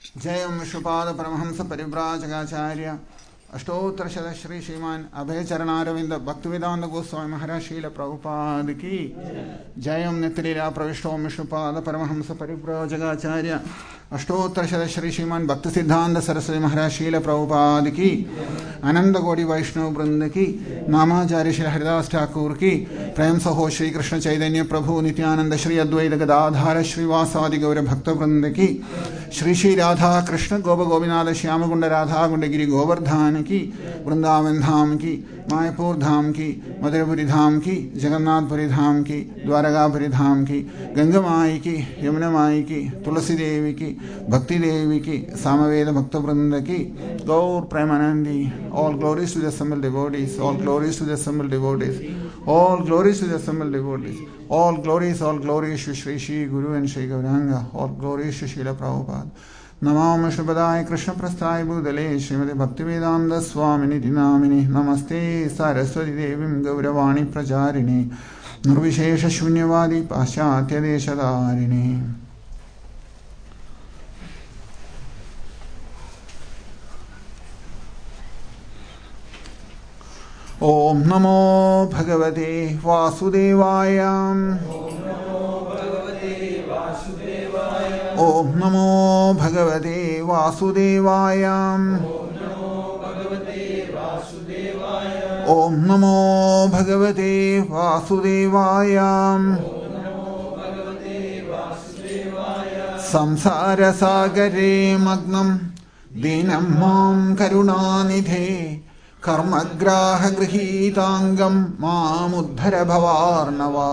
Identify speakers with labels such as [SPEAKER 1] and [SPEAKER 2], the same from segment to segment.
[SPEAKER 1] जयं विष्णुपाद परमहंस परिव्राजकाचार्य अष्टोत्तर श्री श्रीमान अभय चरणारविंद भक्तिवेदांत गोस्वामी महाराज शील प्रभुपाद की जयं नित्यलीला प्रविष्टो विष्णुपाद परमहंस परिव्राजकाचार्य अष्टोत्तर श्री श्रीमान भक्ति सिद्धांत सरस्वती महाराज शील प्रभुपाद की अनंत कोटि वैष्णव वृंद की नामाचार्य श्री हरिदास ठाकुर की प्रेम सहो श्री कृष्ण चैतन्य प्रभु नित्यानंद श्री अद्वैत गदाधार श्रीवासादि गौर भक्त वृंद की श्री श्री राधा कृष्ण गोप गोविनाथ श्याम कुंड राधा कुंडगिरी गोवर्धन की वृंदावन धाम की मायापुर धाम की मधुरपुरी धाम की जगन्नाथपुरी धाम की द्वारकापुरी धाम की गंगा माई की यमुना माई की तुलसी देवी की भक्ति देवी की सामवेद भक्त वृंद की गौर प्रेमानंदी all glories to the assembled devotees, all glories to the assembled devotees, all glories to the assembled devotees, all glories to Shri Shri Guru and Shri Gauranga, all glories to Srila Prabhupada. नमो विष्णुपदाय कृष्ण प्रस्थाय भूतले श्रीमते भक्तिवेदांत स्वामिनि नामिनि नमस्ते सरस्वती देवीं गौरवाणी प्रचारिणे निर्विशेष शून्यवादी पाश्चात्य देशधारिणे ओम नमो भगवते वासुदेवाय ओम नमो भगवते वासुदेवाय ओम नमो भगवते वासुदेवाय संसार सागरे मग्नं दीनं मां करुणानिधे कर्मग्राह गृहीतांगं मामुद्धर भवार्णवा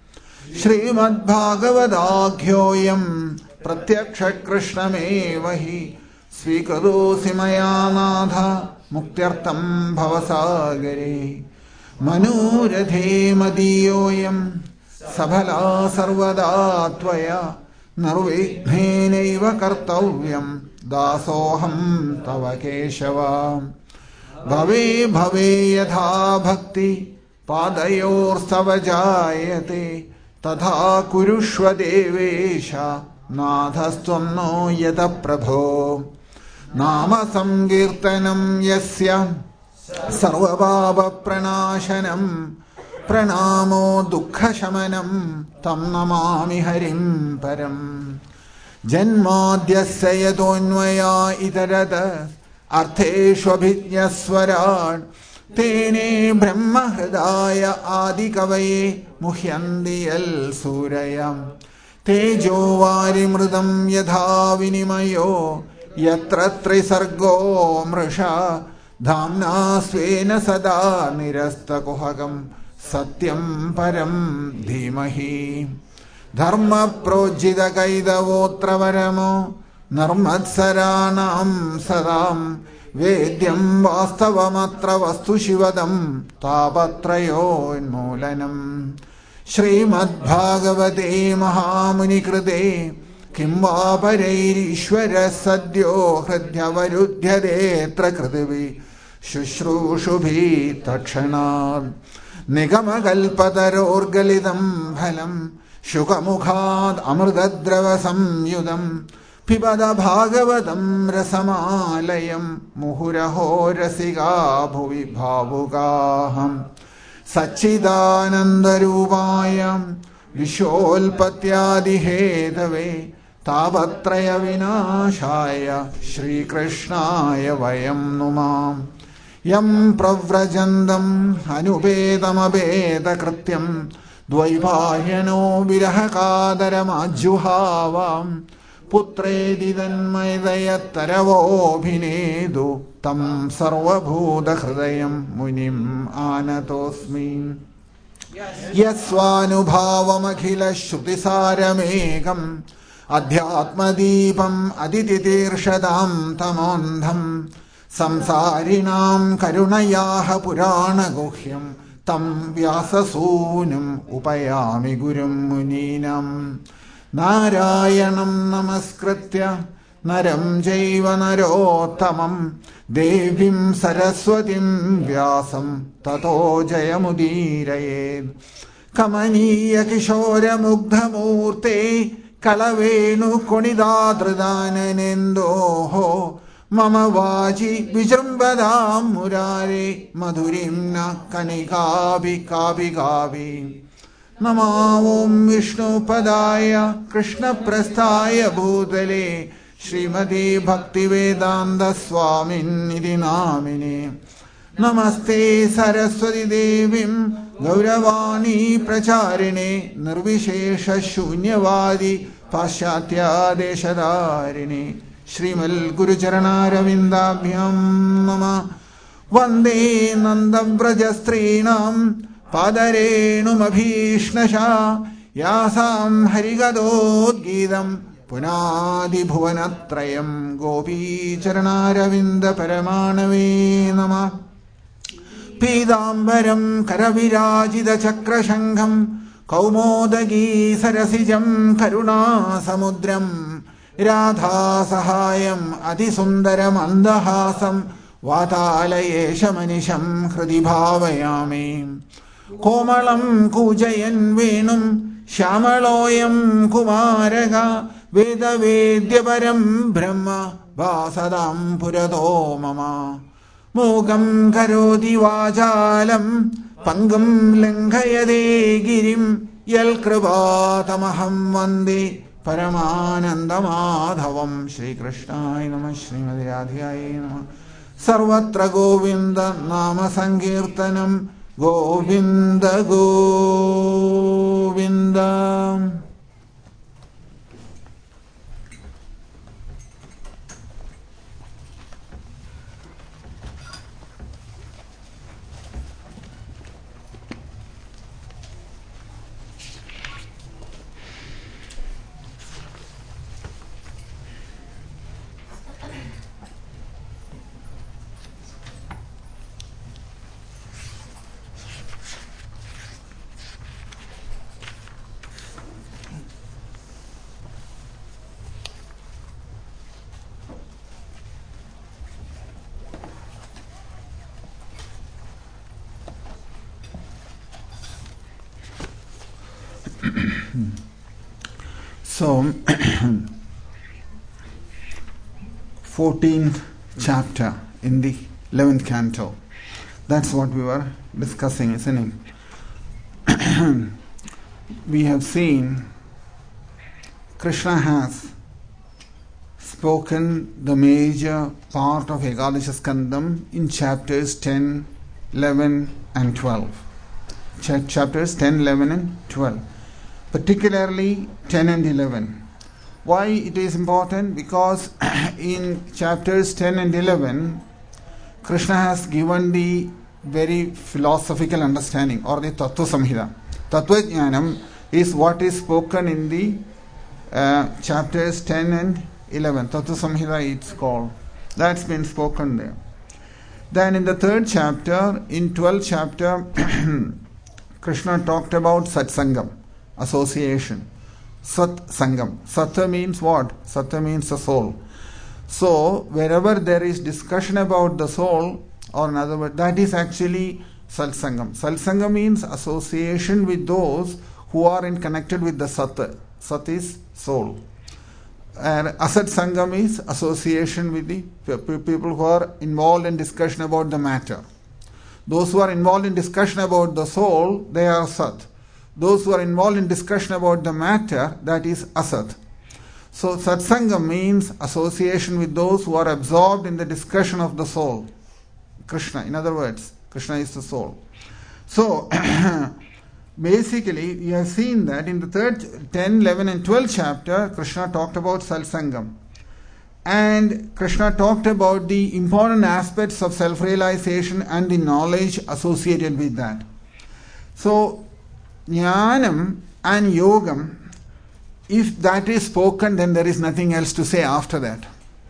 [SPEAKER 1] श्रीमद्भागवताख्योऽयं प्रत्यक्ष कृष्णमेव हि स्वीकृतोऽसि मया नाथ मुक्त्यर्थं भवसागरे मनोरथे मदीयोऽयं सबला सर्वदा त्वया निर्विघ्नेनैव कर्तव्यं दासोऽहं तव केशव भवे भवे यथा भक्ति पादयोर्स्तव जायते तथा कुरुष्व देवेश नाथस्त्वं नो यत प्रभो नाम संकीर्तनं यस्य सर्वपापप्रणाशनं प्रणामो दुःखशमनं तं नमामि हरिं परं जन्माद्यस्य यतोऽन्वया इतरत अर्थेष्वभिज्ञस्वराट् तेने ब्रह्महृदाय आदिकवये मुह्यन्ति यल्सूरयः तेजो वारिमृतं यथा विनिमयो यत्र त्रिसर्गो मृषा धाम्ना स्वेन सदा निरस्तकुहकं सत्यं परं धीमहि धर्मप्रोज्झितकैतवोऽत्र परमो नर्मत्सराणां सदां वेद्यं वास्तवमत्र वस्तु शिवदं तापत्रयोन्मूलनम् श्रीमद्भागवते महामुनिकृते किं वा परैरीश्वरः सद्यो हृद्यवरुध्यतेऽत्र कृतिभिः शुश्रूषुभिः तत्क्षणात् निगमकल्पतरोर्गलितं फलं शुकमुखात् अमृतद्रवसंयुतं पिबद भागवतं रसमालयं मुहुरहो रसिका भुवि भावुकाः सच्चिदानन्दरूपाय विश्वोत्पत्त्यादिहेतवे तापत्रयविनाशाय श्रीकृष्णाय वयं नुमः यं प्रव्रजन्तं अनुपेतमपेतकृत्यं द्वैपायनो विरहकादरमाज्जुहावां पुत्रेदि तन्मयदयत्तरवोऽभिनेदु तं सर्वभूतहृदयं मुनिम् आनतोऽस्मि यस्वानुभावमखिलश्रुतिसारमेकम् अध्यात्मदीपम् अदितितीर्षदां तमोन्धं संसारिणां करुणयाः पुराणगुह्यं तं व्याससूनुम् उपयामि गुरुं मुनीनाम् नारायणं नमस्कृत्य नरं चैव नरोत्तमं देवीं सरस्वतीं व्यासं ततो जयमुदीरयेत् कमनीय किशोरमुग्धमूर्ते Kalavenu Konidadridananendoho Mama Vaji Vijambadam Murare Madhurimna Kanikabi Kabi Kabi Nama Om Vishnu Padaya Krishna Prasthaya Bhutale Srimati Bhaktivedanta Swamin Nidhi Namine Namaste Saraswati Devim Gauravani Pracharine Nirvishesha Shunyavadi Paschatya Deshadarine Shrimal Guru Charana Ravindabhyam Mama Vande Nandavrajastrinam Padarenum Abhishnasha Yasam Harigadod Gidam Punadi Bhuvanatrayam Gopi Charana Ravinda Paramanave Nama Pidambaram Karavirajida Chakrashangham Kaumodagi Sarasijam Karuna Samudram Radha Sahayam Adisundaram Andahasam Vatalayesha Manisham Hridi Bhavayami Komalam Kujayan Venum Shamaloyam Kumaraga Veda Vedyaparam Brahma Vasadam Purato Mama Mugam Karodi Vajalam Pangam Lankayade Girim Yalkravatamaham Vande Paramananda Madhavam Shri Krishnaya Namah Srimati Radhikaya Namah Sarvatra Govinda Nama Sankirtanam Govinda Govinda. So, 14th chapter in the 11th canto. That's what we were discussing, isn't it? We have seen Krishna has spoken the major part of Ekadasha Skandam in chapters 10, 11 and 12. Chapters 10, 11 and 12. Particularly 10 and 11. Why it is important? Because in chapters 10 and 11, Krishna has given the very philosophical understanding or the Tattva Samhita. Tattva Jnanam is what is spoken in the chapters 10 and 11. Tattva Samhita it's called. That's been spoken there. Then in the third chapter, in 12th chapter, Krishna talked about Satsangam. Association. Sat Sangam. Sattva means what? Sattva means the soul. So, wherever there is discussion about the soul, or in other words, that is actually Sat Sangam. Sat Sangam means association with those who are connected with the Sat. Sat is soul. And Asat Sangam is association with the people who are involved in discussion about the matter. Those who are involved in discussion about the soul, they are Sat. Those who are involved in discussion about the matter, that is Asat. So Satsangam means association with those who are absorbed in the discussion of the soul. Krishna, in other words, Krishna is the soul. So basically, you have seen that in the 10, 11 and 12 chapter, Krishna talked about Satsangam. And Krishna talked about the important aspects of self-realization and the knowledge associated with that. So Jnanam and Yogam, if that is spoken, then there is nothing else to say after that.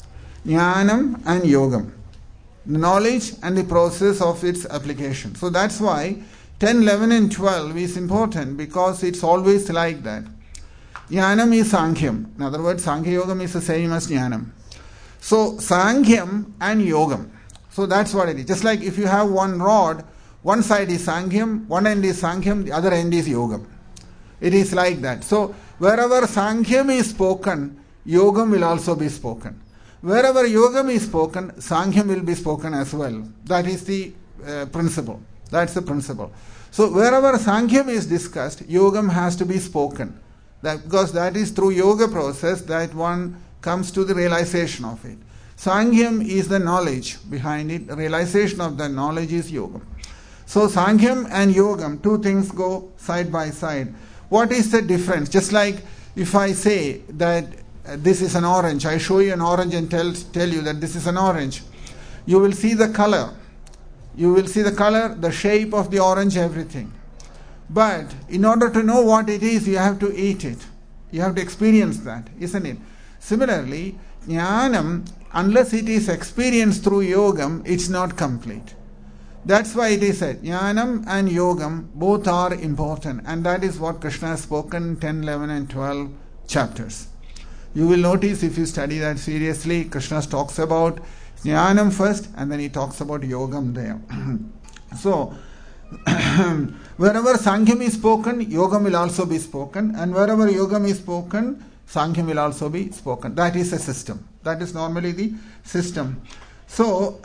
[SPEAKER 1] Jnanam and Yogam, the knowledge and the process of its application. So that's why 10, 11 and 12 is important, because it's always like that. Jnanam is Sankhya. In other words, Sankhya Yogam is the same as Jnanam. So Sankhya and Yogam. So that's what it is. Just like if you have one rod, one side is Sankhya, one end is Sankhya, the other end is Yogam. It is like that. So Wherever Sankhya is spoken, Yogam will also be spoken. Wherever Yogam is spoken, Sankhya will be spoken as well. That is the principle. That's the principle. So wherever Sankhya is discussed, Yogam has to be spoken. Because that is through yoga process that one comes to the realization of it. Sankhya is the knowledge behind it. The realization of the knowledge is Yogam. So Sankhya and Yogam, two things go side by side. What is the difference? Just like if I say that this is an orange, I show you an orange and tell you that this is an orange. You will see the color. You will see the color, the shape of the orange, everything. But in order to know what it is, you have to eat it. You have to experience that, isn't it? Similarly, Jnanam, unless it is experienced through Yogam, it's not complete. That's why it is said, Jnanam and Yogam both are important. And that is what Krishna has spoken in 10, 11 and 12 chapters. You will notice if you study that seriously, Krishna talks about Jnanam first and then he talks about Yogam there. So, wherever Sankhya is spoken, Yogam will also be spoken, and wherever Yogam is spoken, Sankhya will also be spoken. That is a system. That is normally the system. So,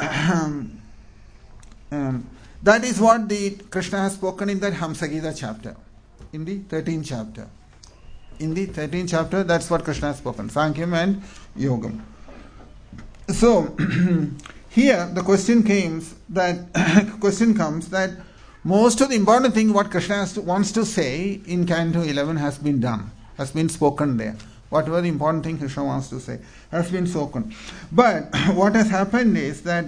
[SPEAKER 1] that is what the Krishna has spoken in that Hamsagita chapter, in the 13th chapter. In the 13th chapter, that's what Krishna has spoken, Sankhya and Yogam. So, here the question comes that most of the important thing what Krishna wants to say in Canto 11 has been done, has been spoken there. Whatever the important thing Krishna wants to say has been spoken. But what has happened is that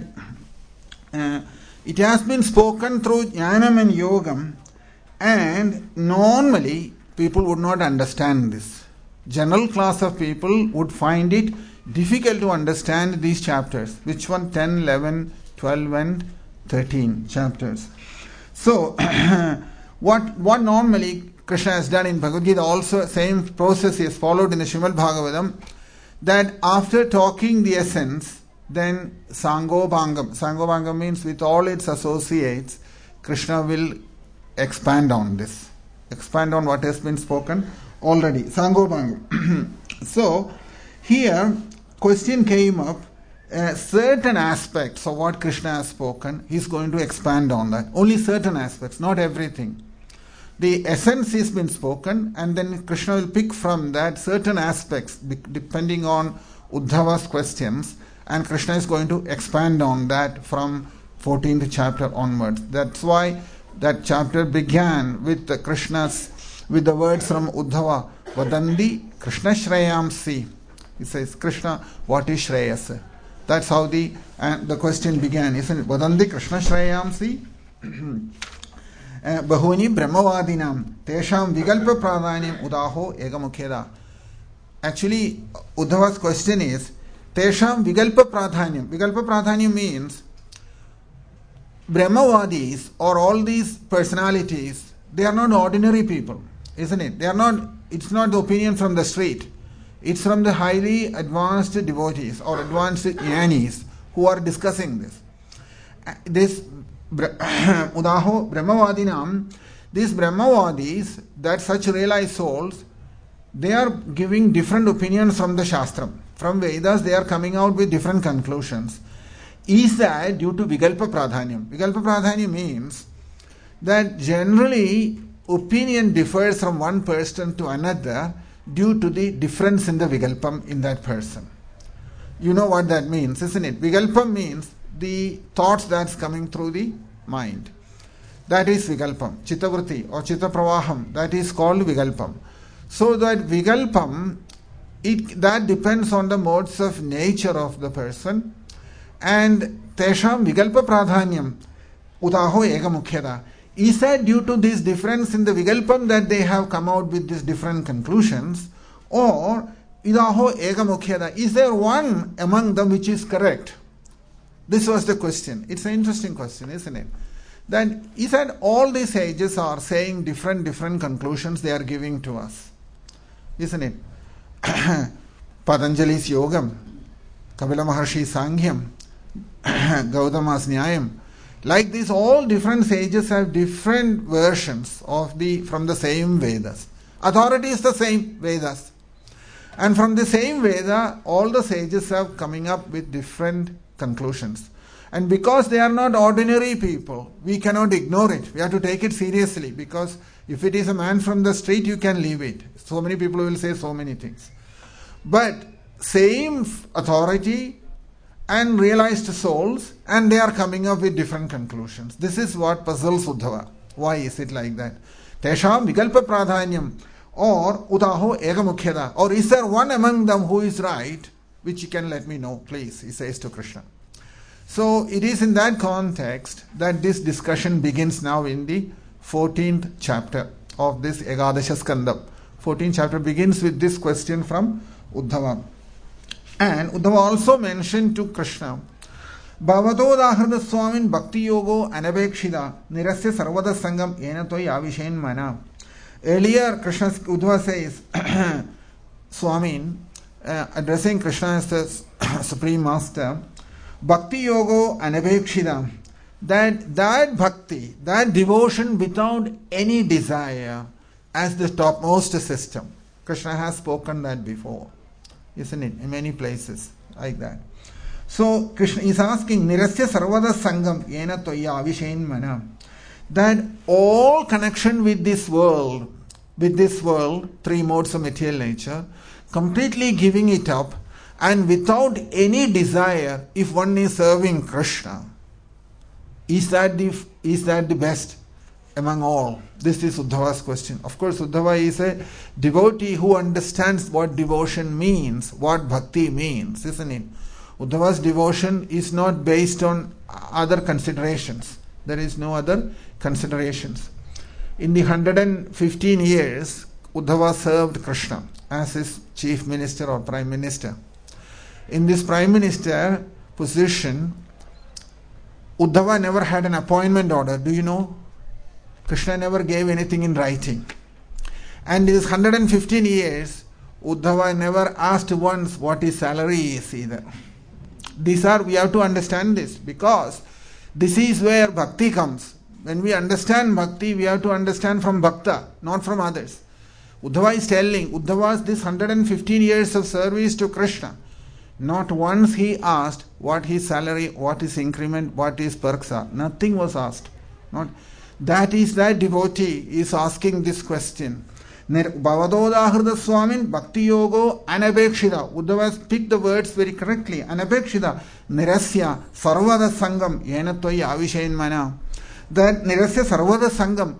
[SPEAKER 1] it has been spoken through Jnanam and Yogam, and normally people would not understand this. General class of people would find it difficult to understand these chapters. Which one? 10, 11, 12 and 13 chapters. So, what normally Krishna has done in Bhagavad Gita, also same process is followed in the Srimad Bhagavatam, that after talking the essence, then Sangobhangam. Sangobhangam means with all its associates, Krishna will expand on this. Expand on what has been spoken already. Sangobhangam. So, here, question came up, certain aspects of what Krishna has spoken, he is going to expand on that. Only certain aspects, not everything. The essence has been spoken, and then Krishna will pick from that certain aspects, depending on Uddhava's questions, and Krishna is going to expand on that from 14th chapter onwards. That's why that chapter began with with the words from Uddhava, Vadandi Krishna Shreyamsi. He says, Krishna, what is Shreyas? That's how the question began, isn't it? Vadandi Krishna Shreyamsi Bahuni Brahmavadinam Tesham Vigalpa Pradhanyam Udaho Egamukheda. Actually, Uddhava's question is, Tesham Vigalpa Pradhanyam. Vigalpa Pradhanyam means Brahmavadis or all these personalities, they are not ordinary people, isn't it? It's not the opinion from the street. It's from the highly advanced devotees or advanced jnanis who are discussing this. This Udaho Brahmavadinam, these Brahmavadis, that such realized souls, they are giving different opinions from the Shastram. From Vedas, they are coming out with different conclusions. Is that due to Vigalpa Pradhanyam? Vigalpa Pradhanyam means that generally opinion differs from one person to another due to the difference in the Vigalpam in that person. You know what that means, isn't it? Vigalpam means the thoughts that's coming through the mind. That is Vigalpam. Chittavritti or Chitta Pravaham, that is called Vigalpam. So that Vigalpam, that depends on the modes of nature of the person, and Tesham Vigalpa Pradhanyam Udaho Egamukhyada. Is that due to this difference in the Vigalpam that they have come out with these different conclusions, or Idaho Egamukhyada? Is there one among them which is correct? This was the question. It's an interesting question, isn't it? That is that all these sages are saying different conclusions they are giving to us, isn't it? Patanjali's Yogam, Kapila Maharshi's Sangyam, Gautama's Nyayam. Like this, all different sages have different versions of from the same Vedas. Authority is the same, Vedas. And from the same Veda, all the sages have coming up with different conclusions. And because they are not ordinary people, we cannot ignore it. We have to take it seriously, because if it is a man from the street, you can leave it. So many people will say so many things. But same authority and realized souls, and they are coming up with different conclusions. This is what puzzles Uddhava. Why is it like that? Tesham vikalpa pradhanyam, or udaho egamukhyada, or is there one among them who is right, which you can let me know, please, he says to Krishna. So it is in that context that this discussion begins now in the 14th chapter of this Ekadasha Skandam. 14th chapter begins with this question from Uddhava. And Uddhava also mentioned to Krishna, Bhavato dahrada swamin bhakti yogo anabekshida nirasya sarvada sangam enatoi avishain mana. Earlier, Uddhava says, Swamin, addressing Krishna as the Supreme Master, Bhakti yogo anabekshida, that bhakti, that devotion without any desire as the topmost system. Krishna has spoken that before, isn't it? In many places like that. So Krishna is asking, Nirasya Sarvada Sangam Yena Toya Avishain Mana, that all connection with this world, three modes of material nature, completely giving it up, and without any desire, if one is serving Krishna, is that the best among all? This is Uddhava's question. Of course, Uddhava is a devotee who understands what devotion means, what bhakti means, isn't it? Uddhava's devotion is not based on other considerations. There is no other considerations. In the 115 years, Uddhava served Krishna as his chief minister or prime minister. In this prime minister position, Uddhava never had an appointment order. Do you know? Krishna never gave anything in writing. And in his 115 years, Uddhava never asked once what his salary is either. We have to understand this, because this is where bhakti comes. When we understand bhakti, we have to understand from bhakta, not from others. Uddhava is telling, Uddhava's this 115 years of service to Krishna, not once he asked what his salary, what his increment, what his perks are. Nothing was asked. That is that devotee is asking this question. Bhavadodahrada swamin bhakti yogo anabekshida. Uddhava picked the words very correctly. Anabekshida nirasya sarvada sangam yenatoi avishain mana. That nirasya sarvada sangam,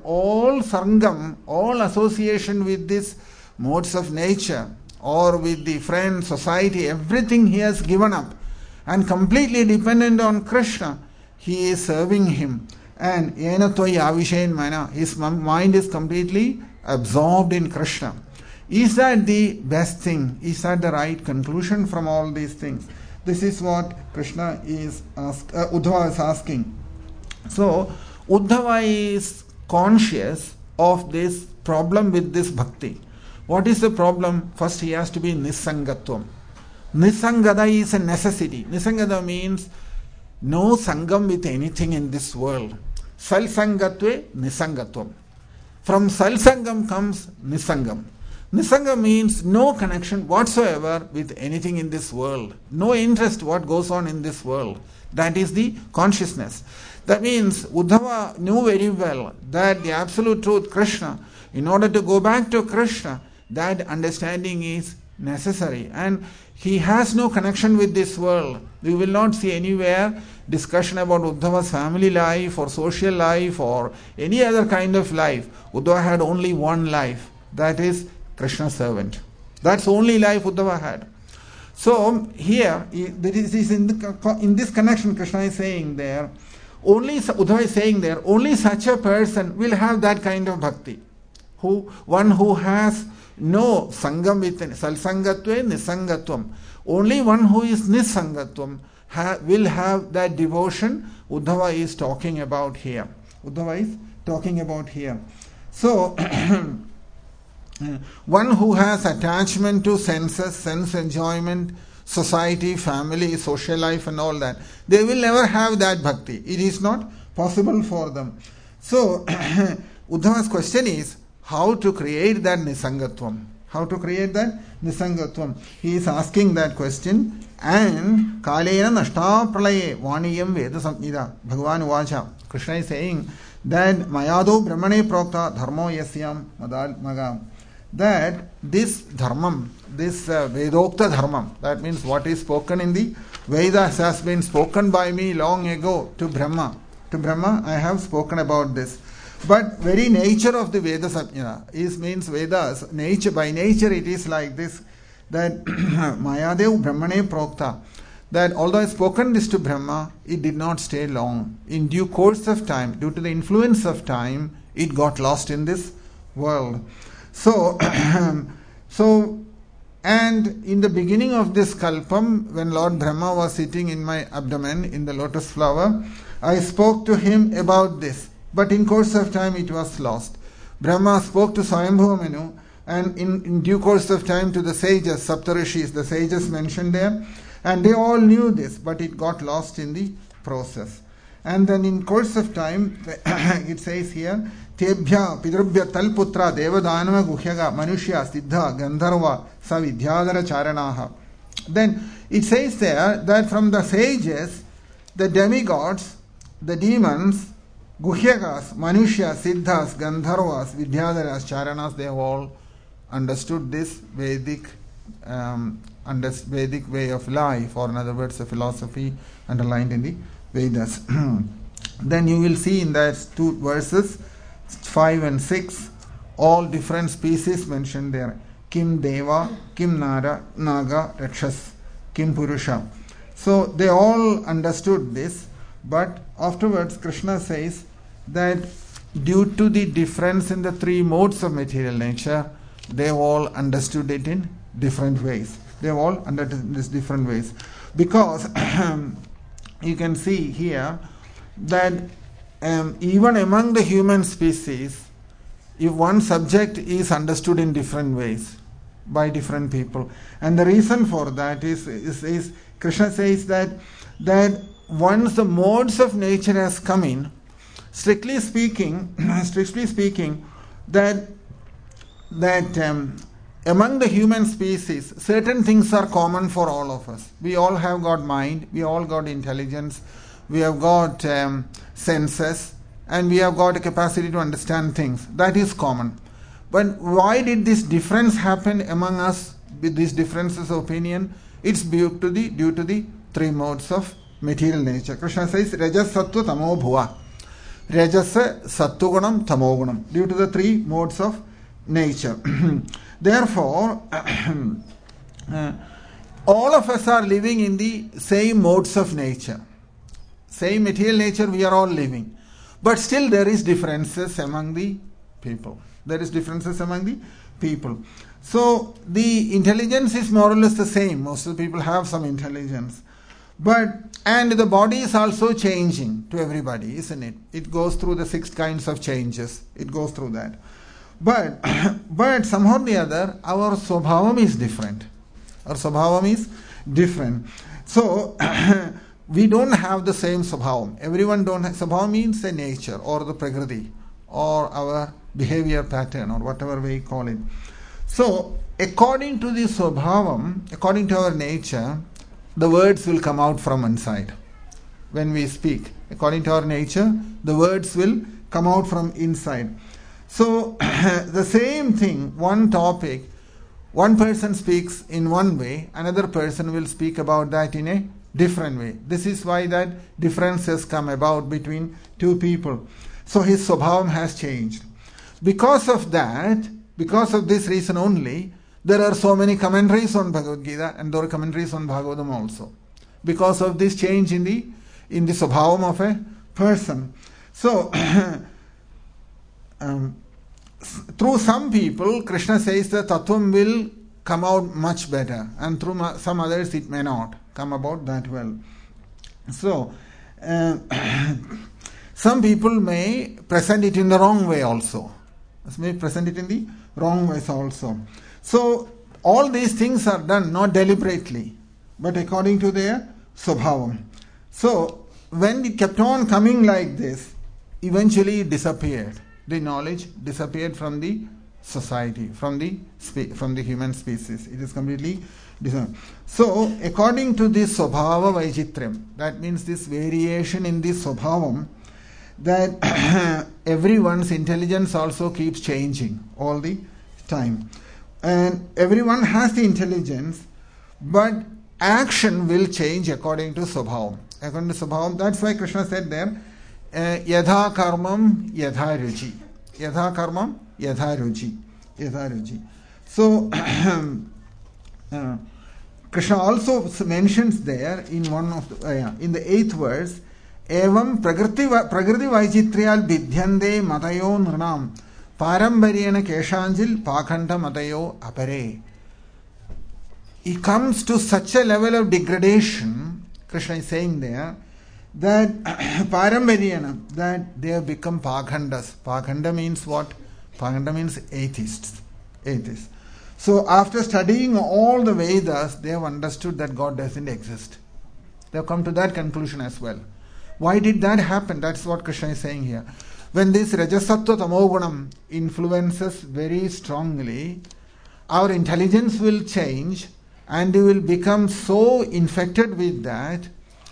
[SPEAKER 1] all association with these modes of nature or with the friend, society, everything he has given up and completely dependent on Krishna. He is serving him. And yenatoi avishain mana, his mind is completely absorbed in Krishna. Is that the best thing? Is that the right conclusion from all these things? This is what Krishna is Uddhava is asking. So Uddhava is conscious of this problem with this bhakti. What is the problem? First, he has to be nisangatvam. Nisangada is a necessity. Nisangada means no sangam with anything in this world. Salsangatve nisangatvam. From salsangam comes nisangam. Nisangam means no connection whatsoever with anything in this world. No interest what goes on in this world. That is the consciousness. That means Uddhava knew very well that the absolute truth, Krishna, in order to go back to Krishna, that understanding is necessary. And he has no connection with this world. We will not see anywhere discussion about Uddhava's family life or social life or any other kind of life. Uddhava had only one life. That is Krishna's servant. That's the only life Uddhava had. So here, in this connection, Krishna is saying there, Uddhava is saying there, only such a person will have that kind of bhakti. One who has no sangam with salsangatve nisangatvam. Only one who is nisangatvam will have that devotion Uddhava is talking about here. So, one who has attachment to senses, sense enjoyment, society, family, social life and all that, they will never have that bhakti. It is not possible for them. So, Uddhava's question is, how to create that Nisangatvam. How to create that Nisangatvam. He is asking that question. And Kalena Nashta Pralaye Vaniyam Veda Samhita Bhagavan Vacha. Krishna is saying that Mayado Brahmane Prokta Dharmo Yasyam Madal Magam. That this dharmam, this Vedokta dharmam, that means what is spoken in the Vedas has been spoken by me long ago to Brahma. To Brahma, I have spoken about this. But very nature of the Veda Samhita is means Vedas, nature by nature it is like this, that Mayadev Brahmane Prokta, that although I spoken this to Brahma, it did not stay long. In due course of time, due to the influence of time, it got lost in this world. So, and in the beginning of this Kalpam, when Lord Brahma was sitting in my abdomen in the lotus flower, I spoke to him about this. But in course of time, it was lost. Brahma spoke to Swayambhuva Manu, and in due course of time to the sages, Saptarishis, the sages mentioned there, and they all knew this, but it got lost in the process. And then in course of time, it says here, Tebhya Pidrabhya Talputra Devadanava Guhyaga Manushya Siddha Gandharva Savidyadara Charanaha. Then it says there that from the sages, the demigods, the demons, Guhyagas, Manushya, Siddhas, Gandharvas, Vidyadharas, Charanas, they have all understood this Vedic way of life, or in other words, a philosophy underlined in the Vedas. Then you will see in that two verses, 5 and 6, all different species mentioned there. Kim Deva, Kim Nara, Naga, Rakshas, Kim Purusha. So they all understood this, but afterwards Krishna says that due to the difference in the three modes of material nature, they all understood it in different ways. They all understood this different ways. Because you can see here that even among the human species, if one subject is understood in different ways by different people, and the reason for that is Krishna says that once the modes of nature has come in, strictly speaking, that among the human species, certain things are common for all of us. We all have got mind, we all got intelligence, we have got senses, and we have got a capacity to understand things. That is common. But why did this difference happen among us with these differences of opinion? It's due to the three modes of material nature. Krishna says, Rajas, Sattva, Tamo, Bhuva. Rajas, Sattvagunam, Tamogunam. Due to the three modes of nature. Therefore, all of us are living in the same modes of nature. Same material nature we are all living. But still there is differences among the people. So the intelligence is more or less the same. Most of the people have some intelligence. And the body is also changing to everybody, isn't it? It goes through the 6 kinds of changes. It goes through that. But somehow or the other, our Swabhavam is different. So, we don't have the same Swabhavam. Everyone don't have. Swabhavam means the nature or the Prakriti or our behavior pattern or whatever we call it. So, according to the Swabhavam, according to our nature, the words will come out from inside. When we speak, according to our nature, the words will come out from inside. So, the same thing, one topic, one person speaks in one way, another person will speak about that in a different way. This is why that differences come about between two people. So, his Swabhavam has changed. Because of that, because of this reason only, there are so many commentaries on Bhagavad Gita and there are commentaries on Bhagavatam also. Because of this change in the Swabhavam of a person. So, through some people, Krishna says the Tattvam will come out much better, and through some others it may not come about that well. So, some people may present it in the wrong way also. So, all these things are done not deliberately, but according to their Swabhavam. So, when it kept on coming like this, eventually it disappeared the knowledge disappeared from the society, from the human species. It is completely disappeared. So, according to this Swabhava Vaichitrayam, that means this variation in the Swabhavam, that everyone's intelligence also keeps changing all the time. And everyone has the intelligence, but action will change according to Swabhavam. According to Swabhavam, that's why Krishna said there, Yadha karmam yadha ruchi. Yadha karmam yadha ruchi. Yadha ruchi. So, Krishna also mentions there in one of the, in the 8th verse, Evam prakriti vaichitriyal bidhyande matayo nranam parambaryena keshanjil pakhanda matayo apare. He comes to such a level of degradation, Krishna is saying there, that parambaryena, that they have become pakhandas. Pakhanda means what? Pakhanda means atheists. Atheists. So after studying all the Vedas, they have understood that God doesn't exist. They have come to that conclusion as well. Why did that happen? That's what Krishna is saying here. When this Rajasattva Tamogunam influences very strongly, our intelligence will change and you will become so infected with that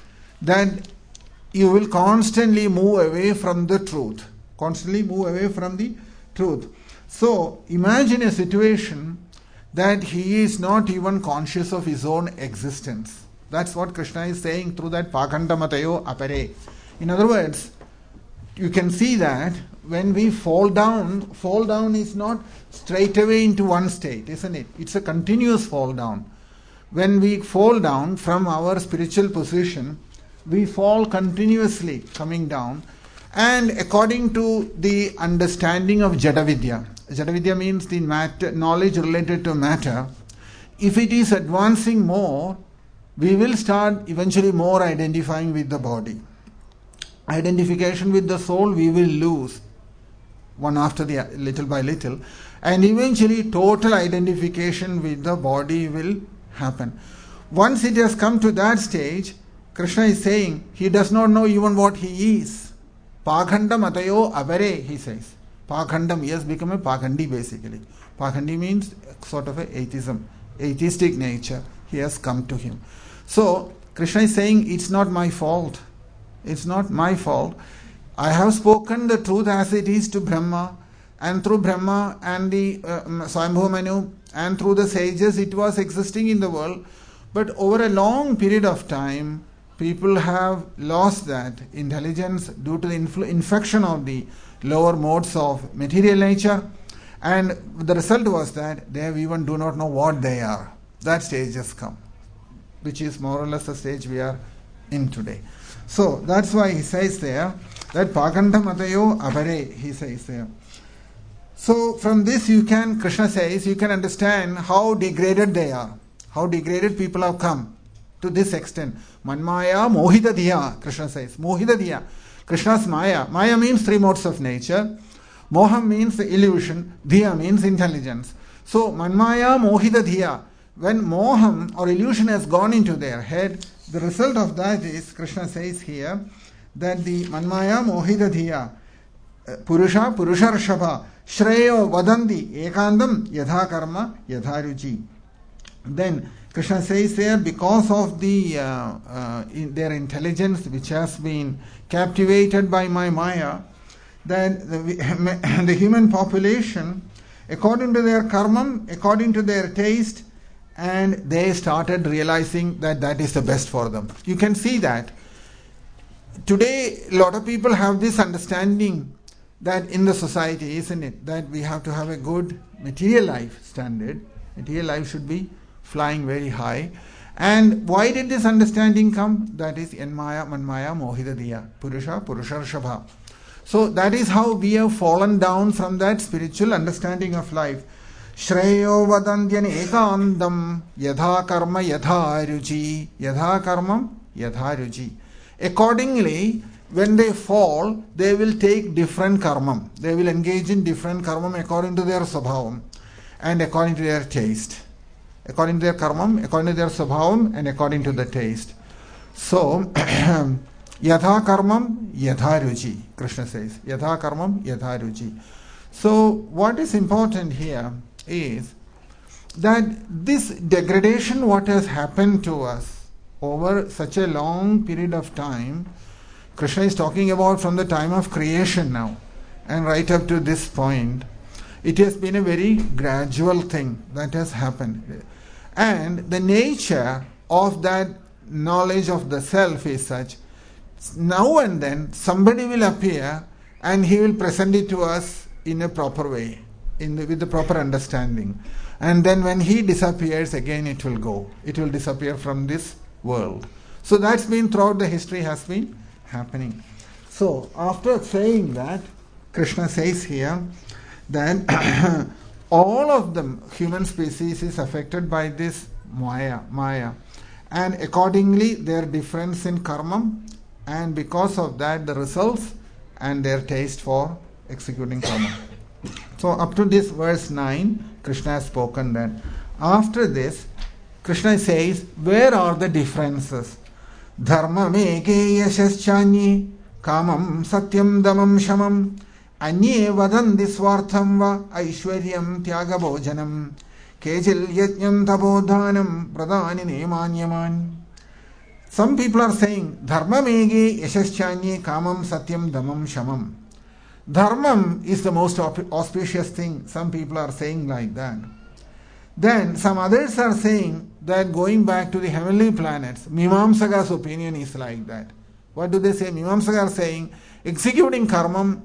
[SPEAKER 1] you will constantly move away from the truth. Constantly move away from the truth. So imagine a situation that he is not even conscious of his own existence. That's what Krishna is saying through that Pakhanda Matayo Apare. In other words, you can see that when we fall down is not straight away into one state, isn't it? It's a continuous fall down. When we fall down from our spiritual position, we fall continuously coming down. And according to the understanding of Jadavidya, Jadavidya means the knowledge related to matter, if it is advancing more, we will start eventually more identifying with the body. Identification with the soul we will lose one after the little by little, and eventually total identification with the body will happen. Once it has come to that stage, Krishna is saying he does not know even what he is. Pakhanda matayo avare, he says. Pakhandam, he has become a Pakhandi basically. Pakhandi means sort of a atheism, atheistic nature. He has come to him. So Krishna is saying it's not my fault. It's not my fault. I have spoken the truth as it is to Brahma, and through Brahma and the Swayambhu Manu and through the sages it was existing in the world. But over a long period of time, people have lost that intelligence due to the infection of the lower modes of material nature, and the result was that they even do not know what they are. That stage has come, which is more or less the stage we are in today. So that's why he says there that Pakhanda Matayo Apare, he says there. So from this Krishna says, you can understand how degraded they are, how degraded people have come to this extent. Manmaya Mohita Dhiya, Krishna says. Mohita Dhiya. Krishna's Maya. Maya means 3 modes of nature. Moham means the illusion. Dhiya means intelligence. So Manmaya Mohita Dhiya. When Moham or illusion has gone into their head, the result of that is, Krishna says here, that the Manmaya Mohita Dhiya, Purusha Rashava, Shreyo Vadandi, Ekandam, Yadha Karma, Yadha Ruchi. Then Krishna says there, because of the their intelligence which has been captivated by my Maya, that the human population, according to their karma, according to their taste, and they started realizing that that is the best for them. You can see that. Today, a lot of people have this understanding that in the society, isn't it, that we have to have a good material life standard. Material life should be flying very high. And why did this understanding come? That is Enmaya, Manmaya, Mohita Dhiya, Purusha Rashava. So that is how we have fallen down from that spiritual understanding of life. Shreyo vadandyan ekandam yadha karma yadha ruchi. Yadha karma yadha ruchi. Accordingly, when they fall, they will take different karmam. They will engage in different karmam according to their swabhavam and according to their taste. According to their karmam, according to their swabhavam, and according to the taste. So, Yatha karmam yatha ruchi, Krishna says. Yatha karmam yatha ruchi. So what is important here is that this degradation what has happened to us over such a long period of time, Krishna is talking about from the time of creation now and right up to this point, it has been a very gradual thing that has happened. And the nature of that knowledge of the self is such, now and then somebody will appear and he will present it to us in a proper way, with the proper understanding. And then when he disappears, again it will go. It will disappear from this world. So that's been throughout the history has been happening. So after saying that, Krishna says here that all of the human species is affected by this Maya. And accordingly their difference in karma, and because of that the results and their taste for executing karma. So up to this verse 9, Krishna has spoken that. After this, Krishna says, where are the differences? Dharma meke yashaschanyi kamam satyam damam shamam anye vadanti swartham va aishwaryam tyagabhojanam kejil yajnam tabodhanam pradani nemanyaman. Some people are saying, Dharma meke yashaschanyi kamam satyam damam shamam. Dharmam is the most auspicious thing. Some people are saying like that. Then some others are saying that going back to the heavenly planets, Mimamsaka's opinion is like that. What do they say? Mimamsaka are saying executing karma,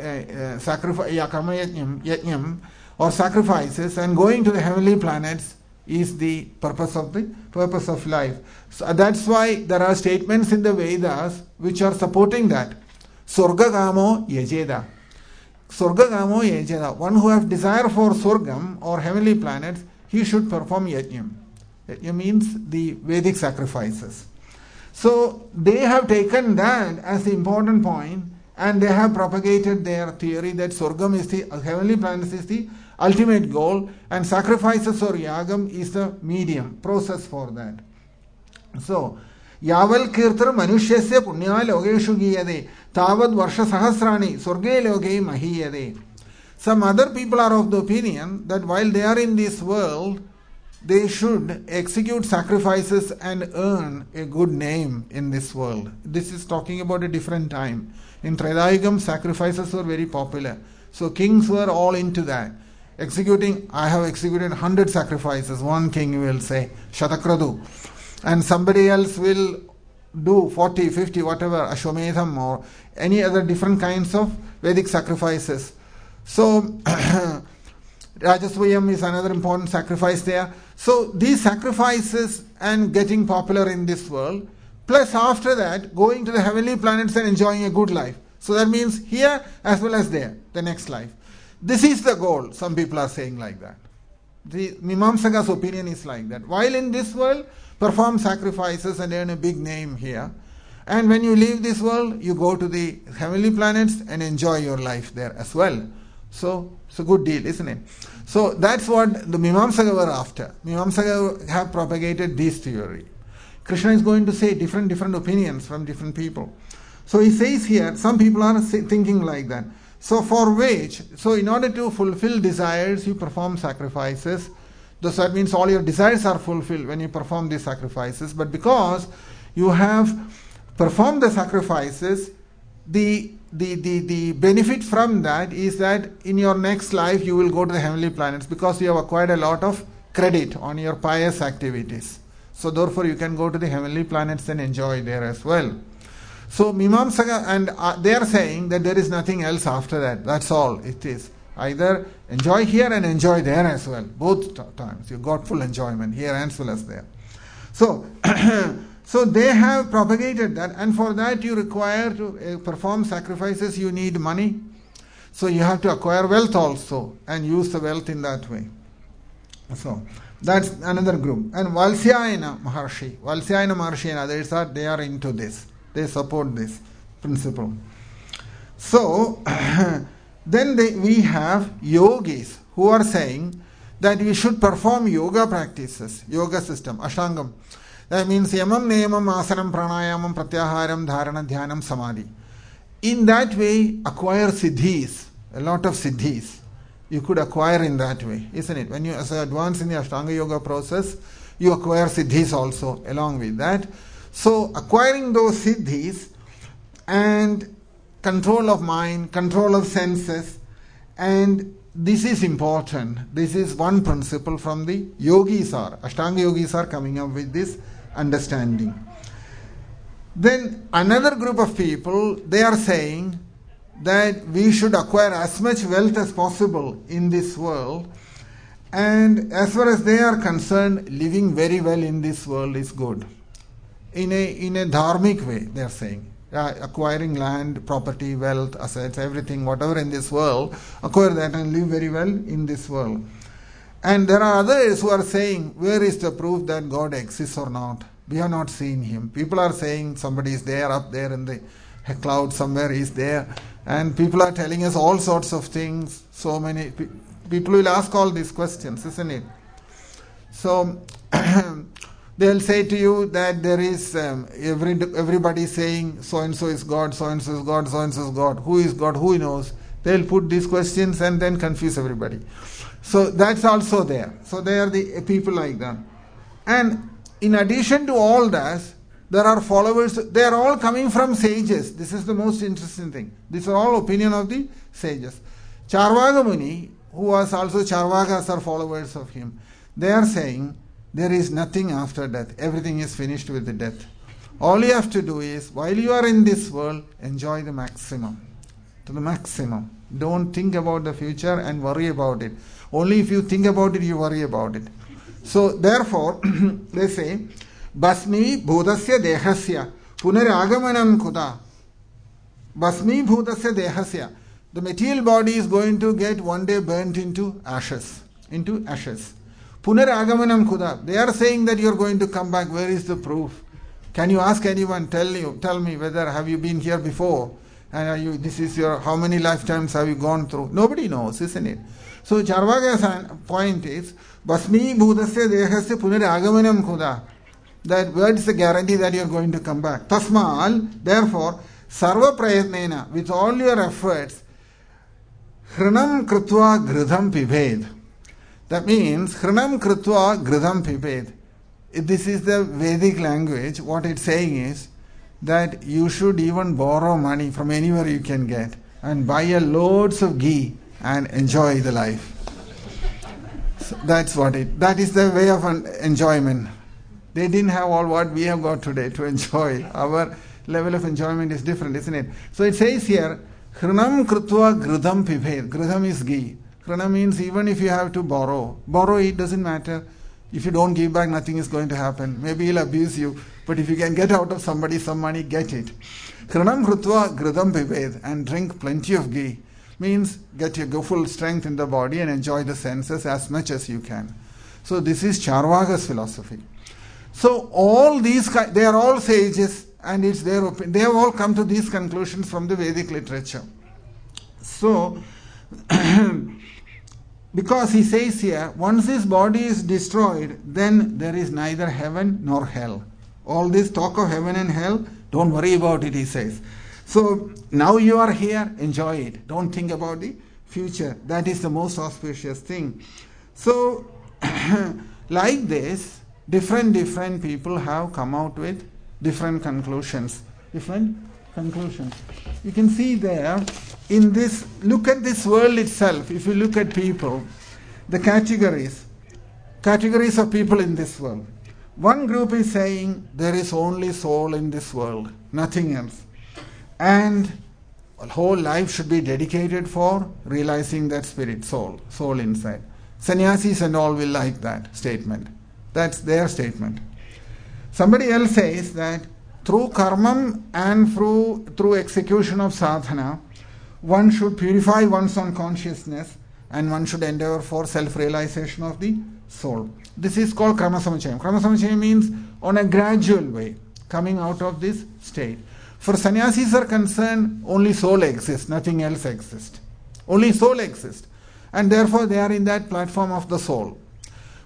[SPEAKER 1] karma yajnam, or sacrifices, and going to the heavenly planets is the purpose of life. So that's why there are statements in the Vedas which are supporting that. Surgagamo yajeda. Surgagamo yajeda. One who has desire for Surgam or heavenly planets, he should perform yajnam. Yajnam means the Vedic sacrifices. So they have taken that as the important point, and they have propagated their theory that Surgam is the heavenly planets is the ultimate goal, and sacrifices or yagam is the medium process for that. So Yaval kirtar manushasya punya logeshu giyade tavad varsha sahasrani surge loge mahiyade. Some other people are of the opinion that while they are in this world, they should execute sacrifices and earn a good name in this world. This is talking about a different time. In Tredayugam, sacrifices were very popular. So kings were all into that. I have executed 100 sacrifices. One king will say, Shatakradu. And somebody else will do 40, 50, whatever, Ashwamedham or any other different kinds of Vedic sacrifices. So, Rajasvayam is another important sacrifice there. So, these sacrifices and getting popular in this world, plus after that, going to the heavenly planets and enjoying a good life. So, that means here as well as there, the next life. This is the goal, some people are saying like that. The Mimamsaka's opinion is like that. While in this world, perform sacrifices and earn a big name here. And when you leave this world, you go to the heavenly planets and enjoy your life there as well. So, it's a good deal, isn't it? So, that's what the Mimamsaka were after. Mimamsaka have propagated this theory. Krishna is going to say different opinions from different people. So, he says here, some people are thinking like that. So, in order to fulfill desires, you perform sacrifices. So that means all your desires are fulfilled when you perform these sacrifices. But because you have performed the sacrifices, the benefit from that is that in your next life you will go to the heavenly planets because you have acquired a lot of credit on your pious activities. So therefore you can go to the heavenly planets and enjoy there as well. So Mimamsaka, and they are saying that there is nothing else after that. That's all it is. Either enjoy here and enjoy there as well. Both times. You got full enjoyment here as well as there. So, so they have propagated that, and for that you require to perform sacrifices, you need money. So you have to acquire wealth also and use the wealth in that way. So that's another group. And Valsyayana Maharshi and others they are into this. They support this principle. So then we have yogis who are saying that we should perform yoga practices, yoga system, Ashtangam. That means yamam, niyamam, asanam, pranayamam, pratyaharam, dharana, dhyanam, samadhi. In that way, acquire siddhis, a lot of siddhis. You could acquire in that way, isn't it? When you advance in the Ashtanga Yoga process, you acquire siddhis also along with that. So, acquiring those siddhis and control of mind, control of senses, and this is important. This is one principle from the yogis Ashtanga yogis are coming up with this understanding. Then another group of people, they are saying that we should acquire as much wealth as possible in this world, and as far as they are concerned, living very well in this world is good. In a dharmic way, they are saying. Acquiring land, property, wealth, assets, everything, whatever in this world, acquire that and live very well in this world. And there are others who are saying, where is the proof that God exists or not? We have not seen him. People are saying somebody is there, up there in the cloud somewhere, he is there. And people are telling us all sorts of things. So many people will ask all these questions, isn't it? So they'll say to you that there is everybody saying so-and-so is God, so-and-so is God, so-and-so is God. Who is God? Who knows? They'll put these questions and then confuse everybody. So that's also there. So they are the people like that. And in addition to all that, there are followers. They are all coming from sages. This is the most interesting thing. These are all opinion of the sages. Charvaga Muni, who was also Charvagas are followers of him, they are saying, there is nothing after death. Everything is finished with the death. All you have to do is, while you are in this world, enjoy the maximum. To the maximum. Don't think about the future and worry about it. Only if you think about it, you worry about it. So, therefore, they say, Basmi bhudasya dehasya punaragamanam kuda. Basmi bhudasya dehasya. The material body is going to get one day burnt into ashes. Punaragamanam kuda. They are saying that you are going to come back. Where is the proof? Can you ask anyone? Tell me whether have you been here before? And this is your, how many lifetimes have you gone through? Nobody knows, isn't it? So Charvaka's point is, Basmi bhudasya dehasya punaragamanam kuda. That word is the guarantee that you are going to come back. Tasmal, therefore, sarva prayatnena, with all your efforts, hrinam krutva gridham pibhed. That means, hrinam krutva gridham pibhed. This is the Vedic language. What it's saying is that you should even borrow money from anywhere you can get and buy loads of ghee and enjoy the life. So that is the way of enjoyment. They didn't have all what we have got today to enjoy. Our level of enjoyment is different, isn't it? So it says here, hrinam krutva gridham pibhed. Gridham is ghee. Hrina means even if you have to borrow it, doesn't matter. If you don't give back, nothing is going to happen. Maybe he'll abuse you, but if you can get out of somebody some money, get it. Hrinam krutva gridham pibhed, and drink plenty of ghee. Means get your full strength in the body and enjoy the senses as much as you can. So this is Charvaka's philosophy. So all these, they are all sages and it's their opinion. They have all come to these conclusions from the Vedic literature. So, because he says here, once this body is destroyed, then there is neither heaven nor hell. All this talk of heaven and hell, don't worry about it, he says. So, now you are here, enjoy it. Don't think about the future. That is the most auspicious thing. So, like this, different people have come out with different conclusions. You can see there, in this, look at this world itself. If you look at people, the categories of people in this world. One group is saying there is only soul in this world, nothing else. And whole life should be dedicated for realizing that spirit, soul inside. Sannyasis and all will like that statement. That's their statement. Somebody else says that through karmam and through execution of sadhana, one should purify one's own consciousness and one should endeavor for self-realization of the soul. This is called krama samachayam. Krama samachayam means on a gradual way, coming out of this state. For sannyasis are concerned, only soul exists, nothing else exists. Only soul exists. And therefore they are in that platform of the soul.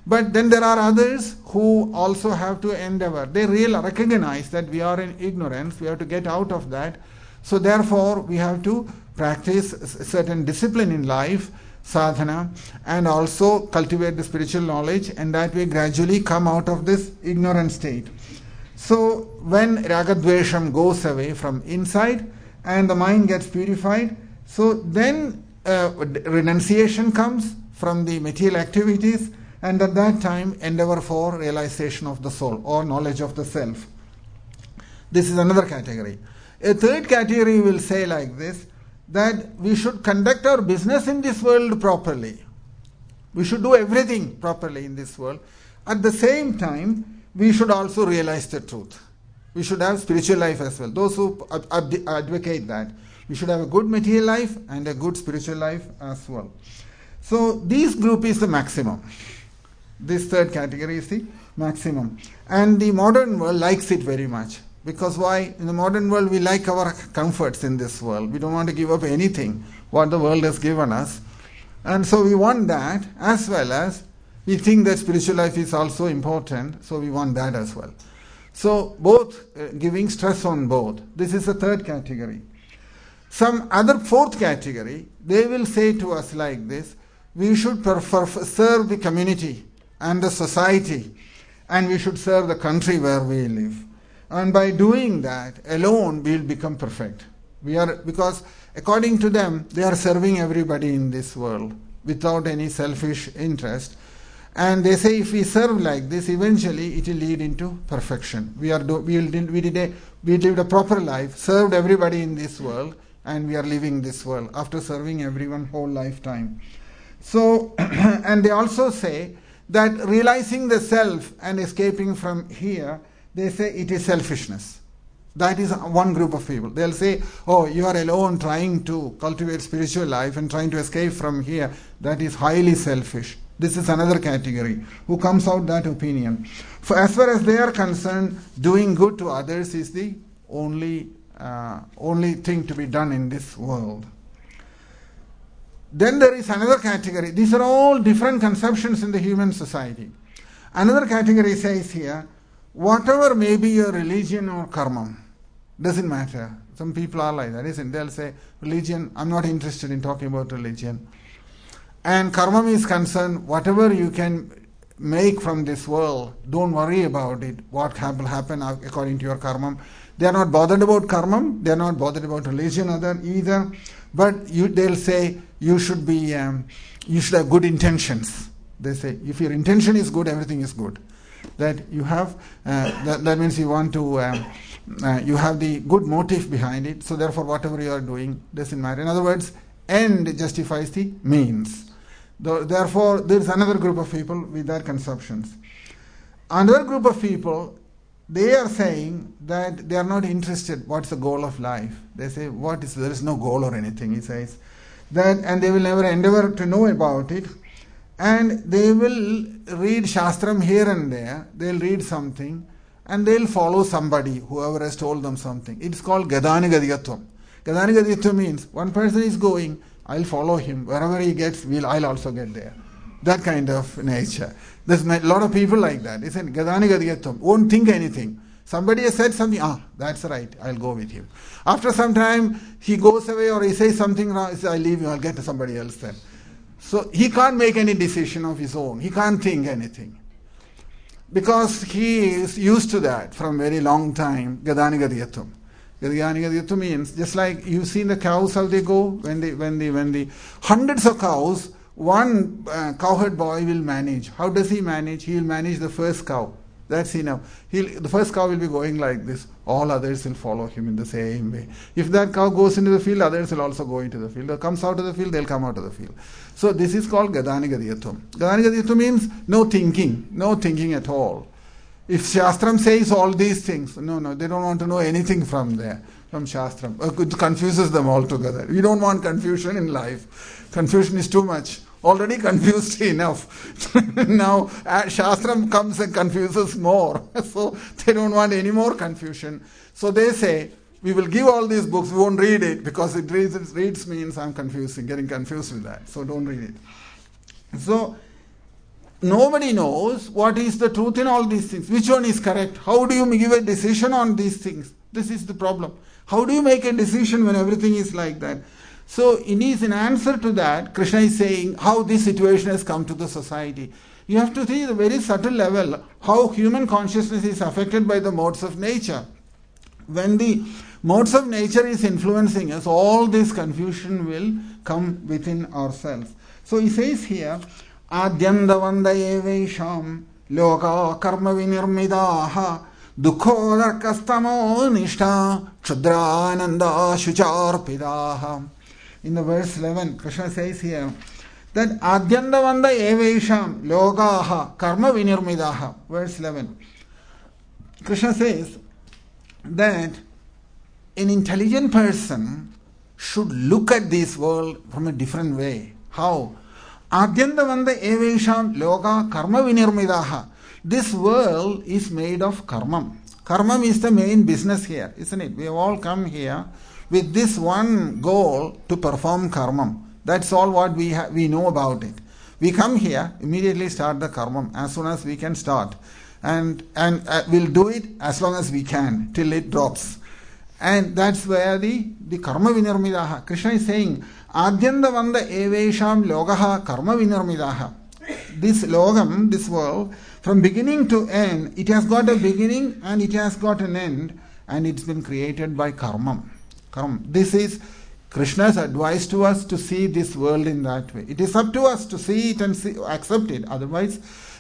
[SPEAKER 1] But then there are others who also have to endeavor. They really recognize that we are in ignorance. We have to get out of that. So therefore, we have to practice a certain discipline in life, sadhana, and also cultivate the spiritual knowledge, and that way gradually come out of this ignorant state. So when ragadvesham goes away from inside and the mind gets purified, so then renunciation comes from the material activities, and at that time endeavor for realization of the soul or knowledge of the self. This is another category. A third category will say like this, that we should conduct our business in this world properly. We should do everything properly in this world. At the same time, we should also realize the truth. We should have spiritual life as well. Those who advocate that, we should have a good material life and a good spiritual life as well. So this group is the maximum. This third category is the maximum. And the modern world likes it very much. Because why? In the modern world, we like our comforts in this world. We don't want to give up anything what the world has given us. And so we want that, as well as we think that spiritual life is also important, so we want that as well. So both, giving stress on both. This is the third category. Some other fourth category, they will say to us like this, we should serve the community and the society, and we should serve the country where we live. And by doing that alone, we will become perfect. Because according to them, they are serving everybody in this world without any selfish interest. And they say if we serve like this, eventually it will lead into perfection. We lived a proper life, served everybody in this world, and we are living this world after serving everyone whole lifetime. So, and they also say that realizing the self and escaping from here, they say it is selfishness. That is one group of people. They'll say, oh, you are alone trying to cultivate spiritual life and trying to escape from here. That is highly selfish. This is another category who comes out that opinion. For as far as they are concerned, doing good to others is the only thing to be done in this world. Then there is another category. These are all different conceptions in the human society. Another category says here, whatever may be your religion or karma, doesn't matter. Some people are like that, isn't it? They'll say, religion, I'm not interested in talking about religion. And karma is concerned, whatever you can make from this world, don't worry about it. What will happen according to your karma. They are not bothered about karma. They are not bothered about religion either. But they'll say, you should have good intentions. They say, if your intention is good, everything is good. That you have, that means you want to, you have the good motive behind it. So therefore, whatever you are doing doesn't matter. In other words, end justifies the means. Therefore, there is another group of people with their conceptions. Another group of people, they are saying that they are not interested. What's the goal of life? They say, there is no goal or anything, he says. And they will never endeavor to know about it. And they will read Shastram here and there. They'll read something and they'll follow somebody, whoever has told them something. It's called Gadani Gadiyatvam. Gadani Gadiyatvam means one person is going, I'll follow him. Wherever he gets, I'll also get there. That kind of nature. There's a lot of people like that. It's Gadani Gadiyatvam. Won't think anything. Somebody has said something, that's right, I'll go with him. After some time, he goes away or he says something wrong, he says, I'll leave you, I'll get to somebody else then. So he can't make any decision of his own. He can't think anything. Because he is used to that from very long time, Gadani Gadiyatvam. Gadani Gadiyatvam means, just like you've seen the cows, how they go, when the hundreds of cows, one cowherd boy will manage. How does he manage? He will manage the first cow. That's enough. The first cow will be going like this. All others will follow him in the same way. If that cow goes into the field, others will also go into the field. If it comes out of the field, they'll come out of the field. So this is called Gadani Gadiyatvam. Gadani Gadiyatvam means no thinking at all. If Shastram says all these things, no, they don't want to know anything from there, from Shastram. It confuses them altogether. We don't want confusion in life. Confusion is too much. Already confused enough. Now Shastram comes and confuses more. So they don't want any more confusion. So they say, we will give all these books, we won't read it because it reads means I'm getting confused with that. So don't read it. So nobody knows what is the truth in all these things. Which one is correct? How do you give a decision on these things? This is the problem. How do you make a decision when everything is like that? So in answer to that, Krishna is saying how this situation has come to the society. You have to see the very subtle level how human consciousness is affected by the modes of nature. When the modes of nature is influencing us, all this confusion will come within ourselves. So he says here, Adyandavanda evesham loka karma vinirmidaha dukhodarkastamo nishta ksudrananda shucharpidaha. In the verse 11, Krishna says here that Adyandavanda evesham lokaha karma vinirmidaha. Verse 11. Krishna says that an intelligent person should look at this world from a different way. How? Adyandavanda evesham loka karma vinirmidaha. This world is made of karma. Karma is the main business here, isn't it? We have all come here with this one goal to perform karma. That's all what we know about it. We come here, immediately start the karma as soon as we can start. And we'll do it as long as we can, till it drops. And that's where the karma vinirmidaha. Krishna is saying, Adyandavanda evesham logaha karma vinirmidaha. This logam, this world, from beginning to end, it has got a beginning and it has got an end, and it's been created by karma. Karma. This is Krishna's advice to us to see this world in that way. It is up to us to see it and accept it. Otherwise,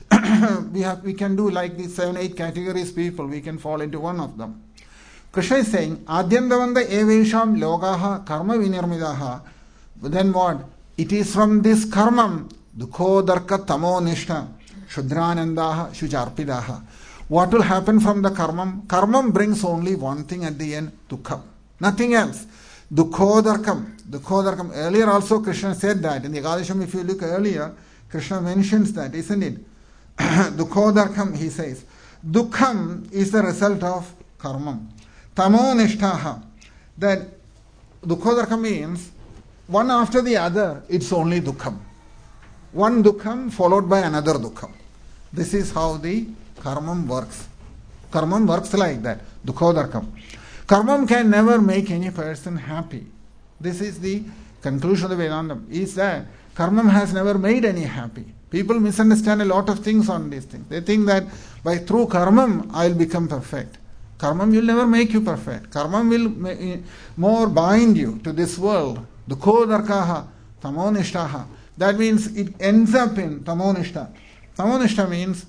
[SPEAKER 1] we can do like these 7-8 categories people. We can fall into one of them. Krishna is saying, Adyandavanda evesham logaha karma vinirmidaha. Then what? It is from this karma, dukhodarka tamo nishta, shudranandaha, shujarpidaha. What will happen from the karma? Karma brings only one thing at the end, dukkha. Nothing else. Dukhodarkam. Dukhodarkam. Earlier also Krishna said that. In the Ekadasham, if you look earlier, Krishna mentions that, isn't it? Dukhodarkam, he says. Dukkham is the result of karma. Tamo nishtaha. That dukhodarkam means one after the other, it's only dukkham. One dukkham followed by another dukkham. This is how the karma works. Karma works like that. Dukhodarkam. Karma can never make any person happy. This is the conclusion of the Vedanta. Is that karma has never made any happy. People misunderstand a lot of things on these things. They think that through karma I'll become perfect. Karma will never make you perfect. Karma will more bind you to this world. Dukhodarkaha, tamonishtaha. That means it ends up in tamonishta. Tamonishta means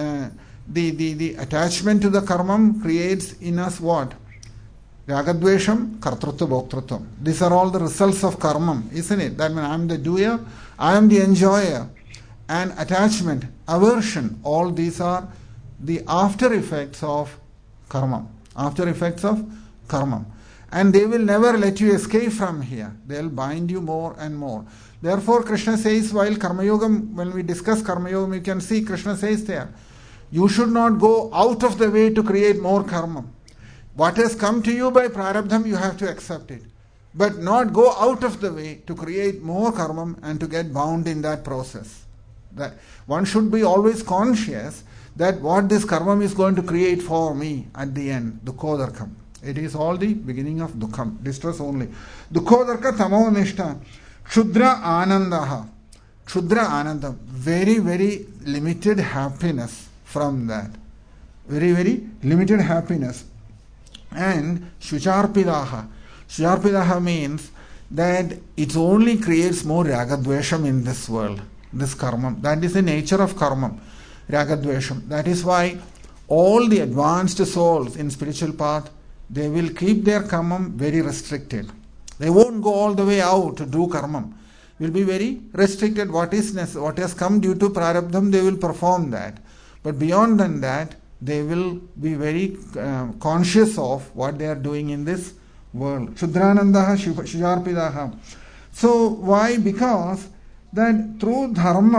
[SPEAKER 1] the attachment to the karma creates in us what? Ragadvesham, kartrutva, bhoktrutvam. These are all the results of karma, isn't it? That means I am the doer, I am the enjoyer. And attachment, aversion, all these are the after effects of karma. After effects of karma. And they will never let you escape from here. They will bind you more and more. Therefore, Krishna says, while Karma Yoga, when we discuss Karma Yoga, you can see Krishna says there, you should not go out of the way to create more karma. What has come to you by prarabdham, you have to accept it. But not go out of the way to create more karma and to get bound in that process. That one should be always conscious that what this karma is going to create for me at the end, dukhodarkam. It is all the beginning of dukkam, distress only. Dukhodarka tamo nishta, kshudra anandaha. Kshudra anandam, very, very limited happiness from that. Very, very limited happiness. And shucharpidaha. Shucharpidaha means that it only creates more ragadvesham in this world, this karma. That is the nature of karma, ragadvesham. That is why all the advanced souls in spiritual path, they will keep their karma very restricted. They won't go all the way out to do karma. Will be very restricted. What has come due to prarabdham, they will perform that. But beyond than that, they will be very conscious of what they are doing in this world. Shudranandaha, shujarpidaha. So why? Because that through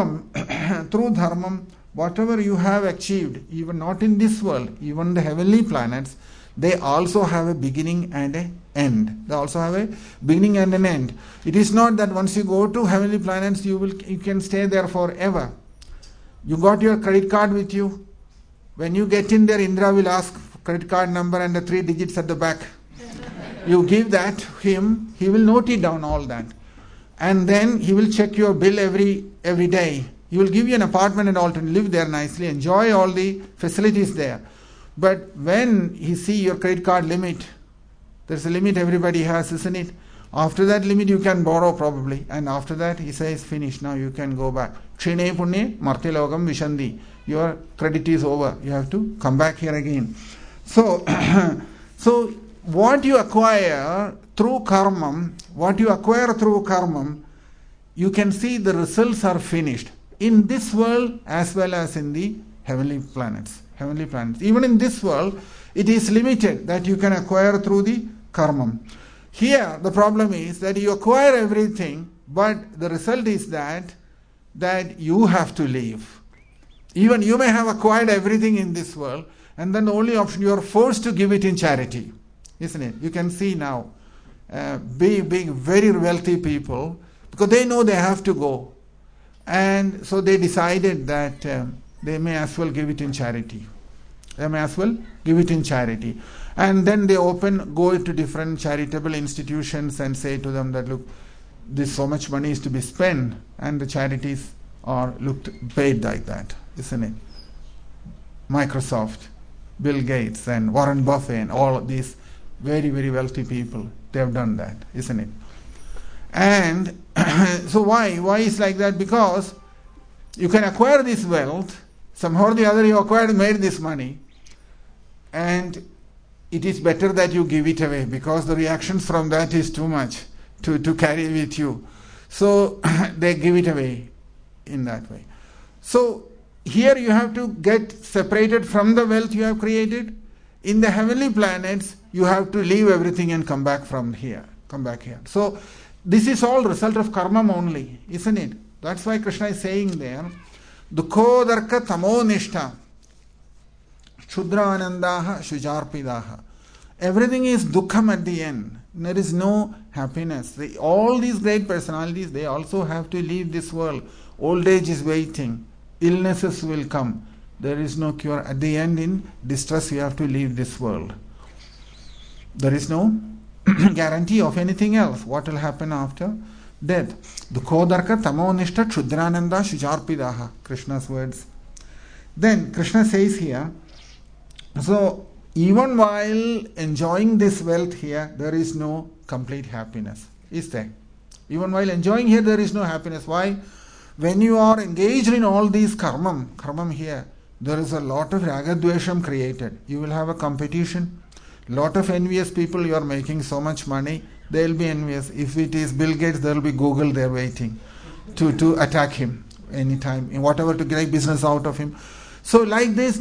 [SPEAKER 1] dharmam, whatever you have achieved, even not in this world, even the heavenly planets, they also have a beginning and an end. They also have a beginning and an end. It is not that once you go to heavenly planets, you can stay there forever. You got your credit card with you. When you get in there, Indra will ask credit card number and the 3 digits at the back. You give that to him, he will note it down, all that. And then he will check your bill every day. He will give you an apartment and all to live there nicely, enjoy all the facilities there. But when he see your credit card limit, there's a limit everybody has, isn't it? After that limit you can borrow probably. And after that he says, finish, now you can go back. Kshine punne martilogam vishandi. Your credit is over. You have to come back here again. So, what you acquire through karmam, you can see the results are finished in this world as well as in the heavenly planets. Even in this world, it is limited that you can acquire through the karmam. Here, the problem is that you acquire everything, but the result is that you have to leave. Even you may have acquired everything in this world, and then the only option, you are forced to give it in charity. Isn't it? You can see now, big, very wealthy people, because they know they have to go. And so they decided that they may as well give it in charity. And then they go to different charitable institutions and say to them that, look, this so much money is to be spent, and the charities are paid like that, isn't it? Microsoft, Bill Gates and Warren Buffett and all of these very, very wealthy people, they have done that, isn't it? And so why is like that? Because you can acquire this wealth, somehow or the other you made this money, and it is better that you give it away, because the reactions from that is too much to carry with you. So they give it away in that way. So here you have to get separated from the wealth you have created. In the heavenly planets, you have to leave everything and come back here. So this is all result of karma only, isn't it? That's why Krishna is saying there, Dukhodarka tamo nishta, Shudranandaha Shujarpidaha. Everything is dukkham at the end. There is no happiness. All these great personalities, they also have to leave this world. Old age is waiting. Illnesses will come. There is no cure. At the end, in distress, you have to leave this world. There is no guarantee of anything else. What will happen after death? Dukhodarka tamo nishta Shudrananda Shujarpidaha. Krishna's words. Then Krishna says here, so even while enjoying this wealth here, there is no complete happiness. Is there? Even while enjoying here, there is no happiness. Why? When you are engaged in all these karmam here, there is a lot of ragadvesham created. You will have a competition. Lot of envious people, you are making so much money, they will be envious. If it is Bill Gates, there will be Google there waiting to attack him anytime, in whatever to get business out of him. So like this,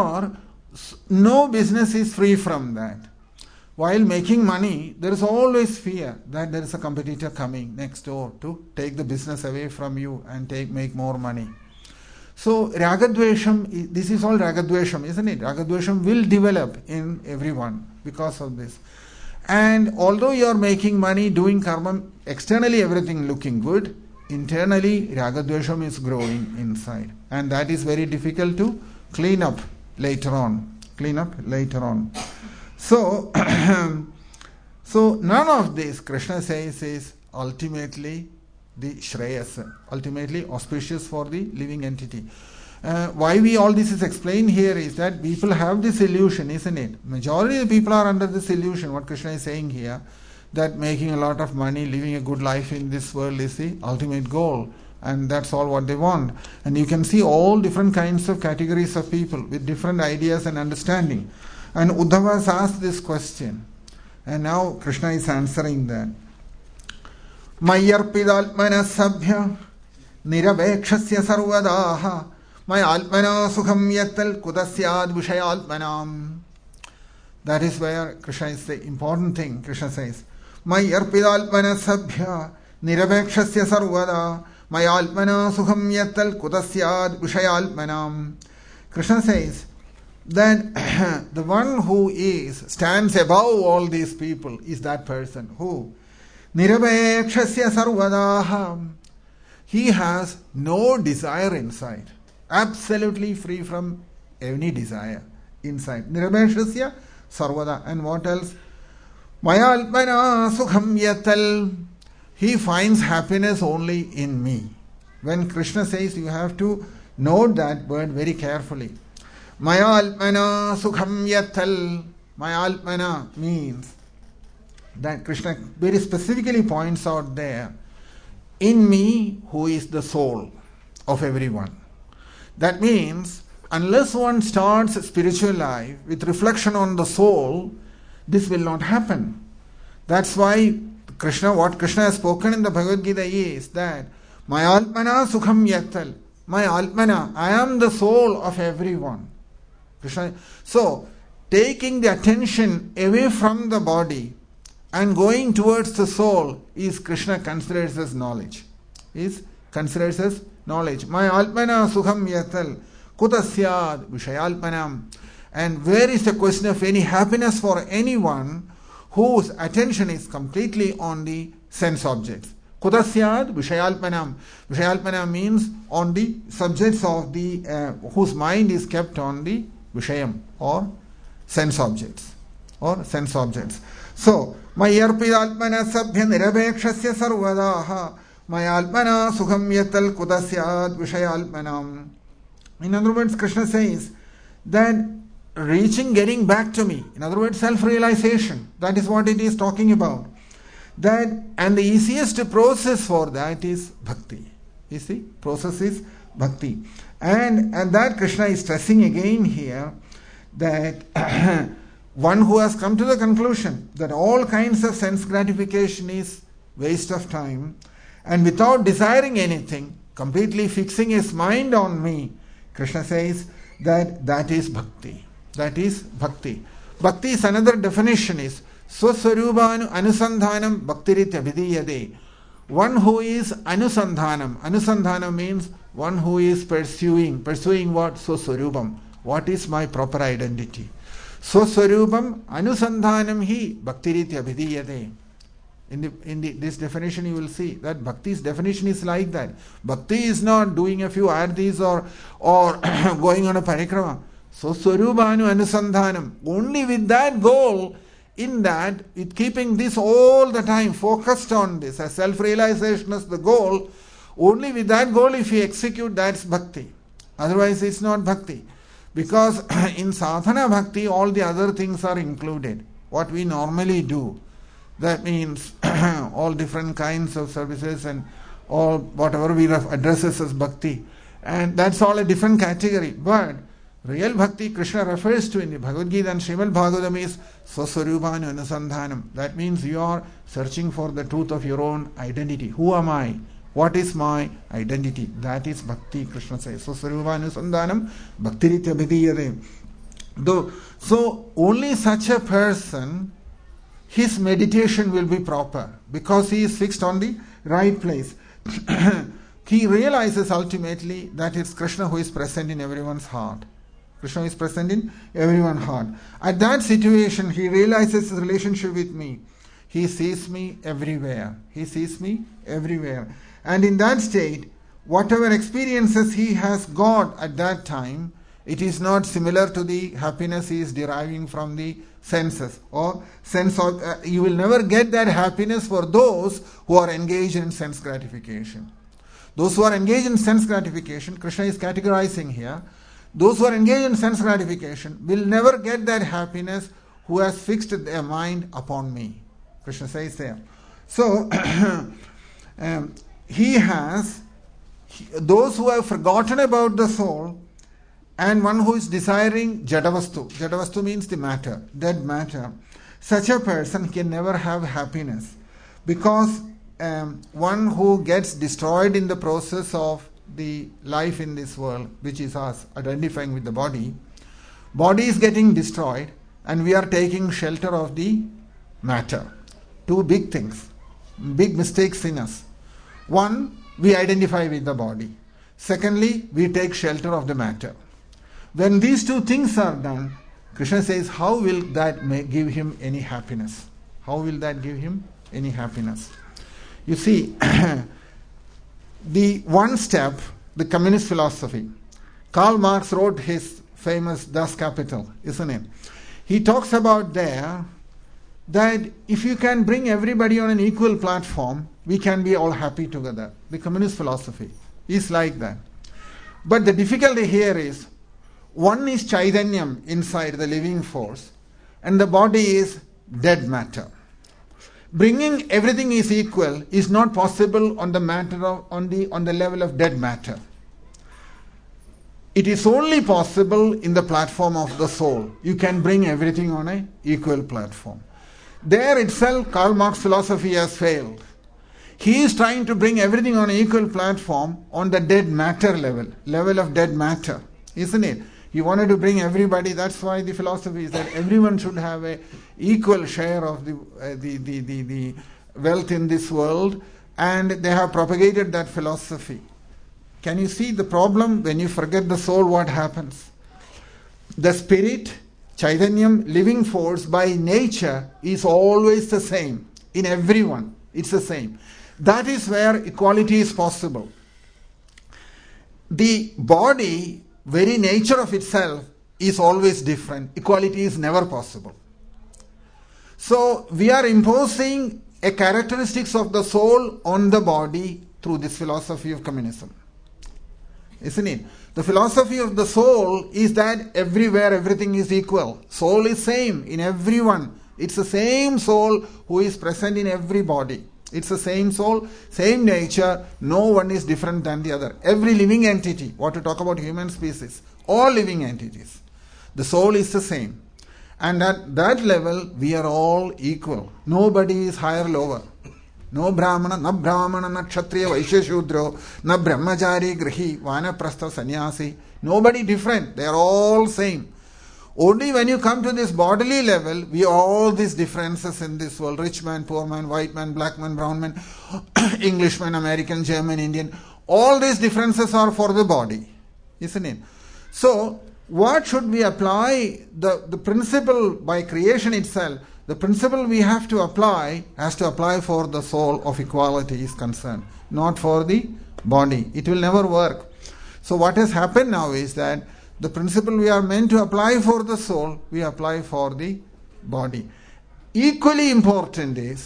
[SPEAKER 1] no business is free from that. While making money, there is always fear that there is a competitor coming next door to take the business away from you and make more money. So ragadvesham, this is all ragadvesham, isn't it? Ragadvesham will develop in everyone because of this. And although you are making money, doing karma, externally everything looking good, internally ragadvesham is growing inside. And that is very difficult to clean up later on. So, so none of this, Krishna says, is ultimately the Shreyas, ultimately auspicious for the living entity. Why all this is explained here is that people have this illusion, isn't it? Majority of the people are under this illusion, what Krishna is saying here, that making a lot of money, living a good life in this world is the ultimate goal. And that's all what they want. And you can see all different kinds of categories of people with different ideas and understanding. And Uddhava has asked this question. And now Krishna is answering that. Mayarpidalmana sabhya nirabekshasya sarvadaha mayalmana sukham yattal kudasyad vishayalmanam. That is where Krishna is the important thing. Krishna says, Mayarpidalmana sabhya nirabekshasya sarvadaha mayalmana sukham yattal kudasyad vishayalmanam. Krishna says that the one who stands above all these people is that person who nirabekshasya sarvadaha. He has no desire inside. Absolutely free from any desire inside. Nirabeshasya sarvada. And what else? Maya alpana sukham yatal. He finds happiness only in me. When Krishna says, you have to note that word very carefully. Maya alpana sukham yatal. Maya alpana means that Krishna very specifically points out there, in me who is the soul of everyone. That means, unless one starts spiritual life with reflection on the soul, this will not happen. That's why what Krishna has spoken in the Bhagavad Gita is that Maya alpana sukham yatal. Maya alpana, I am the soul of everyone. Krishna. So, taking the attention away from the body and going towards the soul is Krishna considers as knowledge. Is considers as knowledge. Maya alpana sukham yatal kutasyad vishayalpanam. And where is the question of any happiness for anyone whose attention is completely on the sense objects? Kutasyad vishayalpanam. Vishayalpanam means on the subjects of the whose mind is kept on the vishayam or sense objects. So, mayarpidalpana sabhya nirabekshasya sarvadaha mayalpana sukham yatal kudasyad vishayalpanam. In other words, Krishna says that getting back to me, in other words, self-realization, that is what it is talking about. And the easiest process for that is bhakti. You see, process is bhakti. And that Krishna is stressing again here, that one who has come to the conclusion that all kinds of sense gratification is waste of time, and without desiring anything, completely fixing his mind on me, Krishna says that is bhakti. That is bhakti. Bhakti is another definition is swaswarubanu anusandhanam bhaktiritya vidiyade. One who is anusandhanam. Anusandhanam means one who is pursuing. Pursuing what? Swaswarubam. What is my proper identity? Swaswarubam anusandhanam hi bhaktiritya vidiyade. In this definition you will see that bhakti's definition is like that. Bhakti is not doing a few artis or going on a parikrama. So Swarubanu Anusandhanam. Only with that goal, in that, with keeping this all the time focused on this, as self-realization as the goal, only with that goal if you execute, that's bhakti. Otherwise it's not bhakti. Because in sadhana bhakti all the other things are included. What we normally do. That means all different kinds of services and all whatever we addresses as bhakti. And that's all a different category. But real bhakti Krishna refers to in the Bhagavad Gita and Srimad Bhagavatam is Swaswarubanu Anusandhanam. That means you are searching for the truth of your own identity. Who am I? What is my identity? That is bhakti, Krishna says. Swaswarubanu Anusandhanam bhaktiritya vidiyade. So only such a person, his meditation will be proper because he is fixed on the right place. He realizes ultimately that it's Krishna who is present in everyone's heart. Krishna is present in everyone's heart. At that situation, he realizes his relationship with me. He sees me everywhere. He sees me everywhere. And in that state, whatever experiences he has got at that time, it is not similar to the happiness he is deriving from the senses or sense of. You will never get that happiness for those who are engaged in sense gratification. Those who are engaged in sense gratification, Krishna is categorizing here, those who are engaged in sense gratification will never get that happiness who has fixed their mind upon me. Krishna says there. So, those who have forgotten about the soul and one who is desiring Jadavastu. Jadavastu means the matter, dead matter. Such a person can never have happiness because one who gets destroyed in the process of the life in this world, which is us identifying with the body is getting destroyed and we are taking shelter of the matter. Two big things, big mistakes in us. One, we identify with the body. Secondly, we take shelter of the matter. When these two things are done, Krishna says, how will that give him any happiness? How will that give him any happiness? You see, the one step, the communist philosophy, Karl Marx wrote his famous Das Kapital, isn't it? He talks about there that if you can bring everybody on an equal platform, we can be all happy together. The communist philosophy is like that. But the difficulty here is, one is Chaitanyam inside the living force, and the body is dead matter. Bringing everything is equal is not possible on the matter of, on the level of dead matter. It is only possible in the platform of the soul. You can bring everything on an equal platform. There itself, Karl Marx philosophy has failed. He is trying to bring everything on an equal platform on the dead matter level of dead matter, isn't it? He wanted to bring everybody. That's why the philosophy is that everyone should have a equal share of the wealth in this world, and they have propagated that philosophy. Can you see the problem? When you forget the soul, what happens? The spirit, Chaitanyam, living force by nature is always the same in everyone. It's the same. That is where equality is possible. The body, very nature of itself, is always different. Equality is never possible. So we are imposing a characteristics of the soul on the body through this philosophy of communism. Isn't it? The philosophy of the soul is that everywhere everything is equal. Soul is same in everyone. It's the same soul who is present in every body. It's the same soul, same nature. No one is different than the other. Every living entity, what to talk about human species, all living entities. The soul is the same. And at that level, we are all equal. Nobody is higher or lower. No Brahmana, na Kshatriya, Vaishya Shudro, na Brahmachari, Grihi, Vanaprastha, Sannyasi. Nobody different. They are all same. Only when you come to this bodily level, we all these differences in this world. Rich man, poor man, white man, black man, brown man, Englishman, American, German, Indian. All these differences are for the body. Isn't it? So, what should we apply? The principle by creation itself, the principle we have to apply has to apply for the soul of equality is concerned, not for the body. It will never work. So what has happened now is that the principle we are meant to apply for the soul, we apply for the body. Equally important is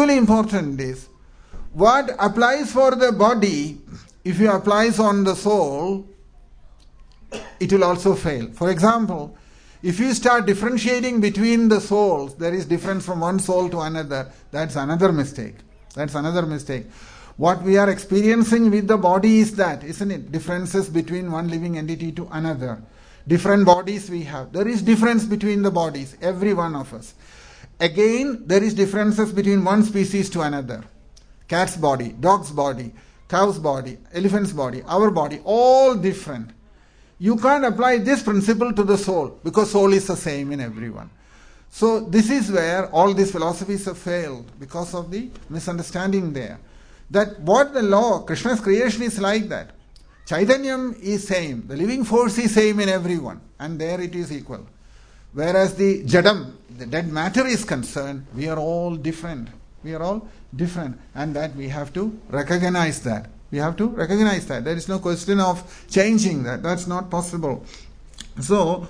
[SPEAKER 1] what applies for the body, if you applies on the soul, it will also fail. For example, if you start differentiating between the souls, there is difference from one soul to another. That's another mistake. What we are experiencing with the body is that, isn't it? Differences between one living entity to another. Different bodies we have. There is difference between the bodies, every one of us. Again, there is differences between one species to another. Cat's body, dog's body, cow's body, elephant's body, our body, all different. You can't apply this principle to the soul because soul is the same in everyone. So this is where all these philosophies have failed because of the misunderstanding there. That what the law, Krishna's creation is like that. Chaitanyam is same. The living force is same in everyone. And there it is equal. Whereas the Jadam, the dead matter is concerned, we are all different. And that we have to recognize that. There is no question of changing that. That's not possible. So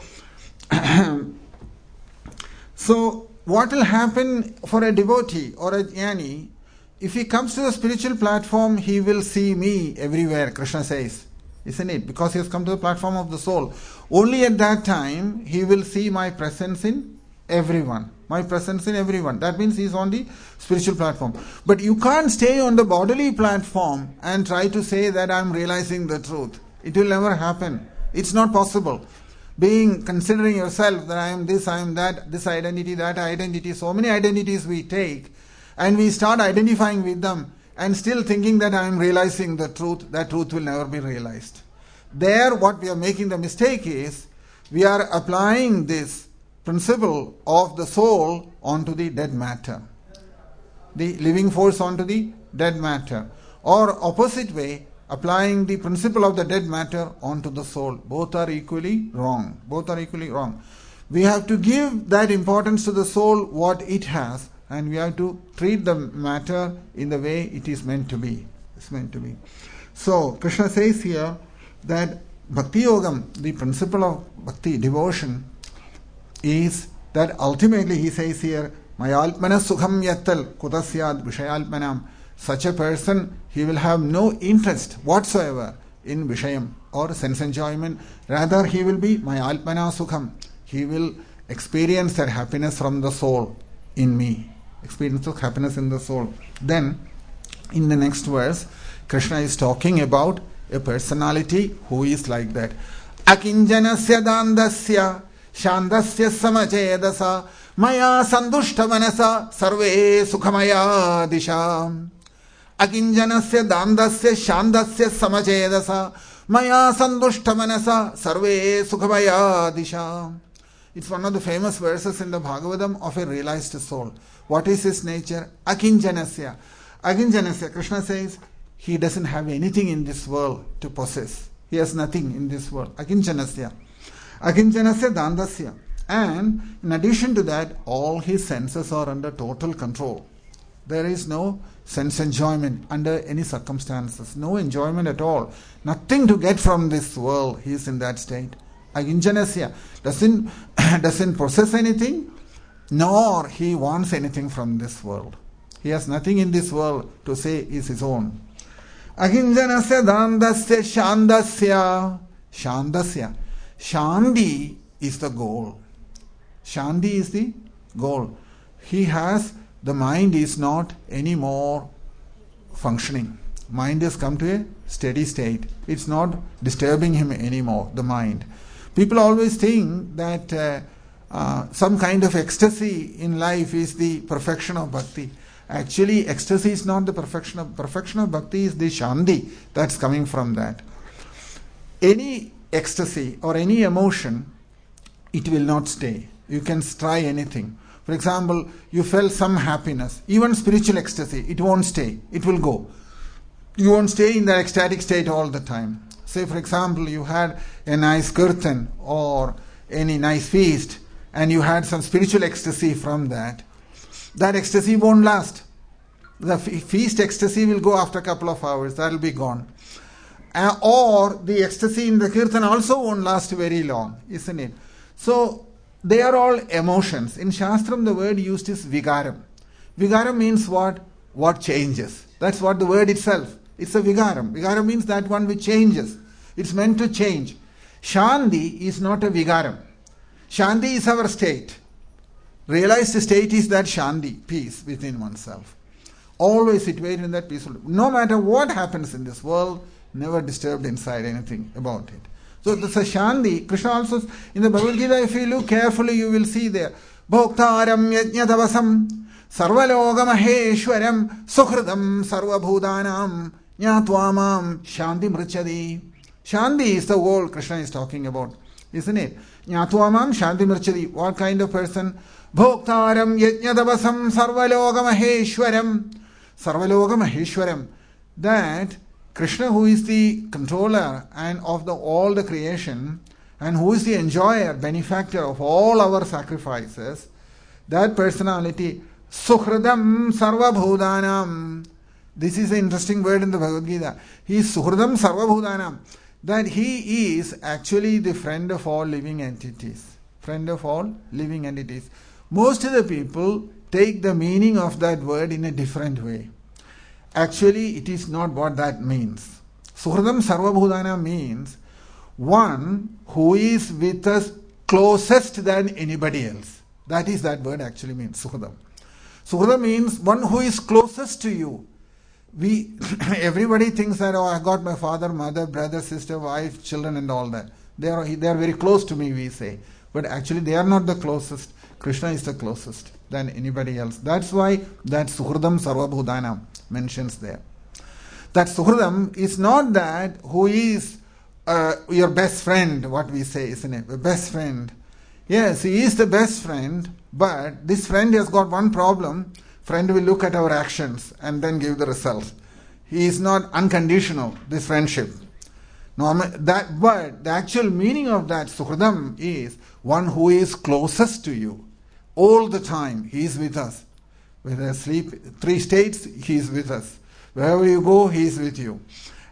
[SPEAKER 1] what will happen for a devotee or a jnani? If he comes to the spiritual platform, he will see me everywhere, Krishna says. Isn't it? Because he has come to the platform of the soul. Only at that time, he will see my presence in everyone. That means he is on the spiritual platform. But you can't stay on the bodily platform and try to say that I am realizing the truth. It will never happen. It's not possible. Considering yourself that I am this, I am that, this identity, that identity, so many identities we take, and we start identifying with them and still thinking that I am realizing the truth, that truth will never be realized. There, what we are making the mistake is, we are applying this principle of the soul onto the dead matter. The living force onto the dead matter. Or opposite way, applying the principle of the dead matter onto the soul. Both are equally wrong. We have to give that importance to the soul what it has, and we have to treat the matter in the way it is meant to be. So Krishna says here that Bhakti Yogam, the principle of bhakti, devotion, is that ultimately he says here, Mayalpana sukham yattal kudasyad vishayalpanam. Such a person, he will have no interest whatsoever in vishayam or sense enjoyment. Rather, he will be Mayalpana sukham. He will experience that happiness from the soul in me. Experience of happiness in the soul. Then, in the next verse, Krishna is talking about a personality who is like that. Akinjanasya dandasya shandasya samachedasa maya sandushta manasa sarve sukhamaya disha. Akinjanasya dandasya shandasya samachedasa maya sandushta manasa sarve sukhamaya disha. It's one of the famous verses in the Bhagavatam of a realized soul. What is his nature? Akinjanasya. Akinjanasya, Krishna says, he doesn't have anything in this world to possess. He has nothing in this world. Akinjanasya. Akinjanasya dandasya. And in addition to that, all his senses are under total control. There is no sense enjoyment under any circumstances. No enjoyment at all. Nothing to get from this world. He is in that state. Akinjanasya. Doesn't possess anything, nor he wants anything from this world. He has nothing in this world to say is his own. Akinjanasya dandasya shandasya. Shandasya. Shandi is the goal. Shandi is the goal. He has, the mind is not anymore functioning. Mind has come to a steady state. It's not disturbing him anymore, the mind. People always think that some kind of ecstasy in life is the perfection of bhakti. Actually, ecstasy is not the perfection of bhakti, is the shandi that's coming from that. Any ecstasy or any emotion, it will not stay. You can try anything. For example, you felt some happiness, even spiritual ecstasy, it won't stay. It will go. You won't stay in that ecstatic state all the time. Say, for example, you had a nice kirtan or any nice feast, and you had some spiritual ecstasy from that. That ecstasy won't last. The feast ecstasy will go after a couple of hours. That will be gone. Or the ecstasy in the kirtan also won't last very long, isn't it? So, they are all emotions. In Shastram, the word used is vigaram. Vigaram means what? What changes. That's what the word itself. It's a vigaram. Vigaram means that one which changes. It's meant to change. Shandi is not a vigaram. Shandi is our state. Realized state is that shandi, peace within oneself. Always situated in that peaceful. No matter what happens in this world, never disturbed inside anything about it. So that's a shandi. Krishna also, in the Bhagavad Gita, if you look carefully, you will see there. Bhoktaram yajñatavasam sarvaloga maheshwaram sukhridam sarvabhudanam jñatvamam shandi mrichadi. Shandi is the world Krishna is talking about, isn't it? Jñatvamam shandi mrichadi. What kind of person? Bhoktaram yajñatavasam sarvaloga maheshwaram. Sarvaloga maheshwaram. That Krishna, who is the controller and of all the creation, and who is the enjoyer, benefactor of all our sacrifices, that personality, Suhridam Sarvabhudanam. This is an interesting word in the Bhagavad Gita. He is Suhridam Sarvabhudanam. That he is actually the friend of all living entities. Friend of all living entities. Most of the people take the meaning of that word in a different way. Actually, it is not what that means. Suhridam Sarvabhudana means one who is with us closest than anybody else. That is that word actually means, Suhridam. Suhridam means one who is closest to you. Everybody thinks that, oh, I got my father, mother, brother, sister, wife, children and all that. They are very close to me, we say. But actually they are not the closest. Krishna is the closest than anybody else. That's why that Suhridam Sarvabhudana mentions there. That Suhridam is not that who is your best friend, what we say, isn't it? The best friend. Yes, he is the best friend, but this friend has got one problem. Friend will look at our actions and then give the result. He is not unconditional, this friendship. But the actual meaning of that Suhridam is one who is closest to you. All the time, he is with us. Whether sleep, 3 states, he is with us. Wherever you go, he is with you.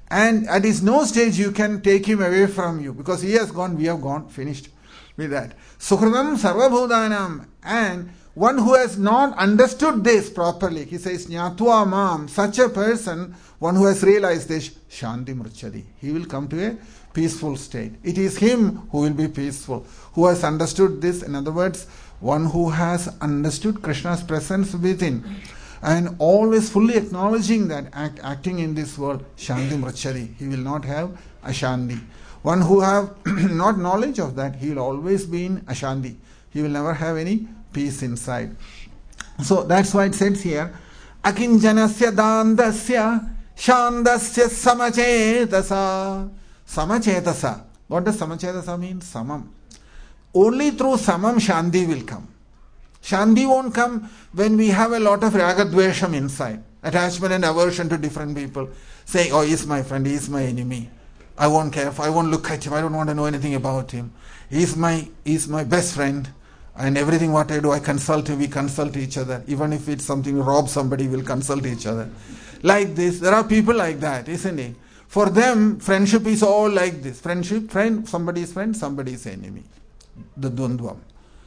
[SPEAKER 1] And at his no stage you can take him away from you, because he has gone, we have gone, finished with that. Suhridam sarvabhudanam. And one who has not understood this properly, he says, Jnatva mam, such a person, one who has realized this, Shanti Mruchadi. He will come to a peaceful state. It is him who will be peaceful, who has understood this. In other words, one who has understood Krishna's presence within and always fully acknowledging that, acting in this world, Shanti Mruchadi. He will not have Ashanti. One who have not knowledge of that, he will always be in Ashanti. He will never have any peace inside. So that's why it says here, Akinjanasya dandasya shandasya samachetasa. Samachetasa. What does samachetasa mean? Samam. Only through samam shanti will come. Shanti won't come when we have a lot of ragadvesham inside. Attachment and aversion to different people. Saying, oh, he's my friend, he's my enemy. I won't care, I won't look at him, I don't want to know anything about him. He's my best friend. And everything what I do, I consult him, we consult each other. Even if it's something to rob somebody, we'll consult each other. Like this, there are people like that, isn't it? For them, friendship is all like this. Friendship, somebody is enemy. The dvandvam.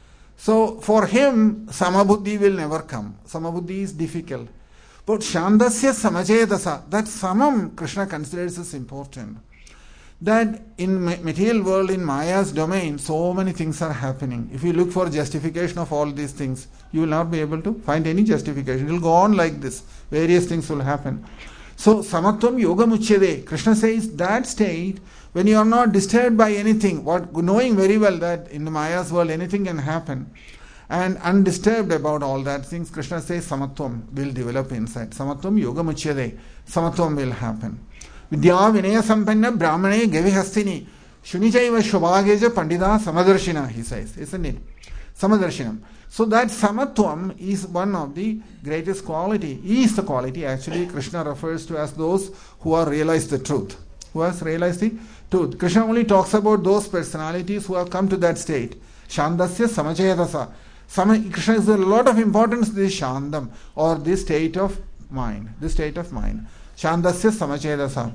[SPEAKER 1] So for him, samabuddhi will never come. Samabuddhi is difficult. But shandasya samachetasa, that samam Krishna considers as important. That in material world, in Maya's domain, so many things are happening. If you look for justification of all these things, you will not be able to find any justification. It will go on like this. Various things will happen. So, samatvam yoga muchyade. Krishna says that state, when you are not disturbed by anything, knowing very well that in the Maya's world anything can happen, and undisturbed about all that things, Krishna says samatvam will develop inside. Samatvam yoga muchyade. Samatvam will happen. Vidya vinaya sampanna brahmane gavihastini shunichaiva shubhageja pandita samadarshina, he says, isn't it? Samadarshina. So that samatvam is one of the greatest quality. Is the quality actually Krishna refers to as those who have realized the truth. Who has realized the truth. Krishna only talks about those personalities who have come to that state. Shandasya samachayatasa. Krishna gives a lot of importance to this shandam, or this state of mind. This state of mind. Shandasya samachedasa.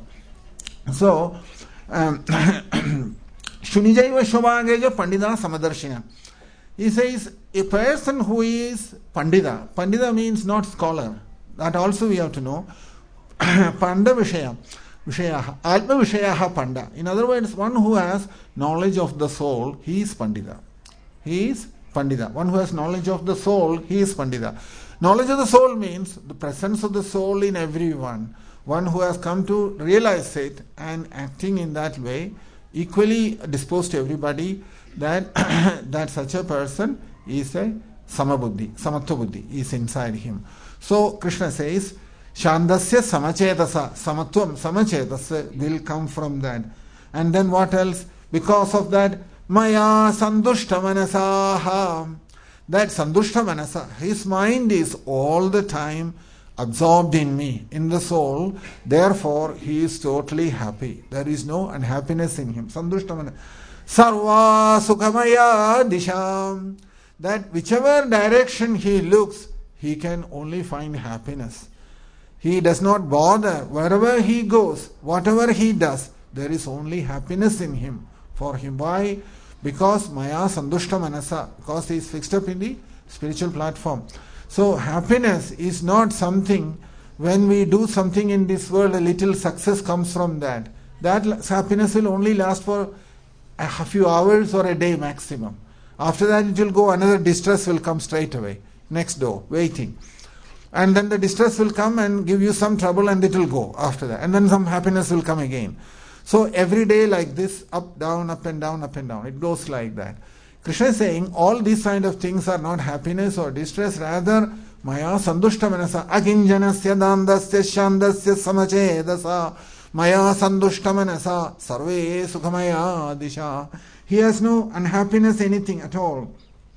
[SPEAKER 1] So, Shunijaiva Shobhageja Pandita Samadarshina. He says, a person who is Pandita. Pandita means not scholar. That also we have to know. Panda Vishaya. Vishayaha. Atma Vishayaha Panda. In other words, one who has knowledge of the soul, he is Pandita. He is Pandita. One who has knowledge of the soul, he is Pandita. Knowledge of the soul means the presence of the soul in everyone. One who has come to realize it and acting in that way, equally disposed to everybody, that that such a person is a samabuddhi, samatva buddhi is inside him. So Krishna says, Shandasya samachetasa, samatvam, samachetasa will come from that. And then what else? Because of that, maya sandushta manasaha. That sandushta manasa, his mind is all the time absorbed in me, in the soul. Therefore, he is totally happy. There is no unhappiness in him. Sandushta manasa. Sarva sukhamaya disham. That whichever direction he looks, he can only find happiness. He does not bother. Wherever he goes, whatever he does, there is only happiness in him. For him. Why? Because Maya Sandushta Manasa, because he is fixed up in the spiritual platform. So happiness is not something, when we do something in this world, a little success comes from that. That happiness will only last for a few hours or a day maximum. After that it will go, another distress will come straight away, next door, waiting. And then the distress will come and give you some trouble and it will go after that. And then some happiness will come again. So every day like this, up, down, up and down, up and down. It goes like that. Krishna is saying all these kind of things are not happiness or distress, rather Maya Sandushta Manasa Akinjanasya Dandasya Shandasya Samachedasa Maya Sandushta Manasa Sarve Sukhamaya Disha. He has no unhappiness, anything at all.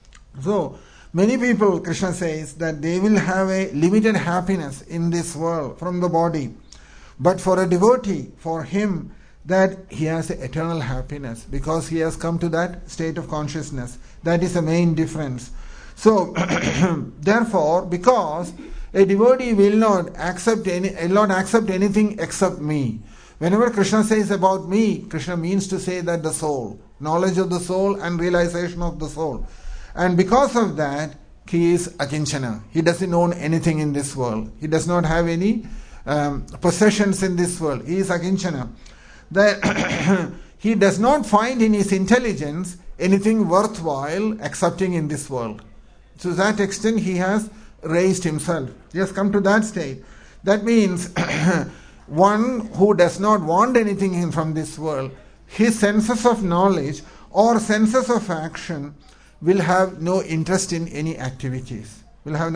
[SPEAKER 1] So many people, Krishna says, that they will have a limited happiness in this world from the body. But for a devotee, for him, that he has eternal happiness because he has come to that state of consciousness. That is the main difference. So, therefore, because a devotee will not accept anything except me.
[SPEAKER 2] Whenever Krishna says about me, Krishna means to say that the soul, knowledge of the soul and realization of the soul. And because of that, he is akinchana. He doesn't own anything in this world. He does not have any possessions in this world. He is akinchana. That he does not find in his intelligence anything worthwhile accepting in this world. To that extent, he has raised himself. He has come to that state. That means one who does not want anything from this world, his senses of knowledge or senses of action will have no interest in any activities. Not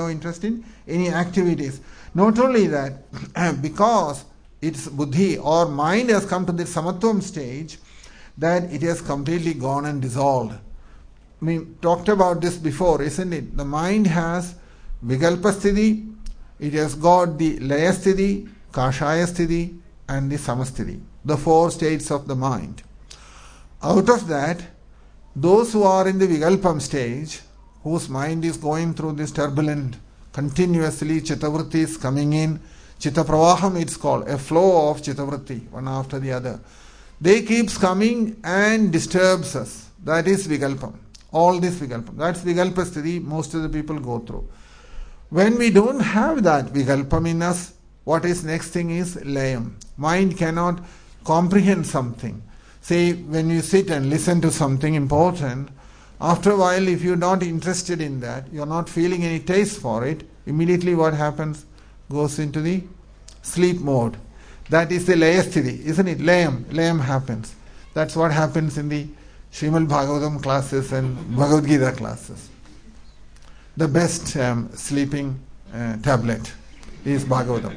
[SPEAKER 2] only that, because its buddhi or mind has come to the samatvam stage, that it has completely gone and dissolved. We talked about this before, isn't it? The mind has vikalpa sthiti, it has got the laya sthiti, kashaya sthiti and the samasthiti, the 4 states of the mind. Out of that, those who are in the vikalpam stage, whose mind is going through this turbulent, continuously chittavrittis coming in, chitta pravaham it's called, a flow of chittavritti, one after the other. They keeps coming and disturbs us. That is vikalpam. All this vikalpam. That's vikalpa sthiti most of the people go through. When we don't have that vikalpam in us, what is next thing is layam. Mind cannot comprehend something. Say, when you sit and listen to something important, after a while, if you're not interested in that, you're not feeling any taste for it, immediately what happens? Goes into the sleep mode. That is the laya sthiti, isn't it? Layam happens. That's what happens in the Srimad Bhagavatam classes and Bhagavad Gita classes. The best sleeping tablet is Bhagavatam.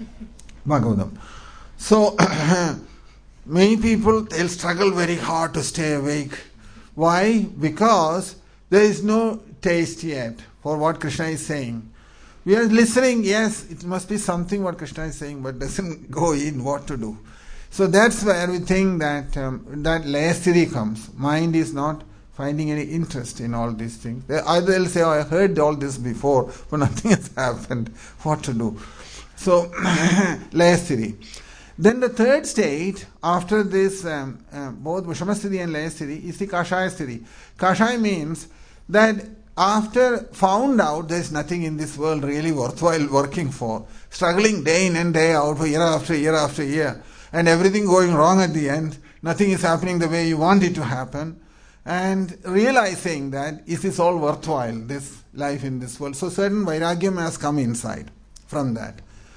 [SPEAKER 2] So, many people, they'll struggle very hard to stay awake. Why? Because there is no taste yet for what Krishna is saying. We are listening, yes, it must be something what Krishna is saying, but doesn't go in what to do. So that's where we think that that laya sthiti comes. Mind is not finding any interest in all these things. Either they'll say, oh, I heard all this before, but nothing has happened. What to do? So, laya sthiti. Then the third state, after this, both Vishama sthiti and laya sthiti, is the kashaya sthiti. Kashaya means that after found out there is nothing in this world really worthwhile working for, struggling day in and day out for year after year after year, and everything going wrong at the end, nothing is happening the way you want it to happen, and realizing that is this all worthwhile, this life in this world. So certain vairagyam has come inside from that.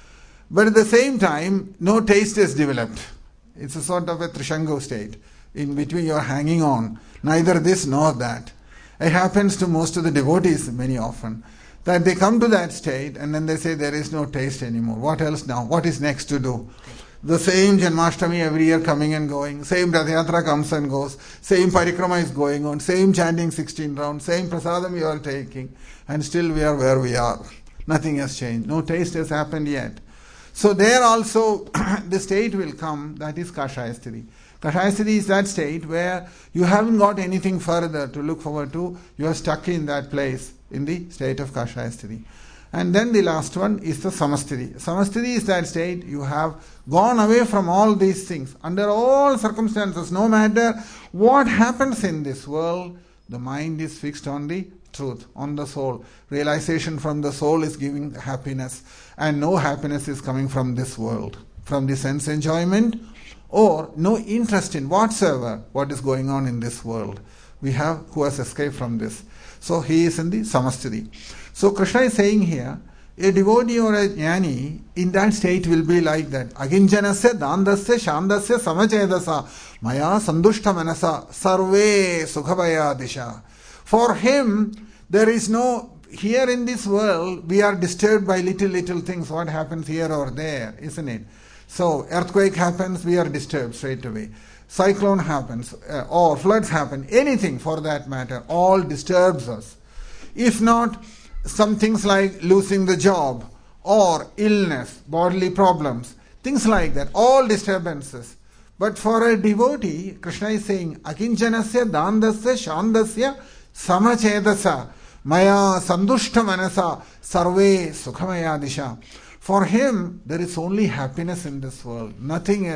[SPEAKER 2] But at the same time, no taste is developed. It's a sort of a trishango state. In between you are hanging on, neither this nor that. It happens to most of the devotees many often, that they come to that state and then they say there is no taste anymore. What else now? What is next to do? The same Janmashtami every year coming and going, same Rath Yatra comes and goes, same Parikrama is going on, same chanting 16 rounds, same Prasadam you are taking, and still we are where we are. Nothing has changed. No taste has happened yet. So there also the state will come, that is Kashaya Sthiti. Kashaya Sthiti is that state where you haven't got anything further to look forward to, you are stuck in that place, in the state of Kashaya Sthiti. And then the last one is the Samasthiti. Samasthiti is that state you have gone away from all these things. Under all circumstances, no matter what happens in this world, the mind is fixed on the truth, on the soul. Realization from the soul is giving happiness, and no happiness is coming from this world, from the sense enjoyment, or no interest in whatsoever what is going on in this world. We have who has escaped from this. So he is in the Samasthiti. So Krishna is saying here, a devotee or a jnani in that state will be like that. Aginjanasya dandasya shandasya samachedasa maya sandushta manasa sarve sukhabaya disha. For him, there is no, here in this world, we are disturbed by little things, what happens here or there, isn't it? So, earthquake happens, we are disturbed straight away. Cyclone happens, or floods happen, anything for that matter, all disturbs us. If not, some things like losing the job, or illness, bodily problems, things like that, all disturbances. But for a devotee, Krishna is saying, Akinjanasya dandasya shandasya samachedasa maya sandushta manasa sarve sukhamaya disha. For him, there is only happiness in this world, nothing else.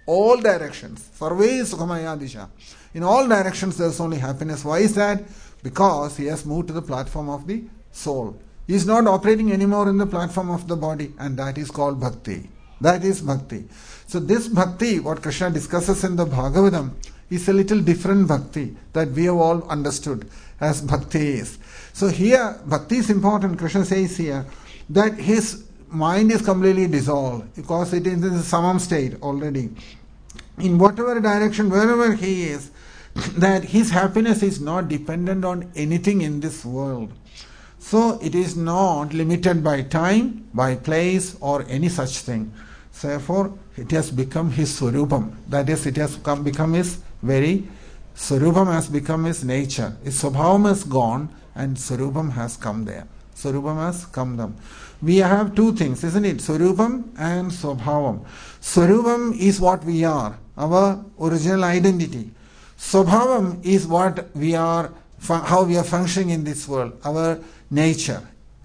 [SPEAKER 2] All directions. Sarve Sukhamaya Disha. In all directions there is only happiness. Why is that? Because he has moved to the platform of the soul. He is not operating anymore in the platform of the body, and that is called bhakti. That is bhakti. So this bhakti, what Krishna discusses in the Bhagavatam, is a little different bhakti that we have all understood as bhakti is. So here, bhakti is important. Krishna says here that his mind is completely dissolved because it is in the samam state already. In whatever direction, wherever he is, that his happiness is not dependent on anything in this world. So it is not limited by time, by place, or any such thing. So therefore, it has become his Swarupam. That is, it has become his very Swarupam has become his nature. His Swabhavam has gone and Swarupam has come there. Swarupam has come there. We have two things, isn't it? Swarupam and Swabhavam. Swarupam is what we are, our original identity. Swabhavam is what we are, how we are functioning in this world, our nature.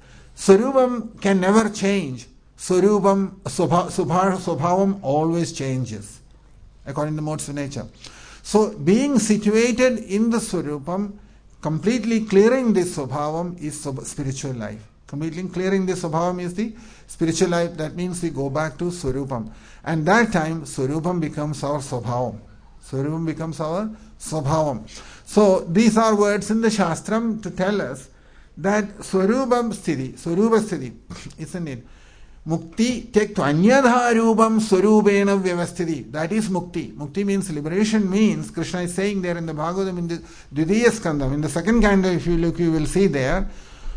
[SPEAKER 2] Swarupam can never change. Swarupam, Swabhavam always changes according to the modes of nature. So being situated in the Swarupam, completely clearing this Swabhavam is spiritual life. Completely clearing this Swabhavam is the spiritual life. That means we go back to Swarupam. And that time Swarupam becomes our Swabhavam. Swarupam becomes our Swabhavam. So these are words in the Shastram to tell us that Swarupam Sthiti, isn't it? Mukti tektu anyadha rupam swarupena vyavasthiti. That is mukti. Mukti means liberation, means Krishna is saying there in the Bhagavatam in the Dvidiya Skandam, in the second canto, if you look, you will see there.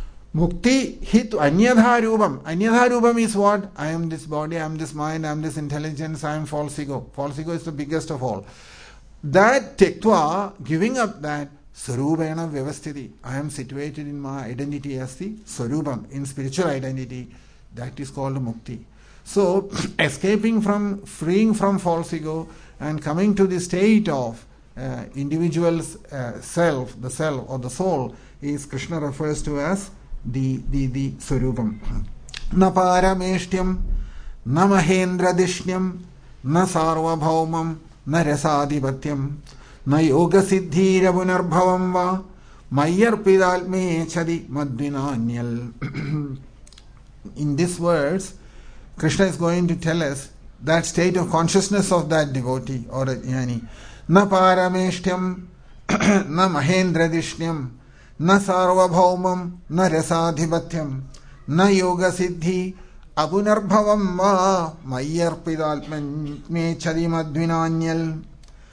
[SPEAKER 2] Mukti hit anyadha rupam. Anyadha rupam is what? I am this body, I am this mind, I am this intelligence, I am false ego. False ego is the biggest of all. That tektva, giving up that, swarupena vyavasthiti. I am situated in my identity as the swarupam, in spiritual identity. That is called mukti. So, freeing from false ego and coming to the state of individual's self, the self or the soul, is Krishna refers to as the Swarupam. Na parameshtyam, na mahendradishyam, na sarvabhaumam, na rasadhipatyam, na yoga siddhira punarbhavam va, mayarpidalme chadi madvinanyal. In these words, Krishna is going to tell us that state of consciousness of that devotee or a jnani. Na parameshtyam, na mahendradishyam, na sarvabhaumam, na rasadhipatyam, na yoga siddhi, apunarbhavam va, mayarpidalme chadimadvinanyal.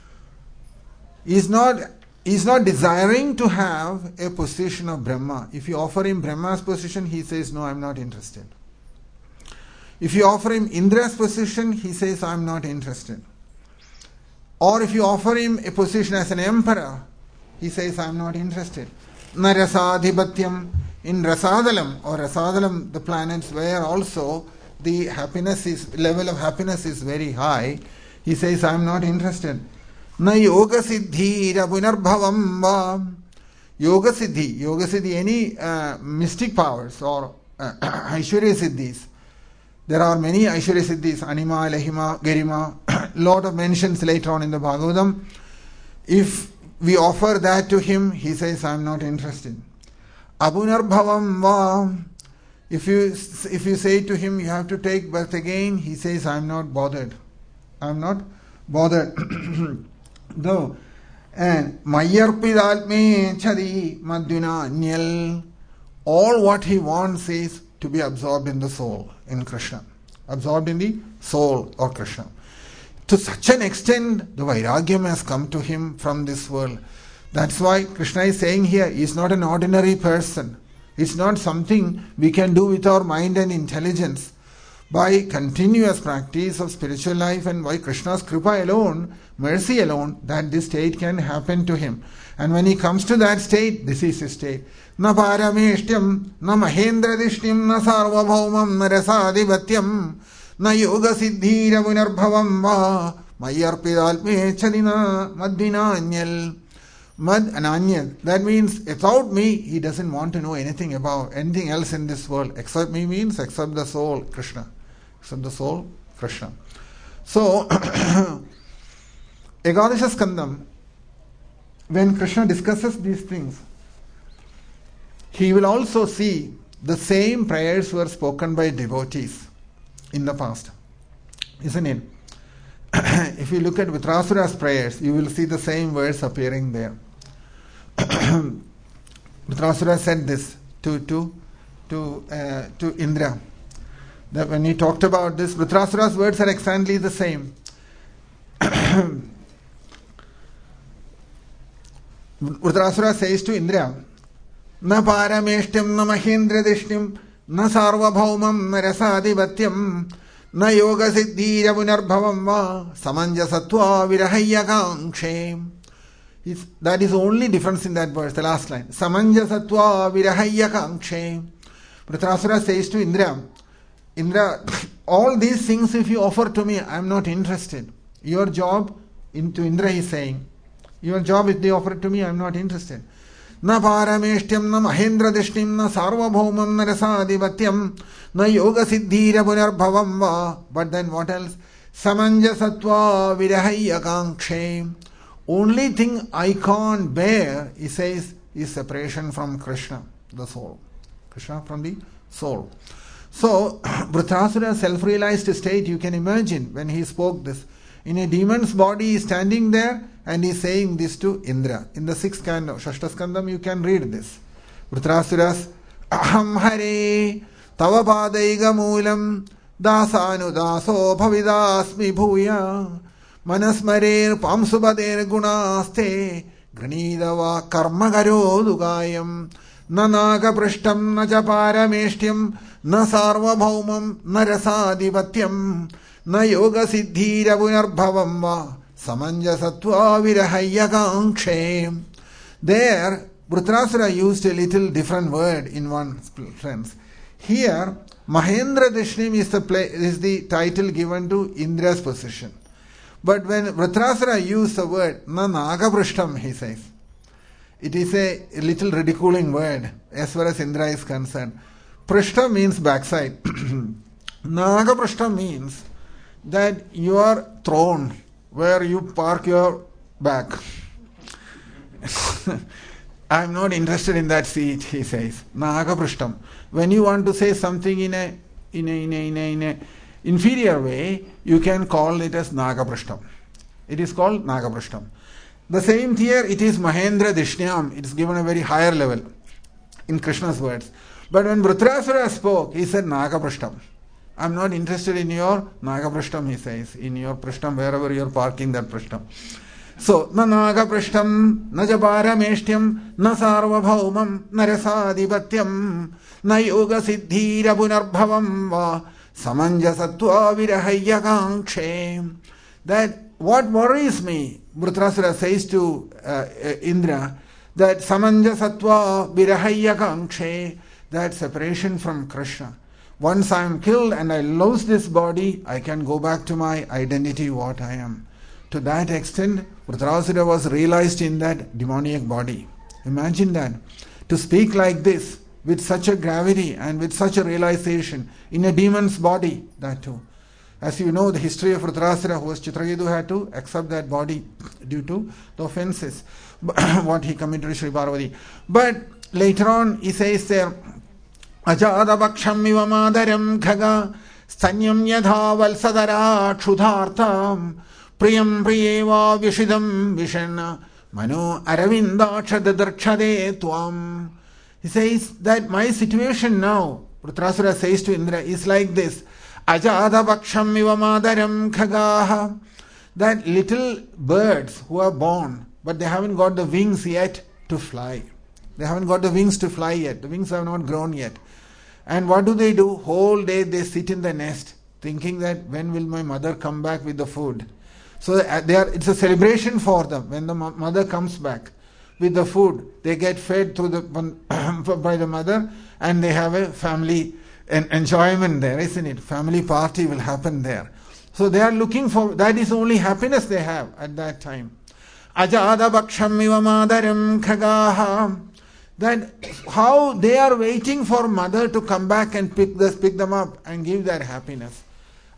[SPEAKER 2] Is not desiring to have a position of Brahma. If you offer him Brahma's position, he says, no, I am not interested. If you offer him Indra's position, he says, I am not interested. Or if you offer him a position as an emperor, he says, I am not interested. Na rasadhipatyam. In Rasadalam, the planets where also the level of happiness is very high, he says, I am not interested. Na yoga siddhira punarbhavam va. Yoga siddhi, any mystic powers or Aishwarya siddhis. There are many Aishwarya siddhis, Anima, Lahima, Garima, lot of mentions later on in the Bhagavatam. If we offer that to him, he says, I am not interested. Apunarbhavam va. If you say to him, you have to take birth again, he says, I am not bothered. I am not bothered. Though, and Mayarpidalme chadi madvina nyal. All what he wants is to be absorbed in the soul, in Krishna. Absorbed in the soul or Krishna. To such an extent, the Vairagyam has come to him from this world. That's why Krishna is saying here, he is not an ordinary person. It's not something we can do with our mind and intelligence. By continuous practice of spiritual life and by Krishna's kripa alone, mercy alone, that this state can happen to him. And when he comes to that state, this is his state. Na parameshtyam, na mahendradishyam, na sarvabhaumam, na rasadhipatyam, na yoga siddhira punarbhavam va, mayarpidalme chadina madvinanyal. Mad and Anyal. That means without me, he doesn't want to know anything about anything else in this world. Except me means except the soul, Krishna. Except the soul, Krishna. So, Ekadasha Skandam, when Krishna discusses these things, he will also see the same prayers were spoken by devotees in the past. Isn't it? If you look at Vritrasura's prayers, you will see the same words appearing there. Vritrasura said this to Indra. That when he talked about this, Vritrasura's words are exactly the same. Vritrasura says to Indra, Na parameshtim na mahendra dishtim na sarvabhaumam na rasadhivatyam na yoga siddhira punarbhavam va samanjasatva virahayyakankshe. That is the only difference in that verse, the last line. Samanjasatva virahayyakankshe. Vritrasura says to Indra, Indra, all these things if you offer to me, I am not interested. Your job, to Indra he is saying, your job if they offer it to me, I am not interested. Na parameshtyam na mahendra dishtim na sarvabhaumam na rasadhivatyam na yoga siddhira punarbhavam va. But then what else? Samanjasatva virahayyakankshe. Only thing I can't bear, he says, is separation from Krishna, the soul. Krishna from the soul. So, Vritrasura's self-realized state, you can imagine when he spoke this. In a demon's body, he is standing there and he is saying this to Indra. In the 6th canto, Shashta Skandam, you can read this. Vritrasura's Aham Hare Tava Padaiga Moolam Dasanu Daso Bhavidasmi Bhuya Manasmarer Pamsubader Gunaste Granidava Karma Garo Dugayam Nanaka Prishtam Najapara Meshtyam Na Sarvabhaumam Na Rasadhivatyam Na Yoga Siddhira Punarbhavam Va Samanjasatva Virahayyakankshe. There, Vritrasura used a little different word in one sense. Here, Mahendra Dishnim is the title given to Indra's position. But when Vritrasura used the word Na Nagaprishtam, he says, it is a little ridiculing word as far as Indra is concerned. Prishta means backside. Nagaprishta means that your throne where you park your back. I am not interested in that seat, he says. Nagaprishtam. When you want to say something in a inferior way, you can call it as Nagaprishtam. It is called Nagaprishtam. The same here, it is Mahendra Dishnyam. It is given a very higher level in Krishna's words. But when Vritrasura spoke, he said Nagaprishtam. I am not interested in your Nagaprishtam, he says, in your Prishtam, wherever you are parking that Prishtam. So, na Nagaprishtam, na Japara Meshtyam, na Sarvabhaumam, na Rasadhivatyam, na Yoga Siddhira Punarbhavam va Samanjasatva Virahayyakankshe. That what worries me, Vritrasura says to Indra, that Samanjasatva Virahayyakankshe, that separation from Krishna. Once I am killed and I lose this body, I can go back to my identity, what I am. To that extent, Vritrasura was realized in that demoniac body. Imagine that. To speak like this, with such a gravity and with such a realization, in a demon's body, that too. As you know, the history of Vritrasura, who was Chitraketu, had to accept that body due to the offenses, what he committed to Sri Parvati. But later on, he says there, Ajada Bhaksham Iva Madaram Khaga Stanyam Yadha Valsadara Kshudhartam Priyam Priyeva Vishidam Vishana Mano Aravinda Chadadarchade Tuam. He says that my situation now, Vritrasura says to Indra, is like this. Ajada Bhaksham Iva Madaram Khagaha. That little birds who are born, but they haven't got the wings yet to fly. They haven't got the wings to fly yet. The wings have not grown yet. And what do? Whole day they sit in the nest, thinking that when will my mother come back with the food. So it's a celebration for them. When the mother comes back with the food, they get fed by the mother, and they have a family enjoyment there, isn't it? Family party will happen there. So they are looking for, that is only happiness they have at that time. Ajada Bhaksham Iva Madaram Khagaha. That how they are waiting for mother to come back and pick them up and give their happiness.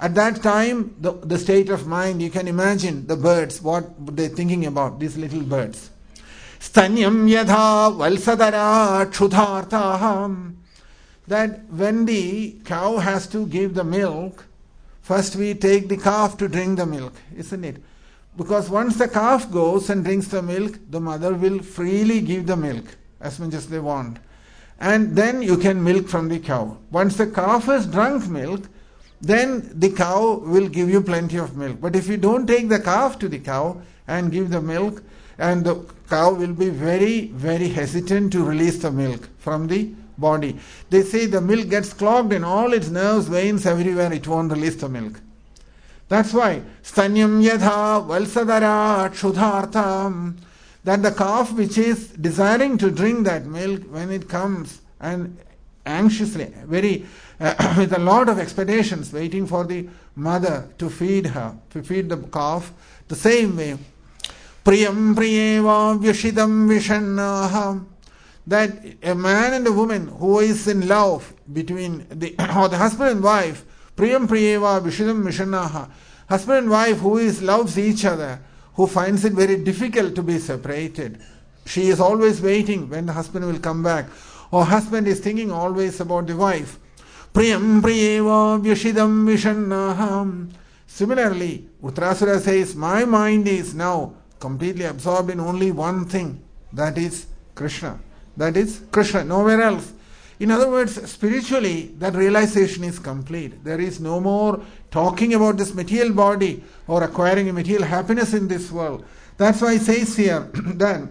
[SPEAKER 2] At that time, the state of mind, you can imagine the birds, what they're thinking about, these little birds. Stanyam yadha valsadara kshudartaham. That when the cow has to give the milk, first we take the calf to drink the milk, isn't it? Because once the calf goes and drinks the milk, the mother will freely give the milk as much as they want. And then you can milk from the cow. Once the calf has drunk milk, then the cow will give you plenty of milk. But if you don't take the calf to the cow and give the milk, and the cow will be very, very hesitant to release the milk from the body. They say the milk gets clogged in all its nerves, veins, everywhere, it won't release the milk. That's why, stanyam yadha valsadara kshudartam, that the calf which is desiring to drink that milk, when it comes and anxiously, very with a lot of expectations, waiting for the mother to feed her, to feed the calf, the same way, priyam priyeva vyashidam vishannaha, that a man and a woman who is in love between the husband and wife, priyam priyeva vishidam vishannaha, husband and wife who loves each other, who finds it very difficult to be separated. She is always waiting when the husband will come back, or husband is thinking always about the wife. Priyam priyeva vyashidam vishannaha. Similarly, Uttarasura says, my mind is now completely absorbed in only one thing, that is Krishna. That is Krishna, nowhere else. In other words, spiritually, that realization is complete. There is no more talking about this material body or acquiring a material happiness in this world. That's why it says here that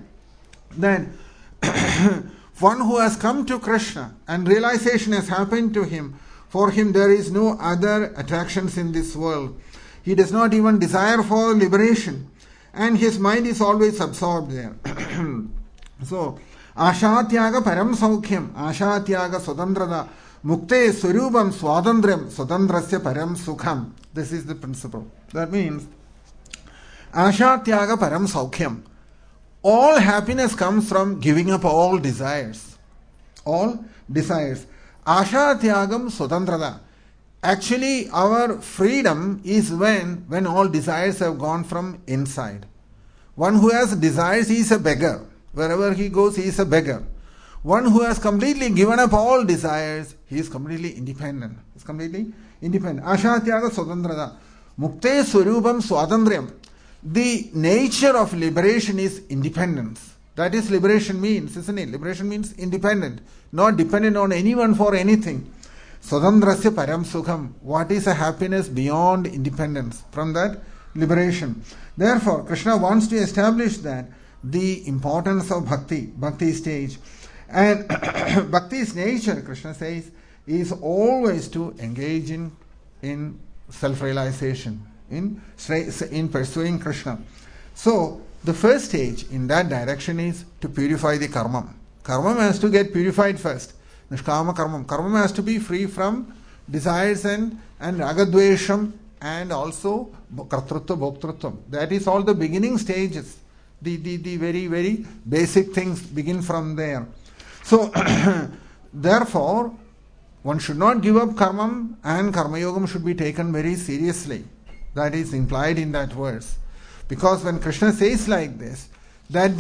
[SPEAKER 2] one who has come to Krishna and realization has happened to him, for him there is no other attractions in this world. He does not even desire for liberation, and his mind is always absorbed there. So, Ashatyaga param saukhyam, Ashatyaga swatantrada, mukte swarupam swadandram, swatantrasya param sukham. This is the principle. That means, Ashatyaga param saukhyam. All happiness comes from giving up all desires. All desires. Ashatyagam swatantrada. Actually, our freedom is when all desires have gone from inside. One who has desires, he is a beggar. Wherever he goes, he is a beggar. One who has completely given up all desires, he is completely independent. He is completely independent. Ashatyaga swatantrada. Mukte swarupam swadandryam. The nature of liberation is independence. That is liberation means, isn't it? Liberation means independent, not dependent on anyone for anything. Swatantrasya param sukham. What is a happiness beyond independence? From that liberation. Therefore, Krishna wants to establish that the importance of bhakti stage. And bhakti's nature, Krishna says, is always to engage in self-realization, in pursuing Krishna. So, the first stage in that direction is to purify the karma. Karma has to get purified first. Nishkama karma. Karma has to be free from desires and ragadvesham, and also kartrutva bhoktrutva. That is all the beginning stages. The very, very basic things begin from there. So, therefore, one should not give up karma, and karma yogam should be taken very seriously. That is implied in that verse. Because when Krishna says like this, that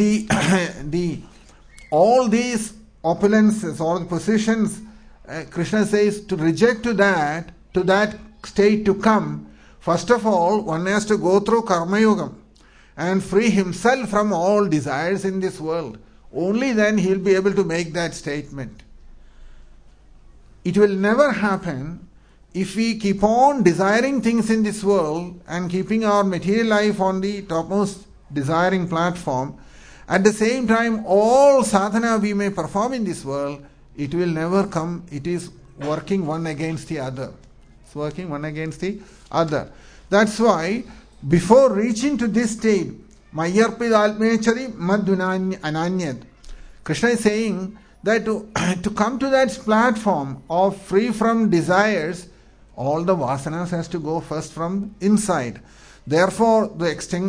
[SPEAKER 2] all these opulences or the positions, Krishna says to reject to that state to come, first of all, one has to go through karma yogam and free himself from all desires in this world. Only then he will be able to make that statement. It will never happen if we keep on desiring things in this world and keeping our material life on the topmost desiring platform. At the same time, all sadhana we may perform in this world, it will never come. It is working one against the other. It's working one against the other. That's why, before reaching to this state, Mayarpid Almechari Madhunanyad, Krishna is saying that to come to that platform of free from desires, all the vasanas has to go first from inside. Therefore, the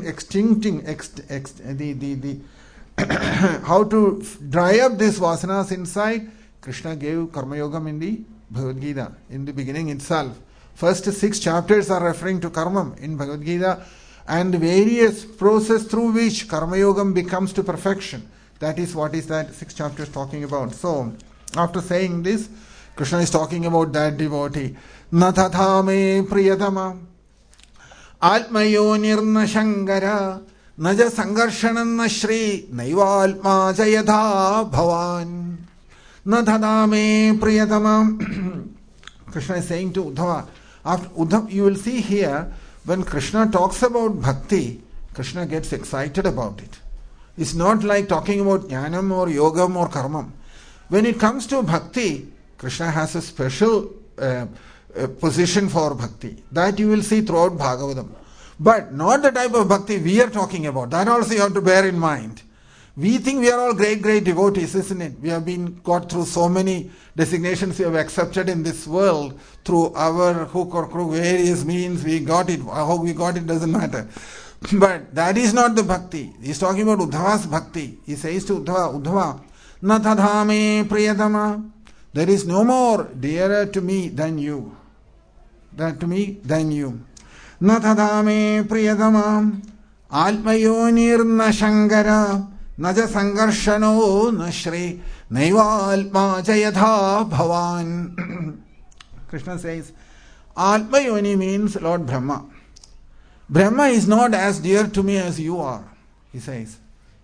[SPEAKER 2] how to dry up these vasanas inside, Krishna gave Karma Yogam in the Bhagavad Gita, in the beginning itself. First 6 chapters are referring to karma in Bhagavad Gita and various process through which karma yogam becomes to perfection. That is what is that 6 chapters talking about. So, after saying this, Krishna is talking about that devotee. Na tatha me priyatama atmayo nirna shankara naja sangarshanam na shri naivalma jayatha bhavan. Na tatha me priyatama. Krishna is saying to Uddhava. After Uddhava, you will see here, when Krishna talks about bhakti, Krishna gets excited about it. It's not like talking about jnanam or yogam or karmam. When it comes to bhakti, Krishna has a special position for bhakti. That you will see throughout Bhagavatam. But not the type of bhakti we are talking about. That also you have to bear in mind. We think we are all great devotees, isn't it? We have got through so many designations we have accepted in this world through our hook or crook, various means. We got it. How we got it doesn't matter. But that is not the bhakti. He is talking about Uddhava's bhakti. He says to Uddhava, Uddhava, na tadhame priyatama. There is no more dearer to me than you. Na tadhame priyatama. Almayo nirna shankara. Naja sangarshano nashri naivalma jayatha bhavan. Krishna says, Almayoni means Lord Brahma. Brahma is not as dear to me as you are, he says.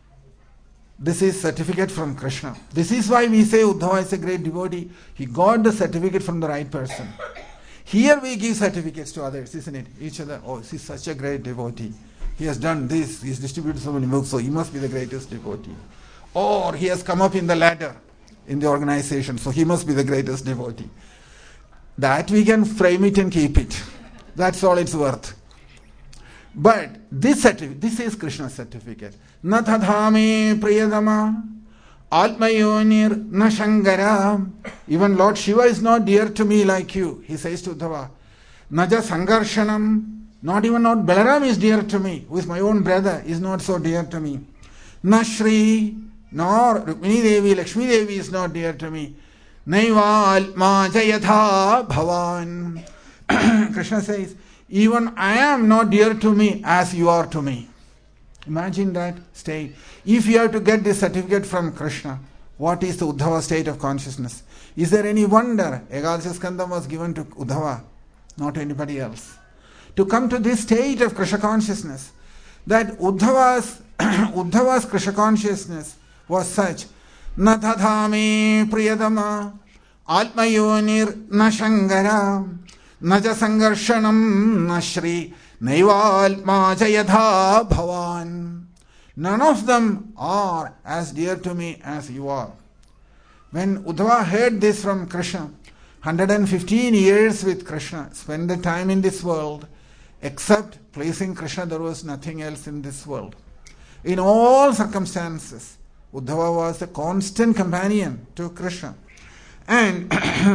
[SPEAKER 2] This is certificate from Krishna. This is why we say Uddhava is a great devotee. He got the certificate from the right person. Here we give certificates to others, isn't it? Each other, oh, he's such a great devotee. He has done this, he has distributed so many books, so he must be the greatest devotee. Or he has come up in the ladder in the organization, so he must be the greatest devotee. That we can frame it and keep it. That's all it's worth. But this certificate, this is Krishna's certificate. Na tadhame priyadama atmayonir na shankara. Even Lord Shiva is not dear to me like you, he says to Uddhava. Naja sangarshanam. Not even Lord Balaram is dear to me, who is my own brother, is not so dear to me. Na Shri, nor Rukmini Devi, Lakshmi Devi is not dear to me. Naival ma jayatha bhavan. Krishna says, even I am not dear to me as you are to me. Imagine that state. If you have to get this certificate from Krishna, what is the Uddhava state of consciousness? Is there any wonder Ekadasha Skandam was given to Uddhava, not to anybody else? To come to this state of Krishna consciousness, that Uddhava's Krishna consciousness was such, na tadhame priyadama atmayonir na shankara naja sangarshanam na shri naivalma jayatha bhavan. None of them are as dear to me as you are. When Uddhava heard this from Krishna, 115 years with Krishna, spent the time in this world, except pleasing Krishna, there was nothing else in this world. In all circumstances, Uddhava was a constant companion to Krishna. And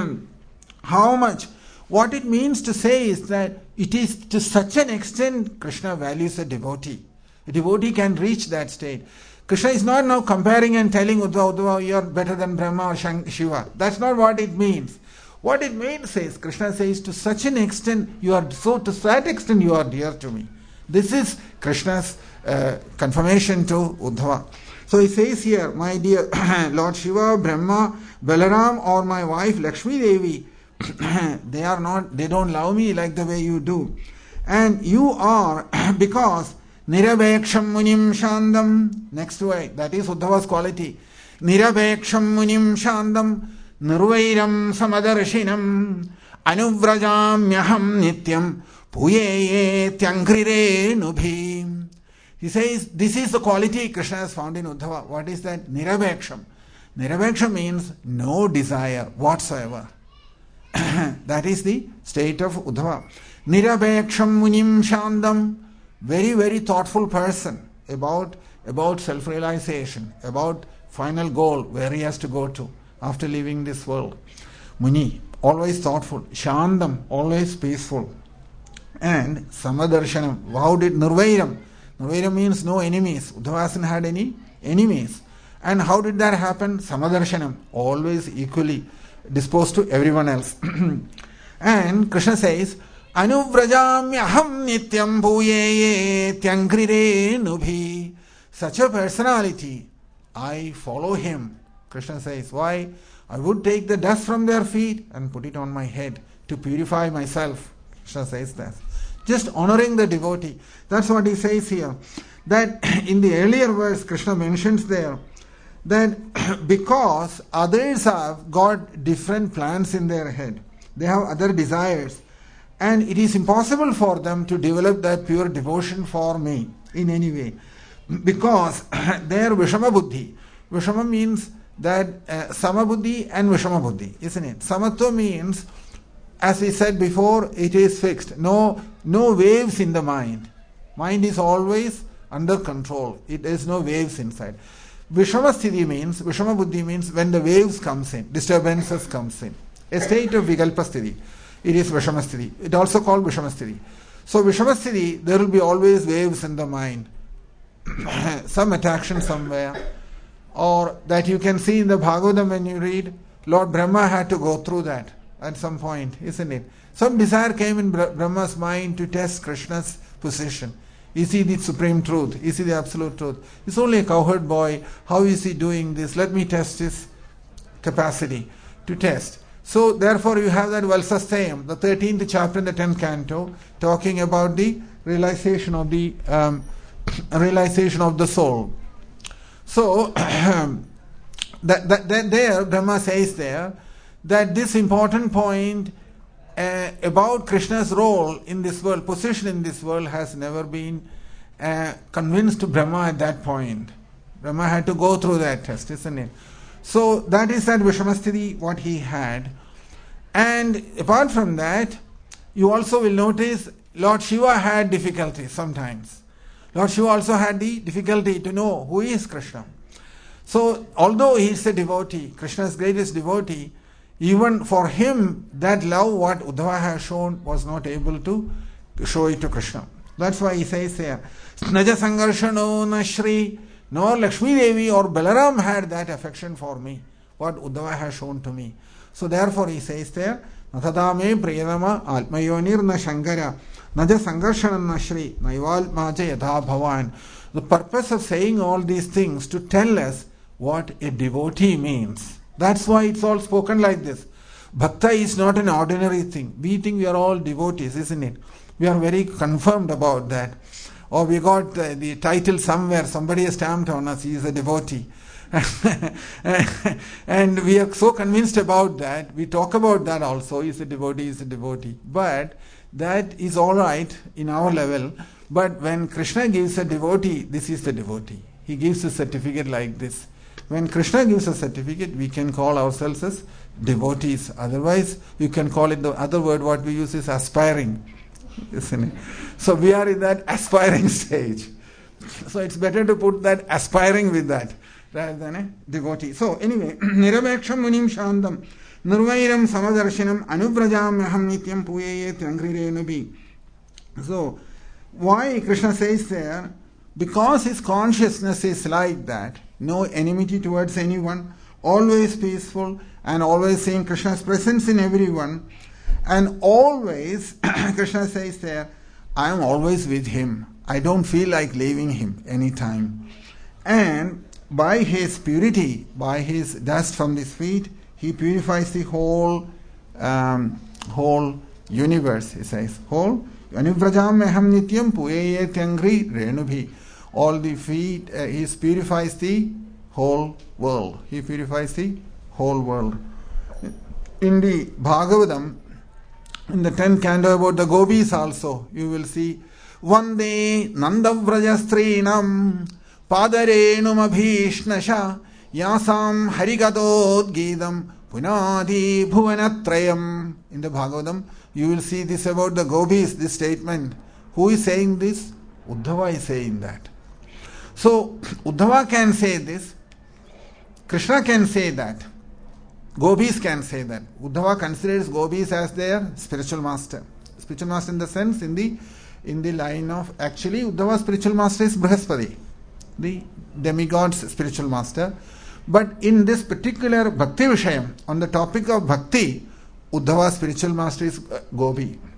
[SPEAKER 2] what it means to say is that it is to such an extent Krishna values a devotee. A devotee can reach that state. Krishna is not now comparing and telling Uddhava, you are better than Brahma or Shiva. That's not what it means. What it means is, Krishna says, to such an extent, to that extent you are dear to me. This is Krishna's confirmation to Uddhava. So he says here, my dear Lord Shiva, Brahma, Balaram, or my wife Lakshmi Devi, they don't love me like the way you do. And you are, because Nirabheksham munim shandam, next way, that is Uddhava's quality. Nirabheksham munim shandam, Nirvairam samadarashinam anuvrajamyaham nityam puye tyangrire nubhi. He says this is the quality Krishna has found in Uddhava. What is that? Nirabheksham. Nirabheksham means no desire whatsoever. That is the state of Uddhava. Nirabheksham munim shandam. Very thoughtful person about self-realization, about final goal, where he has to go to after leaving this world. Muni, always thoughtful. Shandam, always peaceful. And Samadarshanam, vowed it. Nirvairam. Nirvairam means no enemies. Uddhava hasn't had any enemies. And how did that happen? Samadarshanam, always equally disposed to everyone else. And Krishna says, Anuvrajamyaham nityam bhuyeye tyangrirenubhi. Such a personality, I follow him. Krishna says, why? I would take the dust from their feet and put it on my head to purify myself. Krishna says that. Just honoring the devotee. That's what he says here. That in the earlier verse, Krishna mentions there that because others have got different plans in their head, they have other desires, and it is impossible for them to develop that pure devotion for me in any way, because they are Vishama Buddhi. Vishama means that Sama Buddhi and Vishama Buddhi, isn't it? Samatva means, as we said before, it is fixed. No waves in the mind. Mind is always under control. It is no waves inside. Vishama Buddhi means when the waves comes in, disturbances comes in. A state of Vikalpa Sthiti. It is Vishama Sthiti. It also called Vishama Sthiti. So Vishama Sthiti, there will be always waves in the mind. Some attraction somewhere. Or that you can see in the Bhagavatam when you read, Lord Brahma had to go through that at some point, isn't it? Some desire came in Brahma's mind to test Krishna's position. Is he the supreme truth? Is he the absolute truth? He's only a cowherd boy. How is he doing this? Let me test his capacity to test. So therefore you have that Valsastayam, the 13th chapter in the 10th canto, talking about the realization of the soul. So there Brahma says there that this important point about Krishna's role in this world, position in this world, has never been convinced to Brahma at that point. Brahma had to go through that test, isn't it? So that is that Vishamasthiti, what he had. And apart from that, you also will notice Lord Shiva had difficulties sometimes. Lord Shiva also had the difficulty to know who is Krishna. So although he is a devotee, Krishna's greatest devotee, even for him, that love what Uddhava has shown was not able to show it to Krishna. That's why he says here, Snaja Sangarshano Nashri, nor Lakshmi Devi or Balaram had that affection for me, what Uddhava has shown to me. So therefore he says there, Nathadame Priyadama Atmayonir na Shankara, Naja Sangarshanam Nashri, Naival Maja Yadha Bhavan. The purpose of saying all these things to tell us what a devotee means. That's why it's all spoken like this. Bhakta is not an ordinary thing. We think we are all devotees, isn't it? We are very confirmed about that. Or we got the title somewhere, somebody has stamped on us, he is a devotee. And we are so convinced about that, we talk about that also, he is a devotee, he is a devotee. But that is all right in our level. But when Krishna gives a devotee, this is the devotee. He gives a certificate like this. When Krishna gives a certificate, we can call ourselves as devotees. Otherwise, you can call it, the other word what we use is aspiring. Isn't it? So we are in that aspiring stage. So it's better to put that aspiring with that rather than a devotee. So anyway, Nirabhaksham Munim Shandam Nirvairam Samadarshanam Anuvrajamyaham Nityam Puyeye Tyangrirenubi. So why Krishna says there? Because his consciousness is like that. No enmity towards anyone, always peaceful, and always seeing Krishna's presence in everyone. And always, Krishna says there, I am always with him. I don't feel like leaving him anytime. And by his purity, by his dust from his feet, he purifies the whole universe, he says. Whole. Anuvrajam meham nityam puyeye tyangri renubhi. All the feet, he purifies the whole world. He purifies the whole world. In the Bhagavatam, in the 10th canto about the gopis also, you will see Vande Nandavrajastrinam Padarenum Abhishnasha Yasam Harigatod Gidam Punadi Bhuvanatrayam. In the Bhagavatam, you will see this about the gopis, this statement. Who is saying this? Uddhava is saying that. So, Uddhava can say this, Krishna can say that, gopis can say that. Uddhava considers gopis as their spiritual master. Spiritual master in the sense, in the line of, actually Uddhava's spiritual master is Brihaspati, the demigod's spiritual master. But in this particular Bhakti Vishayam, on the topic of Bhakti, Uddhava's spiritual master is Gopi.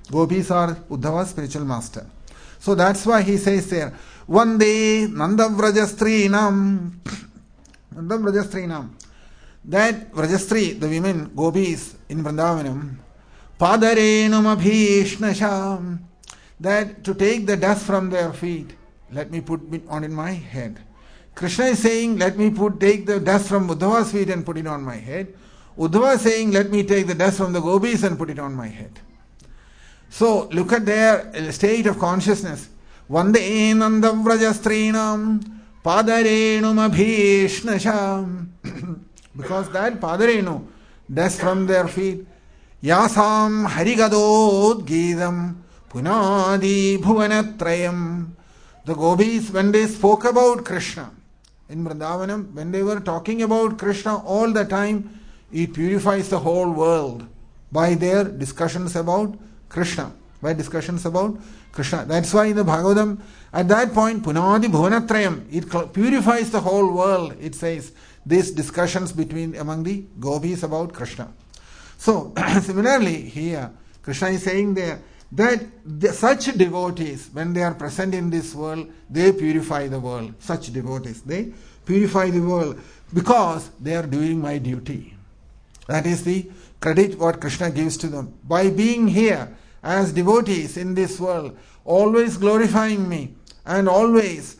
[SPEAKER 2] Gopis are Uddhava's spiritual master. So that's why he says there, Vande Nandavrajastrinam. Nandavrajastrinam. That Vrajastri, the women, Gopis in Vrindavanam, Padarenum Abhishnasham, that to take the dust from their feet, let me put it on in my head. Krishna is saying, let me take the dust from Uddhava's feet and put it on my head. Uddhava is saying, let me take the dust from the Gopis and put it on my head. So look at their state of consciousness. Vande Nandavrajastrinam Padarenum Abhishnasham. Because that Padarenu, dust from their feet, Yasam Harigadod Gidam Punadi Bhuvanatrayam. The Gopis, when they spoke about Krishna in Vrindavanam, when they were talking about Krishna all the time, it purifies the whole world by their discussions about Krishna. That's why in the Bhagavatam, at that point, Punadi Bhuvanatrayam, it purifies the whole world, it says, these discussions among the Gopis about Krishna. So, similarly, here, Krishna is saying there that such devotees, when they are present in this world, they purify the world. Such devotees, they purify the world because they are doing my duty. That is the credit what Krishna gives to them. By being here as devotees in this world, always glorifying me and always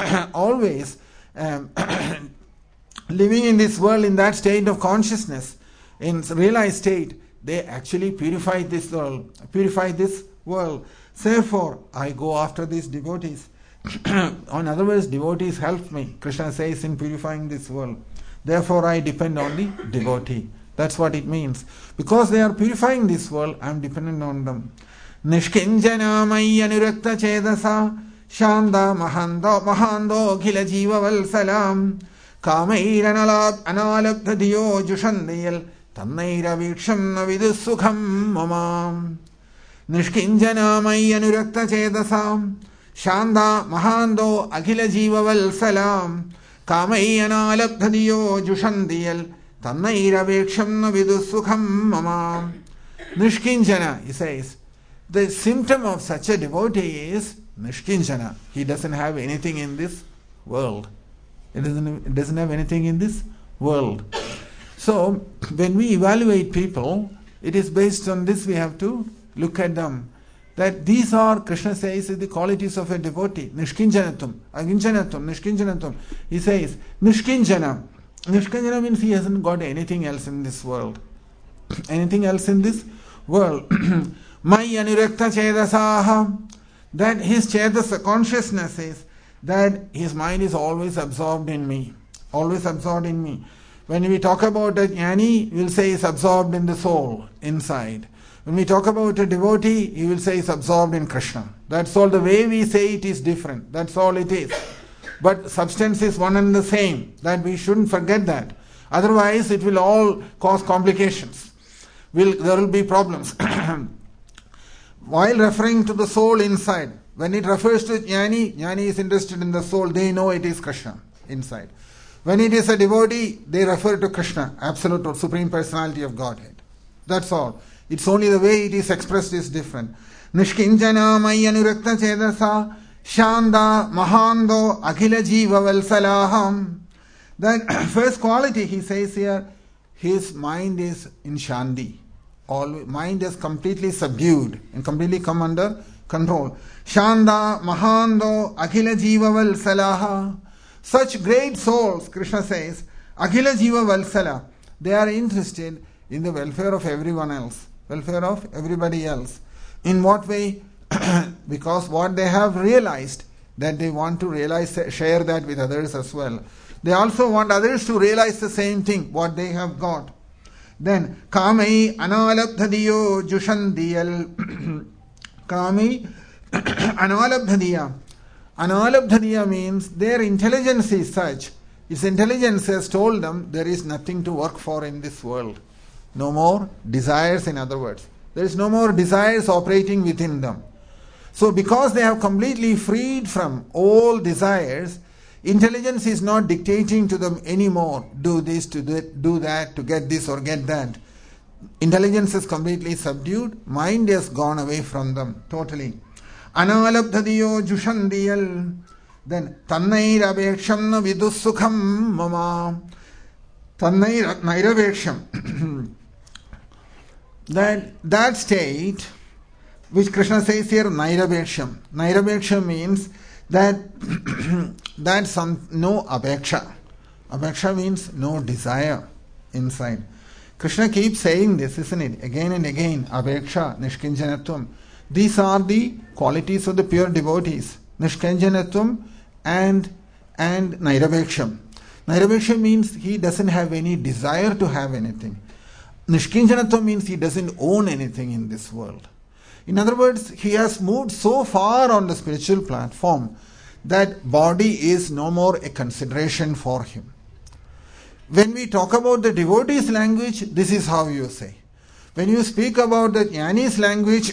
[SPEAKER 2] living in this world in that state of consciousness, in realized state, they actually purify this world. Therefore, I go after these devotees. In other words, devotees help me, Krishna says, in purifying this world. Therefore, I depend on the devotee. That's what it means. Because they are purifying this world, I am dependent on them. Nishkinjana Maya Nirakta Chedasa Shanda Mahando Khila Jiva Valsalam Kamair Analabdha Diyo Jushandiyal Tannaira Viksham Navidusukham Mamam Nishkinjana Maya Nirakta Chedasa Shanda Mahando Akhila Jiva Valsalam Kamair Analabdha Diyo Jushandiyal Tannaira Viksham Navidusukham Mamam. Nishkinjana, he says, the symptom of such a devotee is Nishkinjana. He doesn't have anything in this world. It doesn't have anything in this world. So, when we evaluate people, it is based on this we have to look at them. That these are, Krishna says, the qualities of a devotee. Nishkinjanatum, Aginjanatum, Nishkinjanatum. He says, Nishkinjana. Nishkinjana means he hasn't got anything else in this world. Anything else in this world. Maya Nirakta Chedasaha. That his Chedasa consciousness is that his mind is always absorbed in me. Always absorbed in me. When we talk about a jnani, we will say he's absorbed in the soul, inside. When we talk about a devotee, he will say he's absorbed in Krishna. That's all. The way we say it is different. That's all it is. But substance is one and the same. That we shouldn't forget that. Otherwise, it will all cause complications. There will be problems. While referring to the soul inside, when it refers to jnani, jnani is interested in the soul. They know it is Krishna inside. When it is a devotee, they refer to Krishna, absolute or supreme personality of Godhead. That's all. It's only the way it is expressed is different. Nishkinjana Maya Nirakta Chedasa Shanda Mahando Akhila Jiva Valsalaham. That first quality he says here, his mind is in Shandi. Mind is completely subdued and completely come under control. Shanda Mahando Akhila Jiva Valsalaha. Such great souls, Krishna says, Akhila Jiva Valsala, they are interested in the welfare of everyone else, welfare of everybody else. In what way? Because what they have realized, that they want to share that with others as well. They also want others to realize the same thing, what they have got. Then, Kamai Analabdhadiyo Jushandiyal. Kamai Analabdhadiya. Analabdhadiya means their intelligence is such. Its intelligence has told them there is nothing to work for in this world. No more desires, in other words. There is no more desires operating within them. So because they have completely freed from all desires, intelligence is not dictating to them anymore. Do this, to do that, to get this or get that. Intelligence is completely subdued. Mind has gone away from them totally. Analabdhadiyo jushandiyal. Then tannairabheksham na vidusukham mama. Tannairabheksham. That state, which Krishna says here, nairabheksham. Nairabheksham means that no abheksha. Abheksha means no desire inside. Krishna keeps saying this, isn't it? Again and again. Abheksha, nishkinjanatvam. These are the qualities of the pure devotees. Nishkinjanatvam and nairabheksham. Nairabheksham means he doesn't have any desire to have anything. Nishkinjanatvam means he doesn't own anything in this world. In other words, he has moved so far on the spiritual platform that body is no more a consideration for him. When we talk about the devotee's language, this is how you say. When you speak about the jnani's language,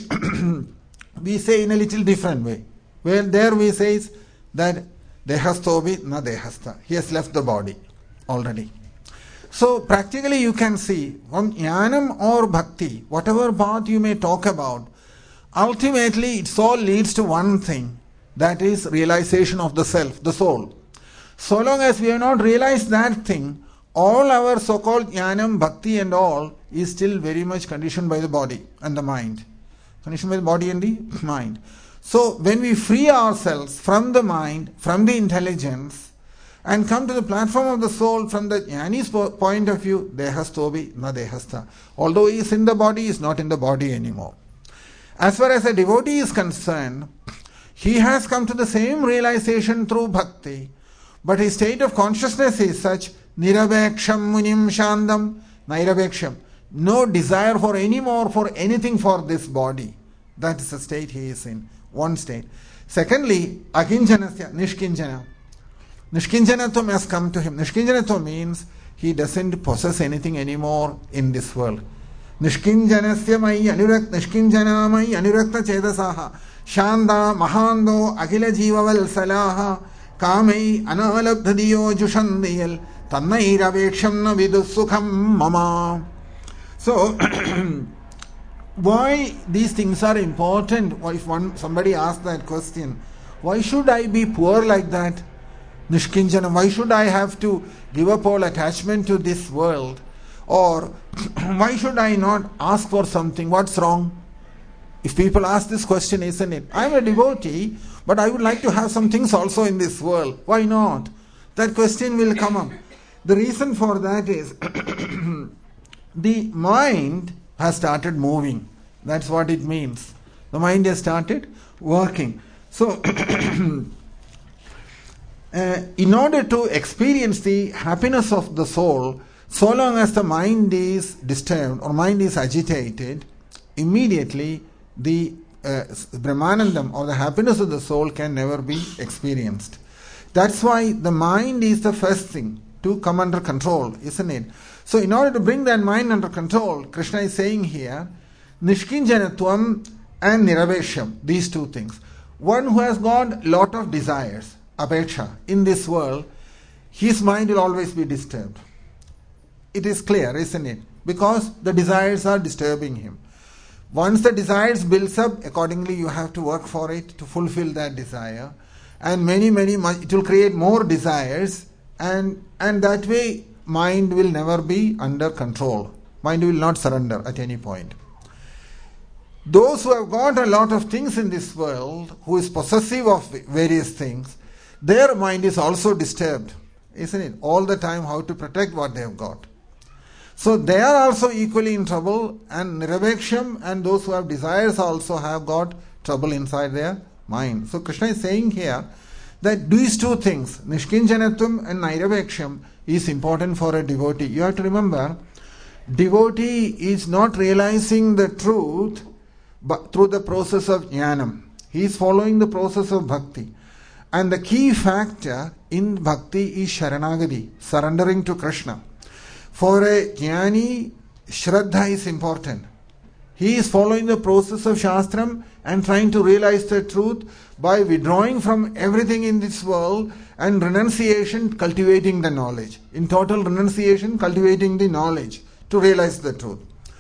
[SPEAKER 2] we say in a little different way. Where there we say that dehastobi na dehasta. He has left the body already. So practically you can see from jnanam or bhakti, whatever path you may talk about, ultimately it all leads to one thing, that is realization of the self, the soul. So long as we have not realized that thing, all our so-called jnanam, bhakti and all is still very much conditioned by the body and the mind. Conditioned by the body and the mind. So when we free ourselves from the mind, from the intelligence, and come to the platform of the soul from the jnani's point of view, dehastobi na dehasta. Although he is in the body, he is not in the body anymore. As far as a devotee is concerned, he has come to the same realization through bhakti, but his state of consciousness is such, nirabheksham munim shandam, nairabheksham. No desire for any more, for anything for this body. That is the state he is in. One state. Secondly, akinjanasya, nishkinjana. Nishkinjanatvam has come to him. Nishkinjanatvam means he doesn't possess anything anymore in this world. Nishkinjanasya mai nishkinjana mai anurakta chedasaha shanda mahando akhila jivaval salaha kamai analabdhadiyo jushandiyal tannairabheksham na vidusukham mama. So, why these things are important? If somebody asks that question, why should I be poor like that? Nishkinjana, why should I have to give up all attachment to this world? Or why should I not ask for something? What's wrong? If people ask this question, isn't it? I'm a devotee, but I would like to have some things also in this world. Why not? That question will come up. The reason for that is the mind has started moving. That's what it means. The mind has started working. So, in order to experience the happiness of the soul, so long as the mind is disturbed or mind is agitated, immediately the Brahmanandam or the happiness of the soul can never be experienced. That's why the mind is the first thing to come under control, isn't it? So in order to bring that mind under control, Krishna is saying here, Nishkinjanatvam and Nirabheksham, these two things. One who has got lot of desires, apeksha, in this world, his mind will always be disturbed. It is clear, isn't it? Because the desires are disturbing him. Once the desires builds up, accordingly you have to work for it to fulfill that desire. And it will create more desires, and that way mind will never be under control. Mind will not surrender at any point. Those who have got a lot of things in this world, who is possessive of various things, their mind is also disturbed, isn't it? All the time how to protect what they have got. So they are also equally in trouble, and Nirabheksham and those who have desires also have got trouble inside their mind. So Krishna is saying here that these two things, Nishkinjanatvam and Nirabheksham, is important for a devotee. You have to remember, devotee is not realizing the truth but through the process of jnanam. He is following the process of bhakti. And the key factor in bhakti is sharanagati, surrendering to Krishna. For a jnani, shraddha is important. He is following the process of shastram and trying to realize the truth by withdrawing from everything in this world and renunciation, cultivating the knowledge. In total renunciation, cultivating the knowledge to realize the truth.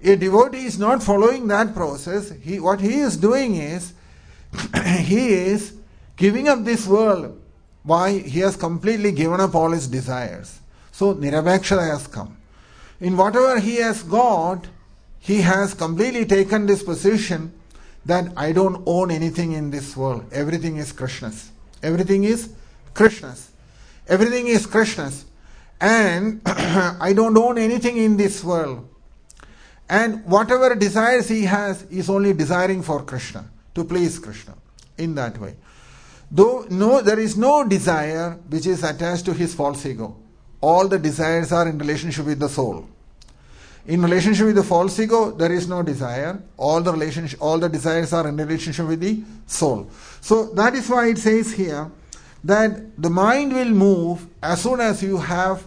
[SPEAKER 2] a devotee is not following that process. What he is doing is, he is giving up this world. Why? He has completely given up all his desires. So Nirabhakshata has come. In whatever he has got, he has completely taken this position that I don't own anything in this world. Everything is Krishna's. Everything is Krishna's. Everything is Krishna's. And I don't own anything in this world. And whatever desires he has, he is only desiring for Krishna, to please Krishna, in that way. Though there is no desire which is attached to his false ego. All the desires are in relationship with the soul. In relationship with the false ego, there is no desire. All the desires are in relationship with the soul. So that is why it says here that the mind will move as soon as you have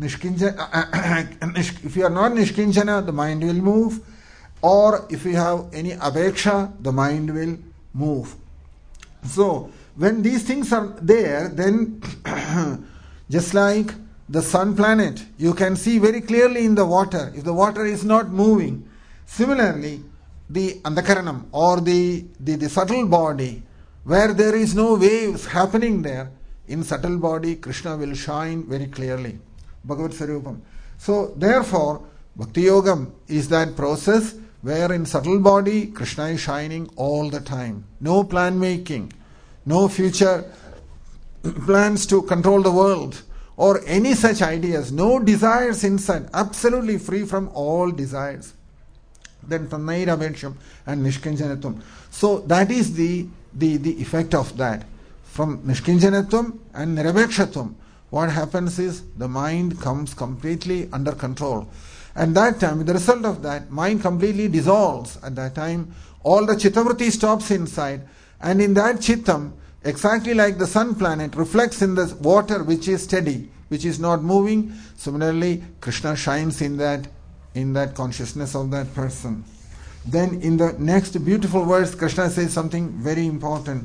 [SPEAKER 2] Nishkinjana. If you are not Nishkinjana, the mind will move. Or if you have any Abheksha, the mind will move. So when these things are there, then just like the sun planet, you can see very clearly in the water. If the water is not moving, similarly, the Andhakaranam or the subtle body, where there is no waves happening there, in subtle body, Krishna will shine very clearly. Bhagavad Sarupam. So, therefore, Bhakti Yogam is that process where in subtle body, Krishna is shining all the time. No plan making, no future plans to control the world, or any such ideas, no desires inside, absolutely free from all desires. Then Tannaira Vensham and Nishkinjanatum. So that is the effect of that. From Nishkinjanatum and Nirabhakshatum, what happens is the mind comes completely under control. And that time, with the result of that, mind completely dissolves. At that time, all the Chittavritti stops inside, and in that Chittam, exactly like the sun planet reflects in the water which is steady, which is not moving, similarly Krishna shines in that consciousness of that person. Then in the next beautiful verse, Krishna says something very important.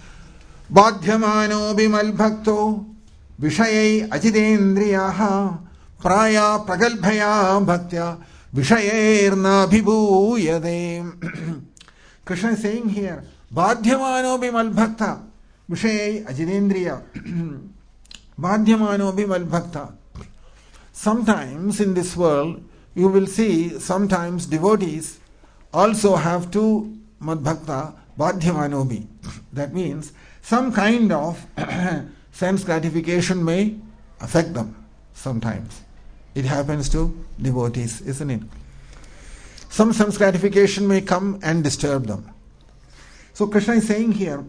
[SPEAKER 2] Badhyamano bimal bhakto vishayai ajidendriyaha praya pragalbhaya bhaktya vishayairna bhibhuyade. Krishna is saying here, Badhyamano bimal bhakta Vishayai ajidendriya. Badhyamano bimal bhakta. Sometimes in this world, you will see sometimes devotees also have to madbhakta badhyamanobi. That means some kind of sense gratification may affect them sometimes. It happens to devotees, isn't it? Some sense gratification may come and disturb them. So Krishna is saying here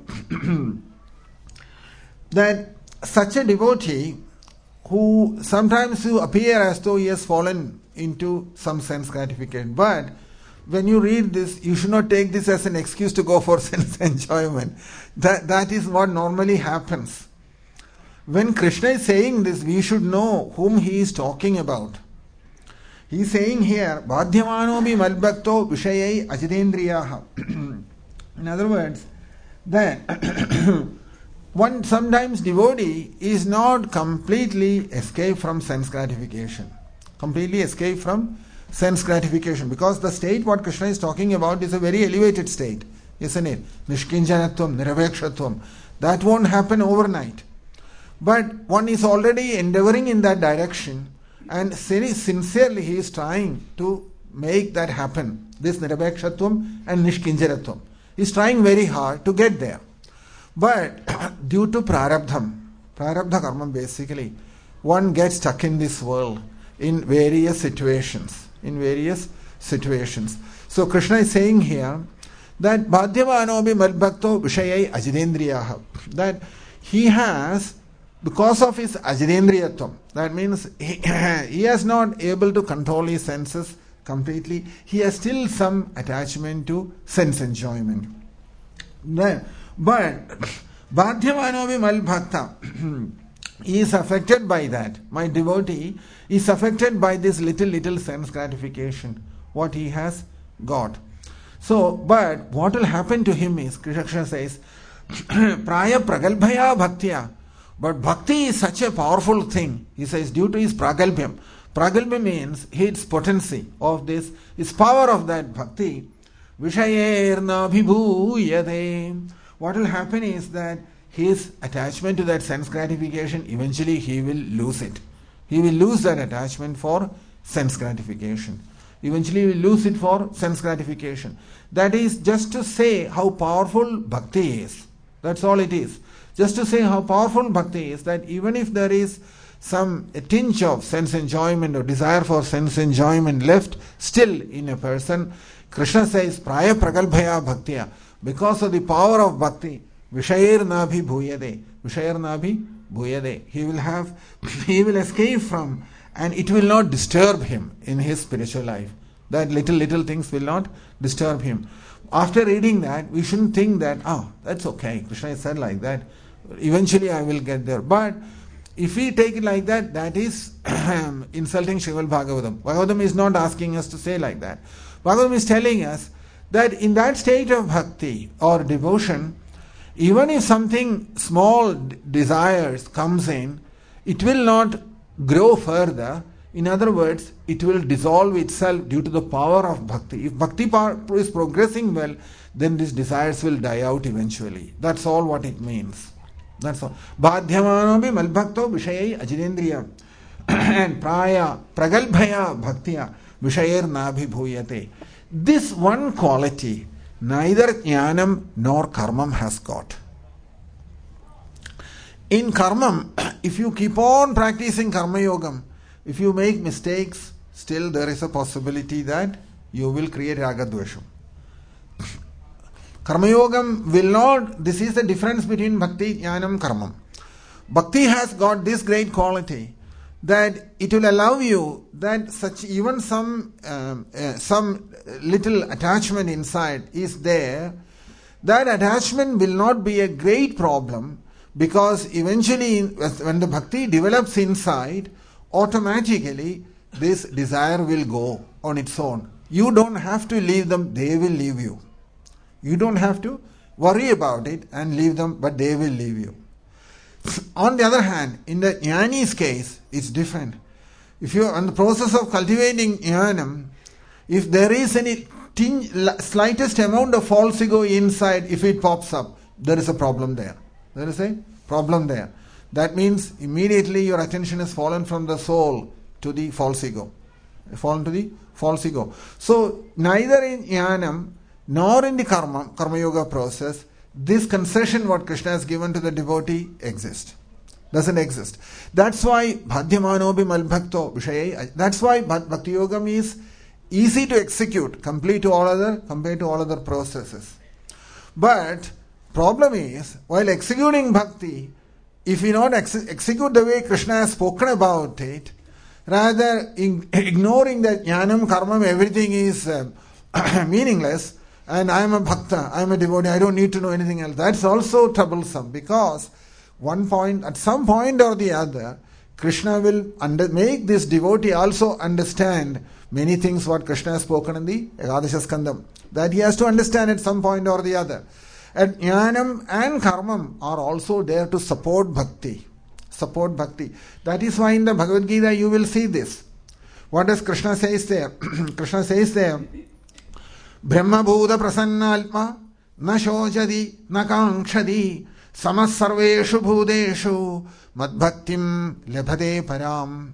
[SPEAKER 2] that such a devotee who sometimes you appear as though he has fallen into some sense gratification. But when you read this, you should not take this as an excuse to go for sense enjoyment. That is what normally happens. When Krishna is saying this, we should know whom he is talking about. He is saying here, Badhyamanobi malbhakto vishayai ajidendriyaha. In other words, that one sometimes devotee is not completely escaped from sense gratification. Completely escaped from sense gratification. Because the state what Krishna is talking about is a very elevated state. Isn't it? Nishkinjanatvam, Nirabhakshatvam. That won't happen overnight. But one is already endeavoring in that direction, and sincerely he is trying to make that happen. This Nirabhakshatvam and Nishkinjanatvam. He is trying very hard to get there. But due to prarabdha karma basically, one gets stuck in this world in various situations. So Krishna is saying here that Badhyamanobi malbhakto vishayai ajidendriyaha. That he has, because of his ajidendriyatvam, that means he is not able to control his senses completely. He has still some attachment to sense enjoyment. But Badhyamanobi malbhakta, he is affected by that. My devotee is affected by this little sense gratification, what he has got. So, but what will happen to him is, Krishna says, Praya pragalbhaya bhaktya. But bhakti is such a powerful thing. He says, due to his pragalbhyam. Pragalbha means its potency of this, its power of that bhakti. Vishayerna vibhuyate. What will happen is that his attachment to that sense gratification, eventually he will lose it. He will lose that attachment for sense gratification. Eventually he will lose it for sense gratification. That is just to say how powerful bhakti is. That's all it is. Just to say how powerful bhakti is, that even if there is a tinge of sense enjoyment or desire for sense enjoyment left still in a person, Krishna says, Praya pragalbhaya bhaktiya. Because of the power of bhakti, Vishayir nabhi bhuyade. Vishayir nabhi bhuyade. He will escape from, and it will not disturb him in his spiritual life. That little things will not disturb him. After reading that, we shouldn't think that, that's okay, Krishna has said like that, eventually I will get there. But if we take it like that, that is insulting Srimad Bhagavatam. Bhagavatam is not asking us to say like that. Bhagavatam is telling us that in that state of bhakti or devotion, even if something small desires comes in, it will not grow further. In other words, it will dissolve itself due to the power of bhakti. If bhakti is progressing well, then these desires will die out eventually. That's all what it means. That's all. Bhadhyamanobi malbhakto vishayai ajidendriya. And praya pragalbhaya bhaktiya vishayir nabhi bhuyate. This one quality neither jnanam nor karmam has got. In karmam, if you keep on practicing karma yogam, if you make mistakes, still there is a possibility that you will create ragadvesham. Karma yogam will not, this is the difference between bhakti, jnanam, karmam. Bhakti has got this great quality that it will allow you that such even some little attachment inside is there. That attachment will not be a great problem, because eventually when the bhakti develops inside, automatically this desire will go on its own. You don't have to leave them, they will leave you. You don't have to worry about it and leave them, but they will leave you. On the other hand, in the jnani's case, it's different. If you are in the process of cultivating jnanam, if there is any slightest amount of false ego inside, if it pops up, there is a problem there. There is a problem there. That means immediately your attention has fallen from the soul to the false ego. Fallen to the false ego. So neither in jnanam nor in the karma yoga process, this concession what Krishna has given to the devotee exists. Doesn't exist. That's why bhadhyamanobi malbhakto vishayai. That's why bhakti yogam is easy to execute compared to all other processes. But problem is, while executing bhakti, if we not execute the way Krishna has spoken about it, rather ignoring that jnanam, karmam, everything is meaningless, and I am a bhakta, I am a devotee, I don't need to know anything else. That's also troublesome, because at some point or the other, Krishna will make this devotee also understand many things what Krishna has spoken in the Ekadasha Skandam. That he has to understand at some point or the other. And jnanam and karmam are also there to support bhakti. Support bhakti. That is why in the Bhagavad Gita you will see this. What does Krishna says there? Krishna says there, Brahma Bhuta Prasannalpa Na Shojadi Na Kankshadi Samas Sarveshu Bhudeshu Madbhaktim Lebhade Param.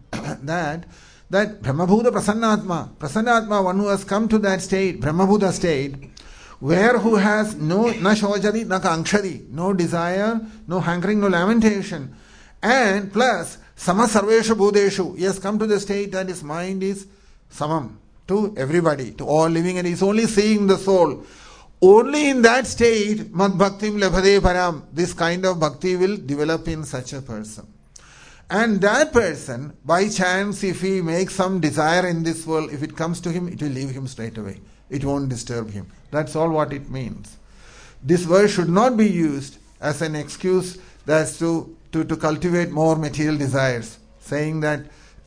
[SPEAKER 2] That Brahmabhuta Prasannatma, one who has come to that state, Brahmabhuta state, where who has no na shojadi, na kankshadi, no desire, no hankering, no lamentation, and plus sama sarveshu bhudeshu, he has come to the state that his mind is samam to everybody, to all living, and he is only seeing the soul. Only in that state, madbhaktim lebhade param, this kind of bhakti will develop in such a person. And that person, by chance, if he makes some desire in this world, if it comes to him, it will leave him straight away. It won't disturb him. That's all what it means. This verse should not be used as an excuse that's to cultivate more material desires, saying that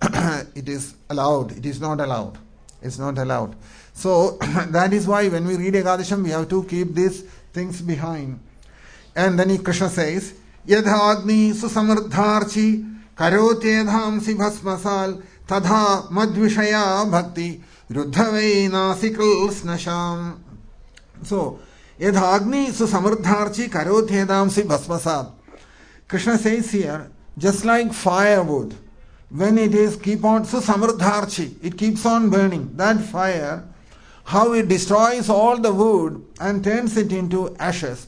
[SPEAKER 2] it is allowed. It is not allowed. It's not allowed. So that is why when we read Ekadasham, we have to keep these things behind. And then Krishna says, Yadha Agni Susamardharchi Karote Dhamsi Bhasmasal Tadha madvishaya bhakti ruddhavai nasikal snasham. So, yadhagni susamardharchi karothedamsi bhasmasat. Krishna says here, just like firewood, when it is keep on susamardharchi, it keeps on burning. That fire, how it destroys all the wood and turns it into ashes,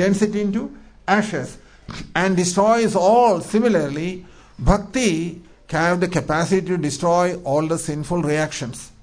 [SPEAKER 2] and destroys all. Similarly, bhakti have the capacity to destroy all the sinful reactions.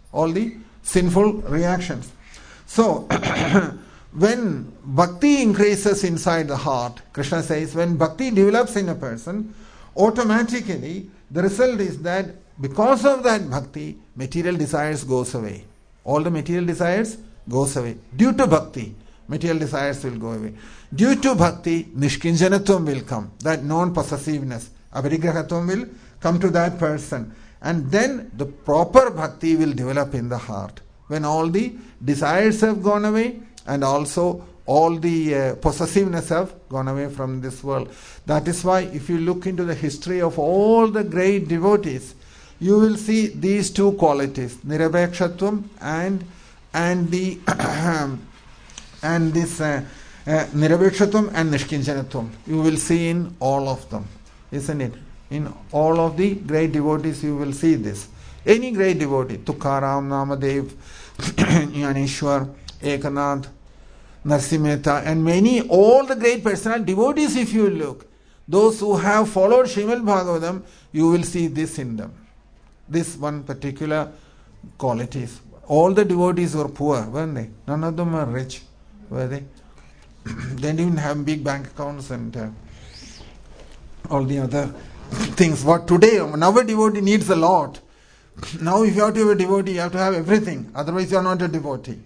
[SPEAKER 2] So, when bhakti increases inside the heart, Krishna says, when bhakti develops in a person, automatically the result is that because of that bhakti, material desires goes away. All the material desires goes away. Due to bhakti, material desires will go away. Due to bhakti, nishkinjanatvam will come. That non-possessiveness, aparigrahatvam will come to that person. And then the proper bhakti will develop in the heart. When all the desires have gone away and also all the possessiveness have gone away from this world. That is why if you look into the history of all the great devotees, you will see these two qualities, nirapekshatvam and the and this nirapekshatvam and nishkinjanatvam. You will see in all of them, isn't it? In all of the great devotees you will see this. Any great devotee, Tukaram, Namadev, Yaneshwar, Ekanath, Narsimeta, and many, all the great personal devotees, if you look, those who have followed Srimad Bhagavatam, you will see this in them. This one particular qualities. All the devotees were poor, weren't they? None of them were rich, were they? They didn't even have big bank accounts and all the other things. What today, now a devotee needs a lot. Now if you have to have a devotee, you have to have everything. Otherwise you are not a devotee.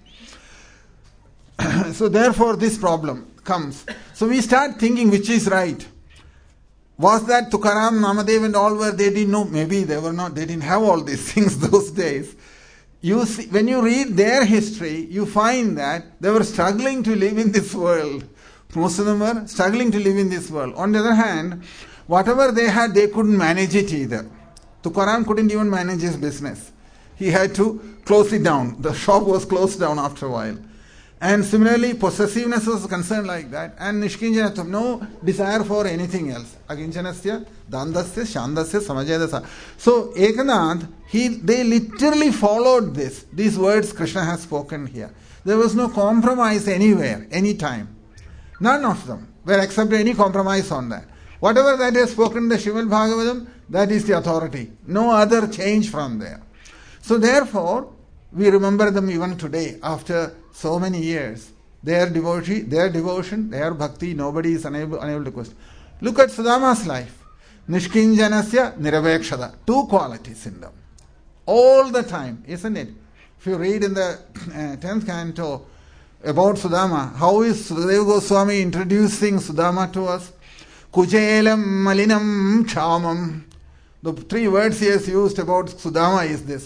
[SPEAKER 2] So therefore this problem comes. So we start thinking which is right. Was that Tukaram, Namadev and all were, they didn't know? Maybe they were not, they didn't have all these things those days. You see, when you read their history, you find that they were struggling to live in this world. Most of them were struggling to live in this world. On the other hand, whatever they had, they couldn't manage it either. Tukaram couldn't even manage his business. He had to close it down. The shop was closed down after a while. And similarly, possessiveness was concerned like that. And nishkinjanatvam, no desire for anything else. Akinjanasya, dandasya, shandasya, samajayadasa. So, Ekanath, they literally followed this. These words Krishna has spoken here. There was no compromise anywhere, anytime. None of them were accepted any compromise on that. Whatever that is spoken in the Srimad Bhagavatam, that is the authority. No other change from there. So therefore, we remember them even today, after so many years. Their devotion, their bhakti, nobody is unable to question. Look at Sudama's life. Nishkinjanasya, Nirapekshata. Two qualities in them. All the time, isn't it? If you read in the 10th canto about Sudama, how is Sukadeva Goswami introducing Sudama to us? Kuchelam malinam kshamam. The three words he has used about Sudama is this.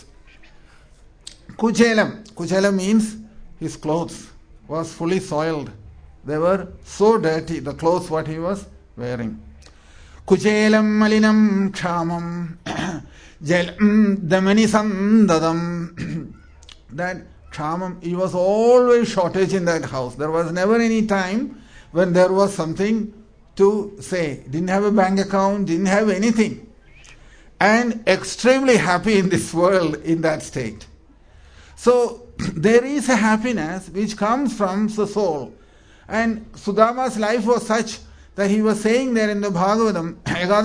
[SPEAKER 2] Kuchelam. Kuchelam means his clothes was fully soiled. They were so dirty, the clothes what he was wearing. Kuchelam malinam kshamam. Jalam damani sandadam. That kshamam, he was always shortage in that house. There was never any time when there was something to say. Didn't have a bank account, didn't have anything. And extremely happy in this world in that state. So there is a happiness which comes from the soul. And Sudama's life was such that he was saying there in the Bhagavatam,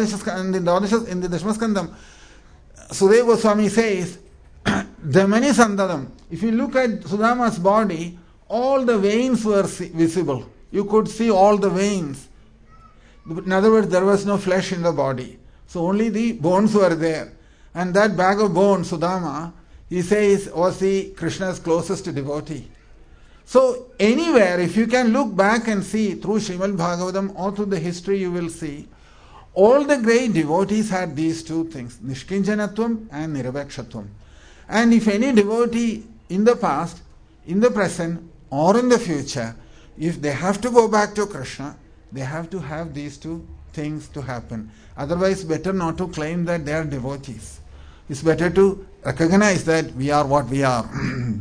[SPEAKER 2] in the Dashmaskandam, Sudeva Goswami says, Damani Sandadam. If you look at Sudama's body, all the veins were visible. You could see all the veins. In other words, there was no flesh in the body. So only the bones were there. And that bag of bones, Sudama, he says, was the Krishna's closest devotee. So anywhere, if you can look back and see through Srimad Bhagavatam or through the history, you will see all the great devotees had these two things, Nishkinjanatvam and Nirapekshatvam. And if any devotee in the past, in the present, or in the future, if they have to go back to Krishna, they have to have these two things to happen. Otherwise, better not to claim that they are devotees. It's better to recognize that we are what we are.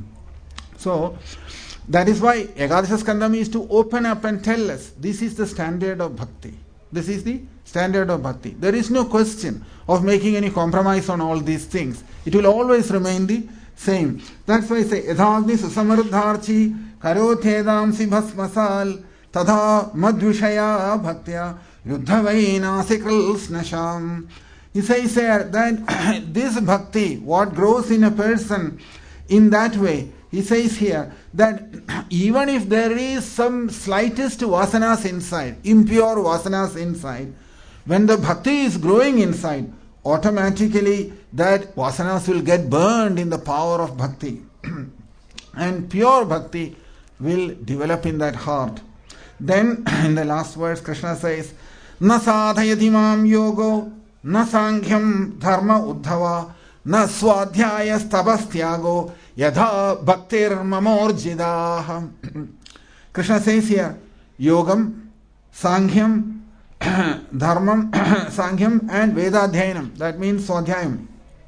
[SPEAKER 2] So, that is why Ekadasha Skandam is to open up and tell us this is the standard of bhakti. This is the standard of bhakti. There is no question of making any compromise on all these things. It will always remain the same. That's why I say, Yadhagni susamardharchi karothedamsi bhasmasal tadha madvishaya bhaktya yuddhavainasi snasham. He says here that this bhakti, what grows in a person in that way, he says here that even if there is some slightest vasanas inside, impure vasanas inside, when the bhakti is growing inside, automatically that vasanas will get burned in the power of bhakti. And pure bhakti will develop in that heart. Then in the last verse, Krishna says, Na sadhayati mam yogo, na sankhya dharma uddhava, na swadhyaya stabastyago, yadha bhaktir mamorjidah. Krishna says here, yogam, sankhya, dharmam, sankhya and vedadhyanam. That means swadhyayam.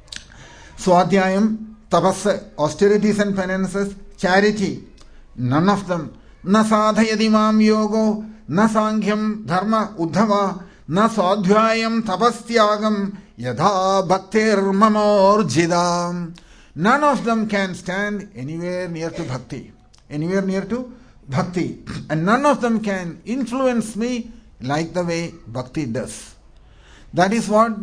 [SPEAKER 2] Swadhyayam, tapas, austerities and penances, charity. None of them. Na sadhayati mam yogo, na sankhya dharma uddhava, na swadhyayam tapastyagam, yadha bhaktir mamorjidam. None of them can stand anywhere near to bhakti. Anywhere near to bhakti. And none of them can influence me like the way bhakti does. That is what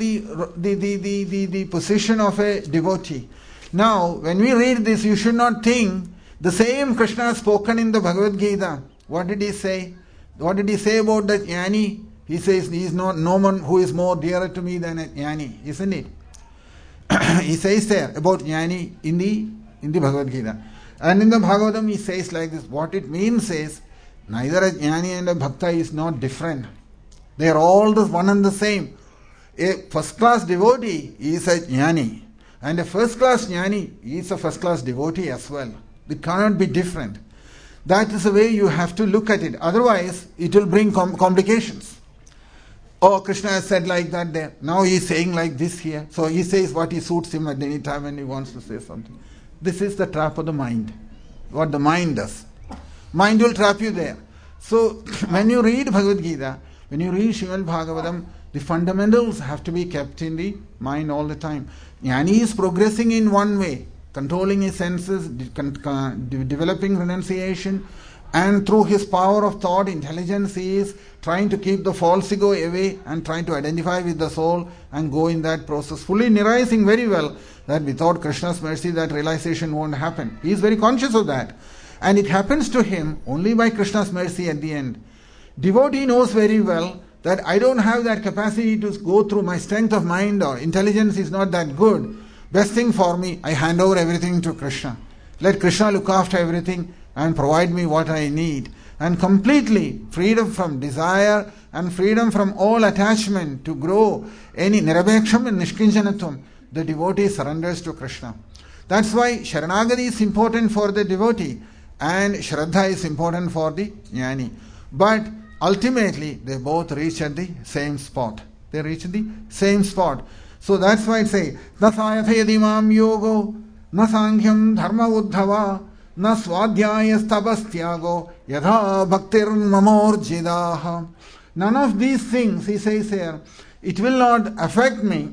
[SPEAKER 2] the position of a devotee. Now, when we read this, you should not think the same Krishna has spoken in the Bhagavad Gita. What did he say? What did he say about the jnani? He says, he is not no one who is more dearer to me than a jnani, isn't it? He says there about jnani in the Bhagavad Gita. And in the Bhagavatam he says like this, what it means is, neither a jnani and a bhakta is not different. They are all the one and the same. A first class devotee is a jnani. And a first class jnani is a first class devotee as well. It cannot be different. That is the way you have to look at it. Otherwise, it will bring complications. Oh, Krishna has said like that there. Now he is saying like this here. So he says what he suits him at any time when he wants to say something. This is the trap of the mind. What the mind does. Mind will trap you there. So when you read Bhagavad Gita, when you read Srimad Bhagavatam, the fundamentals have to be kept in the mind all the time. Jnani is progressing in one way, controlling his senses, developing renunciation, and through his power of thought, intelligence, he is trying to keep the false ego away and trying to identify with the soul and go in that process, fully realizing very well that without Krishna's mercy that realization won't happen. He is very conscious of that. And it happens to him only by Krishna's mercy at the end. Devotee knows very well that I don't have that capacity to go through, my strength of mind or intelligence is not that good. Best thing for me, I hand over everything to Krishna. Let Krishna look after everything and provide me what I need. And completely freedom from desire and freedom from all attachment to grow any nirabheksham and nishkinjanatvam. The devotee surrenders to Krishna. That's why Sharanagati is important for the devotee and Shraddha is important for the jnani. But ultimately, they both reach at the same spot. They reach the same spot. So that's why it says, Na sayathayadi mam yogo, na sankhya dharma uddhava, na swadhyaya stabastyago, yadha bhaktir mamorjidah. None of these things, he says here, it will not affect me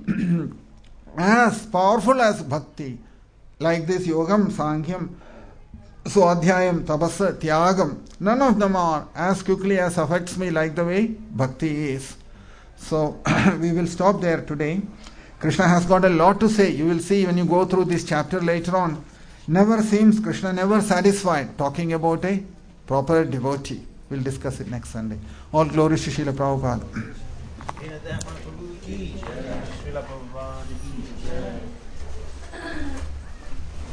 [SPEAKER 2] as powerful as bhakti. Like this yogam, sankhya, swadhyayam, tapasa, tyagam. None of them are as quickly as affects me like the way bhakti is. So we will stop there today. Krishna has got a lot to say. You will see when you go through this chapter later on. Krishna never satisfied talking about a proper devotee. We'll discuss it next Sunday. All glory to Srila Prabhupada.